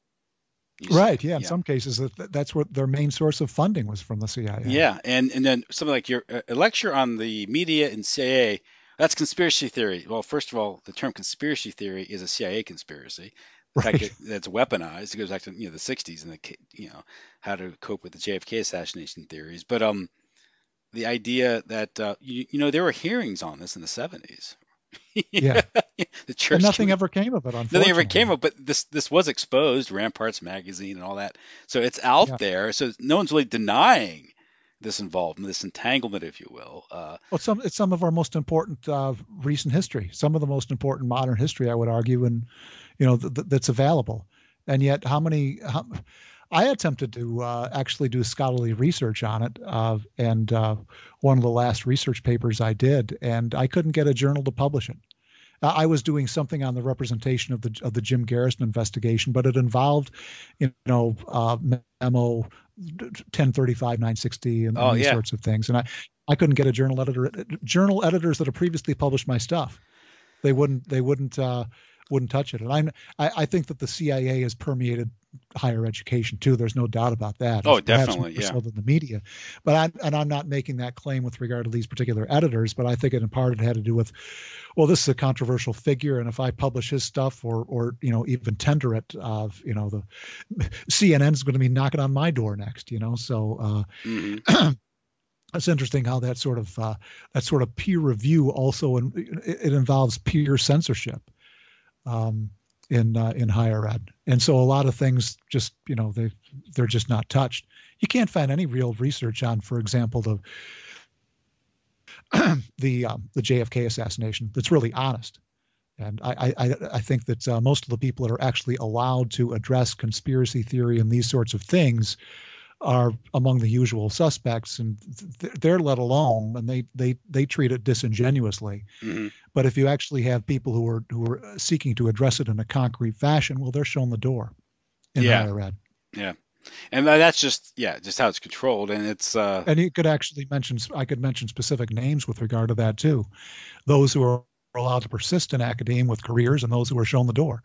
You see- Right. Yeah. In some cases, that, that's what their main source of funding was, from the C I A. Yeah, and and then something like your a lecture on the media and C I A. That's conspiracy theory. Well, first of all, the term conspiracy theory is a C I A conspiracy. The fact Right. that that's weaponized. It goes back to you know the sixties and the ca- you know how to cope with the J F K assassination theories. But um, the idea that uh, you you know there were hearings on this in the seventies. Yeah. The church. And nothing commi- ever came of it, unfortunately. Nothing ever came up, but this this was exposed, Ramparts magazine and all that. So it's out Yeah. there. So no one's really denying this involvement, this entanglement, if you will. Uh, Well, some it's some of our most important uh, recent history, some of the most important modern history, I would argue, and you know th- th- that's available. And yet, how many? How, I attempted to uh, actually do scholarly research on it, uh, and uh, one of the last research papers I did, and I couldn't get a journal to publish it. Uh, I was doing something on the representation of the of the Jim Garrison investigation, but it involved, you know, uh, memo ten thirty-five, nine sixty, and, Oh, and these yeah. sorts of things. And I, I couldn't get a journal editor, journal editors that have previously published my stuff. They wouldn't, they wouldn't, uh, wouldn't touch it. And I'm, I, I think that the C I A has permeated higher education too. There's no doubt about that. Oh, Perhaps definitely, more yeah. so than the media. But I'm, and I'm not making that claim with regard to these particular editors, but I think it in part it had to do with, well, this is a controversial figure, and if I publish his stuff or, or you know, even tender it, uh, you know, the C N N is going to be knocking on my door next, you know. So uh, mhm. it's interesting how that sort of uh, that sort of peer review also, in, it, it involves peer censorship um, in uh, in higher ed, and so a lot of things just you know they they're just not touched. You can't find any real research on, for example, the the um, the J F K assassination that's really honest. And I, I, I think that uh, most of the people that are actually allowed to address conspiracy theory and these sorts of things are among the usual suspects, and th- they're let alone, and they, they, they treat it disingenuously. Mhm. But if you actually have people who are who are seeking to address it in a concrete fashion, well, they're shown the door in Yeah. higher ed. Yeah, and tha- that's just yeah, just how it's controlled, and it's uh, And you could actually mention, I could mention specific names with regard to that too. Those who are allowed to persist in academia with careers, and those who are shown the door.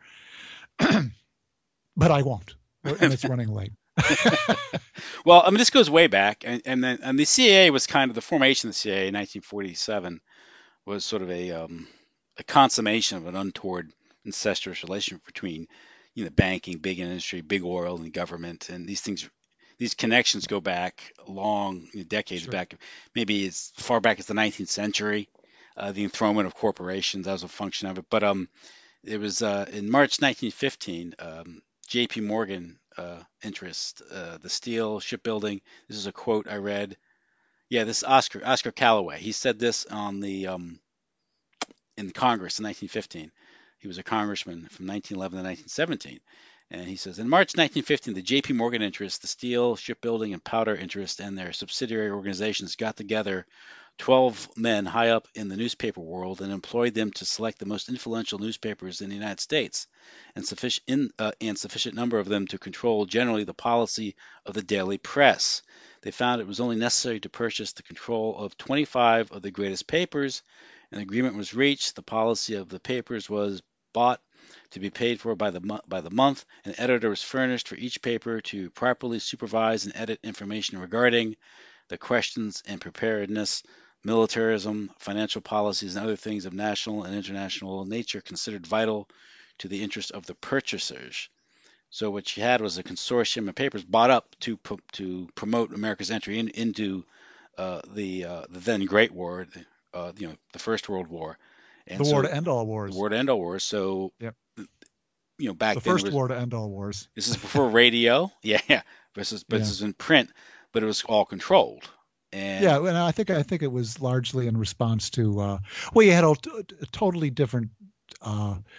But I won't, and it's running late. well, I mean, this goes way back, and, and then and the C I A was kind of the formation of the C I A in nineteen forty-seven was sort of a um, a consummation of an untoward incestuous relationship between you know banking, big industry, big oil, and government, and these things. These connections go back long, you know, decades Sure. back, maybe as far back as the nineteenth century. Uh, the enthronement of corporations as a function of it. But um, it was uh, in March nineteen fifteen, um, J P Morgan uh, interest, uh, the steel shipbuilding. This is a quote I read. Yeah, this is Oscar Oscar Callaway. He said this on the um, in Congress in nineteen fifteen. He was a congressman from nineteen eleven to nineteen seventeen. And he says, in March nineteen fifteen, the J P Morgan interest, the steel, shipbuilding, and powder interest, and their subsidiary organizations got together twelve men high up in the newspaper world and employed them to select the most influential newspapers in the United States, and sufficient, in, uh, and sufficient number of them to control generally the policy of the daily press. They found it was only necessary to purchase the control of twenty-five of the greatest papers. An agreement was reached. The policy of the papers was bought to be paid for by the mo- by the month. An editor was furnished for each paper to properly supervise and edit information regarding the questions and preparedness, militarism, financial policies, and other things of national and international nature considered vital to the interest of the purchasers. So what you had was a consortium of papers bought up to pro- to promote America's entry in, into uh, the uh, the then Great War, uh, you know, the First World War, and The so, war to end all wars. the war to end all wars. So, Yep. you know, back The then it first was, war to end all wars. this is before radio, yeah, yeah. This is, but Yeah. this is in print, but it was all controlled. And Yeah, and I think I think it was largely in response to uh, well, you had a, t- a totally different uh,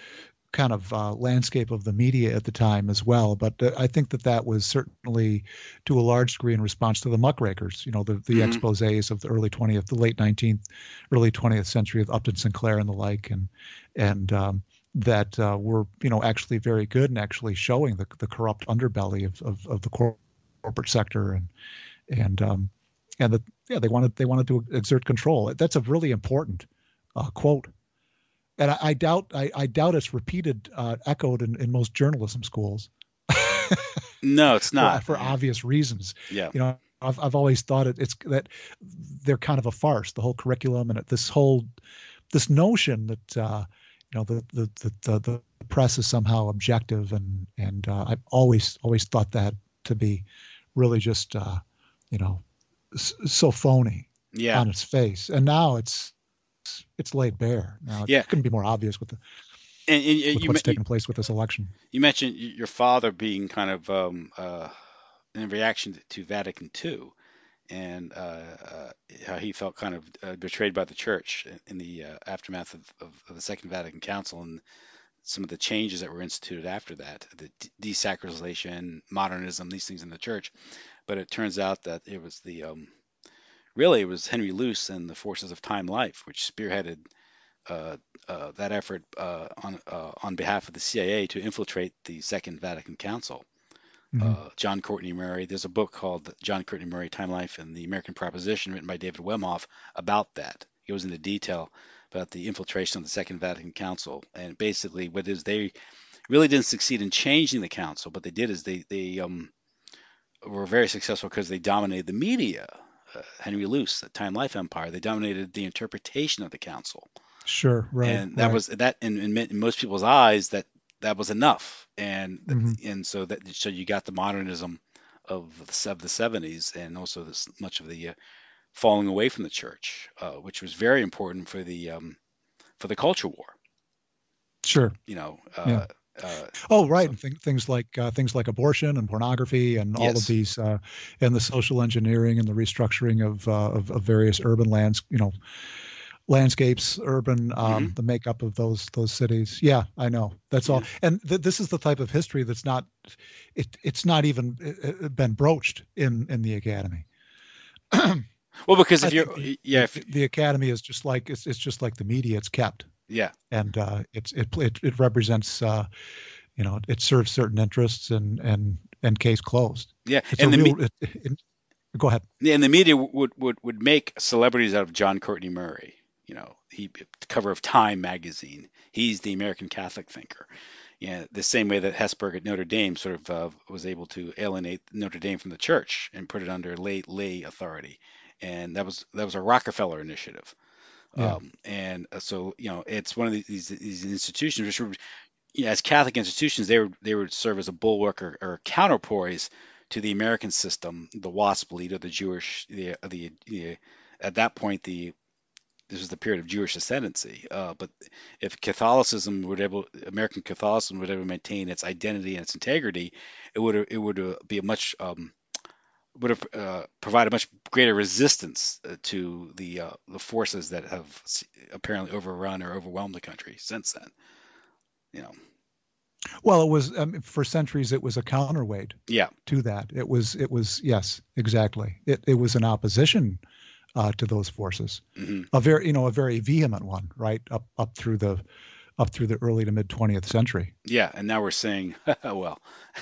kind of uh, landscape of the media at the time as well. But uh, I think that that was certainly to a large degree in response to the muckrakers, you know, the, the Mhm. exposés of the early twentieth, the late nineteenth, early twentieth century of Upton Sinclair and the like, and and um, that uh, were, you know, actually very good and actually showing the, the corrupt underbelly of, of, of the cor- corporate sector, and and um, and that yeah they wanted they wanted to exert control. That's a really important uh, quote. And I, I doubt I, I doubt it's repeated, uh, echoed in, in most journalism schools No, it's for, not. for obvious reasons. Yeah. You know, I've I've always thought it, it's that they're kind of a farce, the whole curriculum, and it, this whole this notion that uh, you know the the, the the the press is somehow objective, and and uh, I've always always thought that to be really just uh, you know s- so phony Yeah. on its face. And now it's it's laid bare. Now it Yeah. couldn't be more obvious with the And, and, and with you, what's men- taken place with this election. you mentioned y- your father being kind of um, uh, in reaction to Vatican two, and uh, uh, how he felt kind of uh, betrayed by the church in in the uh, aftermath of, of, of the Second Vatican Council, and some of the changes that were instituted after that, the de- desacralization, modernism, these things in the church. But it turns out that it was the um, really it was Henry Luce and the Forces of Time Life which spearheaded uh, uh, that effort uh, on uh, on behalf of the C I A to infiltrate the Second Vatican Council. Mhm. Uh, John Courtney Murray. There's a book called John Courtney Murray: Time Life and the American Proposition, written by David Wemhoff, about that. It goes into detail about the infiltration of the Second Vatican Council, and basically what it is, they really didn't succeed in changing the council, but they did is they they um, were very successful because they dominated the media. Uh, Henry Luce, the Time Life empire, they dominated the interpretation of the council, Sure, right, and that right. was that in, in, in most people's eyes that that was enough, and Mhm. and so that so you got the modernism of the, se- of the seventies, and also this much of the uh, falling away from the church, uh, which was very important for the um, for the culture war. Sure. You know, Yeah. uh, uh, Oh, right. so And th- things like uh, things like abortion and pornography and all of yes, these, uh, and the social engineering and the restructuring of uh, of, of various urban lands, you know, landscapes, urban, hmm um, the makeup of those those cities. Yeah, I know. That's all. yeah. And th- this is the type of history that's not, it it's not even uh, uh, been broached in in the academy. Well, because I if you're think the, yeah, the if, the academy is just like it's it's just like the media. It's kept, yeah, and uh, it's it it it represents. Uh, you know, it serves certain interests, and and and case closed. yeah, It's a and the me- real. It, it, go ahead. yeah, and the media would would would make celebrities out of John Courtney Murray. You know, he cover of Time magazine. He's the American Catholic thinker. Yeah, the same way that Hesburgh at Notre Dame sort of uh, was able to alienate Notre Dame from the church and put it under lay lay authority, and that was that was a Rockefeller initiative. Yeah. Um, and uh, so you know, it's one of these these institutions which were, you know, as Catholic institutions, they would they would serve as a bulwark or, or counterpoise to the American system, the WASP lead, or the Jewish the the, the at that point the this was the period of Jewish ascendancy. Uh, but if Catholicism would able, American Catholicism would ever maintain its identity and its integrity, it would it would uh, be a much um, would have uh, provided much greater resistance uh, to the uh, the forces that have s- apparently overrun or overwhelmed the country since then. You know, Well, it was um, for centuries. It was a counterweight yeah, to that. It was. It was. Yes, exactly. It it was an opposition uh, to those forces. hmm A very, you know, a very vehement one, right up up through the up through the early to mid twentieth century. yeah, and now we're saying, well,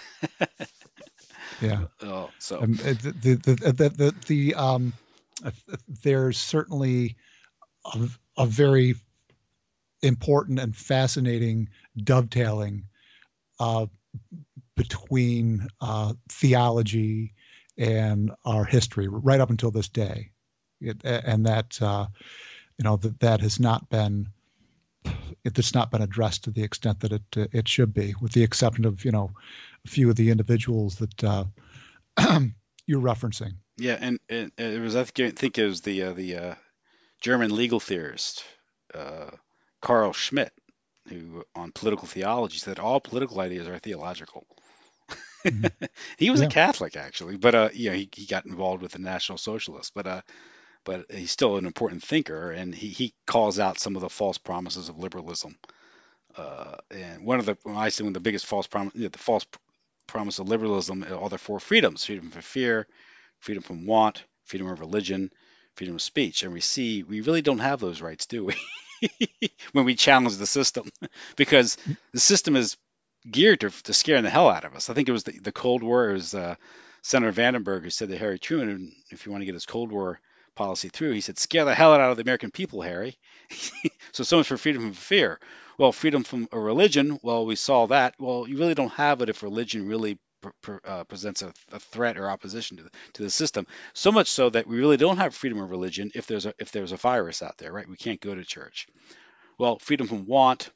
Yeah. oh, so Um, uh, the, the, the, the, the, the um, uh, there's certainly a, a very important and fascinating dovetailing uh, between uh, theology and our history right up until this day. It, and that, uh, you know, that, that has not been, it has not been addressed to the extent that it uh, it should be, with the exception of, you know, a few of the individuals that uh, you're referencing. yeah, and, and it was I think think it was the uh, the uh, German legal theorist uh, Carl Schmitt, who on political theology said all political ideas are theological. Mhm. He was a Yeah. Catholic actually, but uh, you know, he, he got involved with the National Socialists, but uh, but he's still an important thinker, and he, he calls out some of the false promises of liberalism uh, and one of the, when I say one of the biggest false promise, you know, the false pr- promise of liberalism are the four freedoms: freedom from fear, freedom from want, freedom of religion, freedom of speech. And we see we really don't have those rights, do we? When we challenge the system, because the system is geared to, to scaring the hell out of us. I think it was the, the Cold War. It was uh, Senator Vandenberg who said to Harry Truman, if you want to get his Cold War policy through, he said, scare the hell out of the American people, Harry. So so much for freedom from fear. Well, freedom from a religion, well, we saw that. Well, you really don't have it if religion really pr- pr- uh, presents a, a threat or opposition to the, to the system. So much so that we really don't have freedom of religion if there's a if there's a virus out there, right? We can't go to church. Well, freedom from want.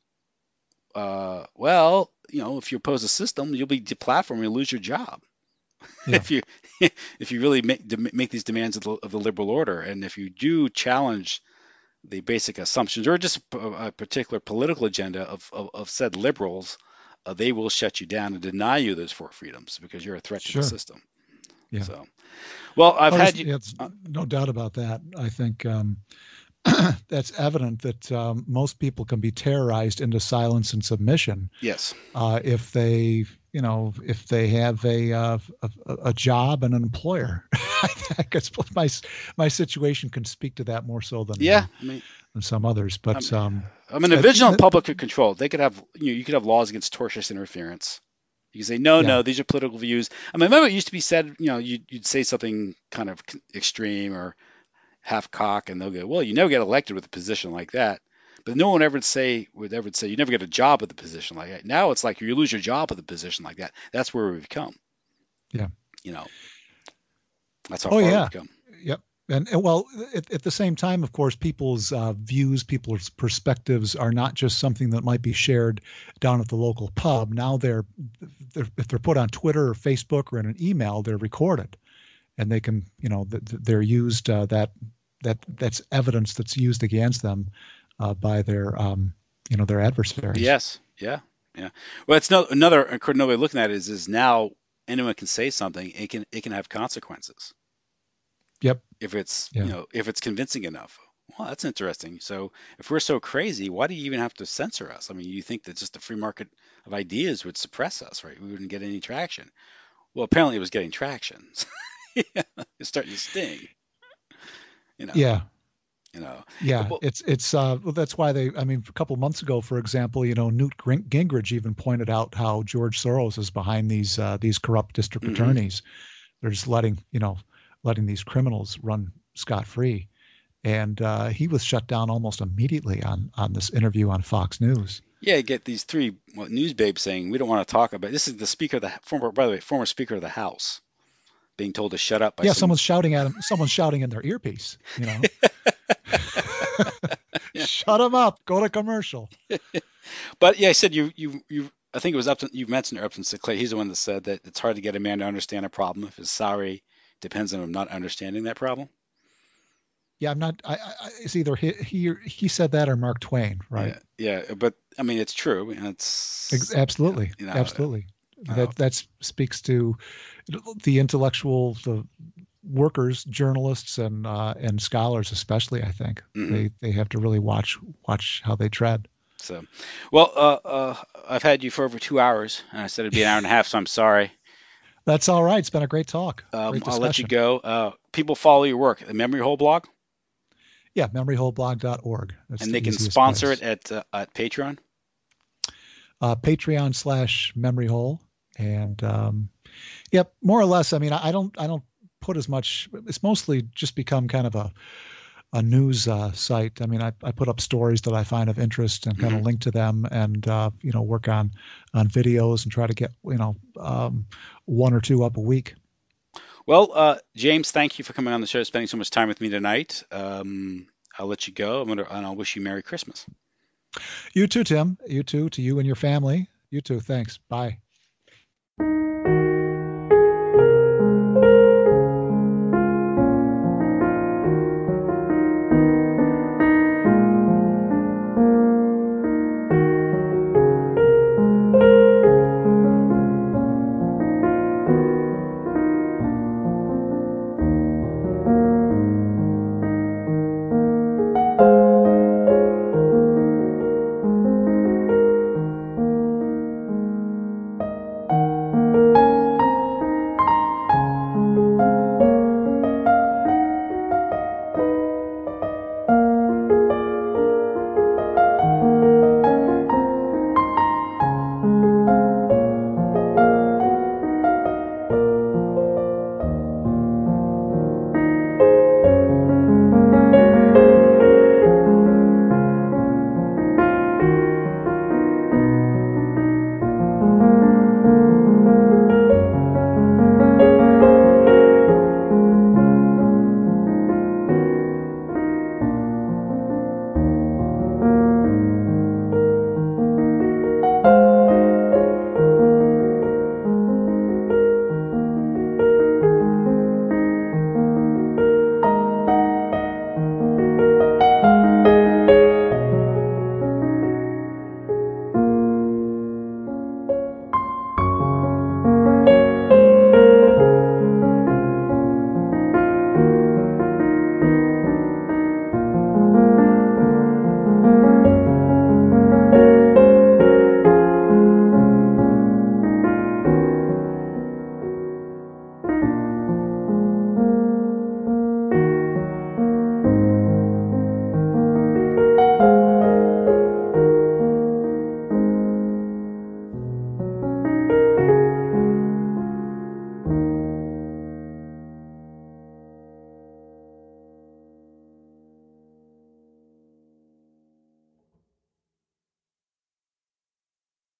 Uh, well, you know, if you oppose the system, you'll be deplatformed. You'll lose your job. Yeah. if you if you really make de- make these demands of the, of the liberal order, and if you do challenge the basic assumptions or just a, a particular political agenda of of, of said liberals, uh, they will shut you down and deny you those four freedoms because you're a threat Sure. to the system. Yeah. So, well, I've Oh, had there's- you. yeah, it's uh, no doubt about that. I think um, that's evident that um, most people can be terrorized into silence and submission yes. uh, if they, you know, if they have a uh, a, a job and an employer. I guess my my situation can speak to that more so than Yeah. uh, I mean, than some others. But I'm- um, I mean, a I- vigilant public could control. They could have, you know, you could have laws against tortious interference. You can say, no, Yeah. no, these are political views. I mean, remember it used to be said, you know, you'd, you'd say something kind of extreme or half cock, and they'll go, well, you never get elected with a position like that. But no one ever would say would ever say you never get a job with a position like that. Now it's like you lose your job with a position like that. That's where we've come. Yeah. You know, that's how Oh, far yeah. we've come. Yep. And, and well, at, at the same time, of course, people's uh, views, people's perspectives are not just something that might be shared down at the local pub. Now they're, they're if they're put on Twitter or Facebook or in an email, they're recorded, and they can, you know, th- th- they're used. Uh, that that that's evidence that's used against them uh, by their, um, you know, their adversaries. Yes. Yeah. Yeah. Well, it's no another another way of looking at it is is now anyone can say something. It can it can have consequences. Yep. If it's Yeah. you know if it's convincing enough. Well, that's interesting. So if we're so crazy, why do you even have to censor us? I mean, you think that just the free market of ideas would suppress us, right? We wouldn't get any traction. Well, apparently it was getting traction. It's starting to sting. You know. Yeah. You know. Yeah, Well- it's it's uh well, that's why they I mean a couple months ago, for example, you know, Newt Gring- Gingrich even pointed out how George Soros is behind these uh, these corrupt district Mhm. attorneys. They're just letting you know letting these criminals run scot free, and uh, he was shut down almost immediately on on this interview on Fox News. Yeah, you get these three what, news babes saying we don't want to talk about. This is the speaker of the former, by the way, former speaker of the House, being told to shut up by Yeah, some- someone's shouting at him. Someone's shouting in their earpiece. You know, Yeah. shut him up. Go to commercial. But yeah, I said you you you. I think it was Upton. You mentioned Upton Sinclair. He's the one that said that it's hard to get a man to understand a problem if his salary depends on him not understanding that problem. Yeah, I'm not. I, I it's either he he or- he said that or Mark Twain, right? Yeah, yeah, but I mean it's true, and it's Ex- Absolutely, you know, absolutely. uh, that that speaks to the intellectual, the workers, journalists, and uh, and scholars, especially. I think Mhm. they they have to really watch watch how they tread. So, well, uh, uh, I've had you for over two hours, and I said it'd be an hour and a half, so I'm sorry. That's all right. It's been a great talk. Um, great I'll let you discussion. go. Uh, people follow your work, the Memory Hole blog, Yeah, memory hole blog dot org. That's and the they can easiest sponsor place. it at uh, at Patreon. uh, Patreon slash memory hole. And um, yep, more or less. I mean, I, I don't I don't put as much. It's mostly just become kind of a a news uh, site. I mean, I, I put up stories that I find of interest and kind Mhm. of link to them, and uh, you know, work on on videos and try to get you know um, one or two up a week. Well, uh, James, thank you for coming on the show, spending so much time with me tonight. Um, I'll let you go. I'm gonna, and I'll wish you Merry Christmas. You too, Tim. You too. To you and your family. You too. Thanks. Bye.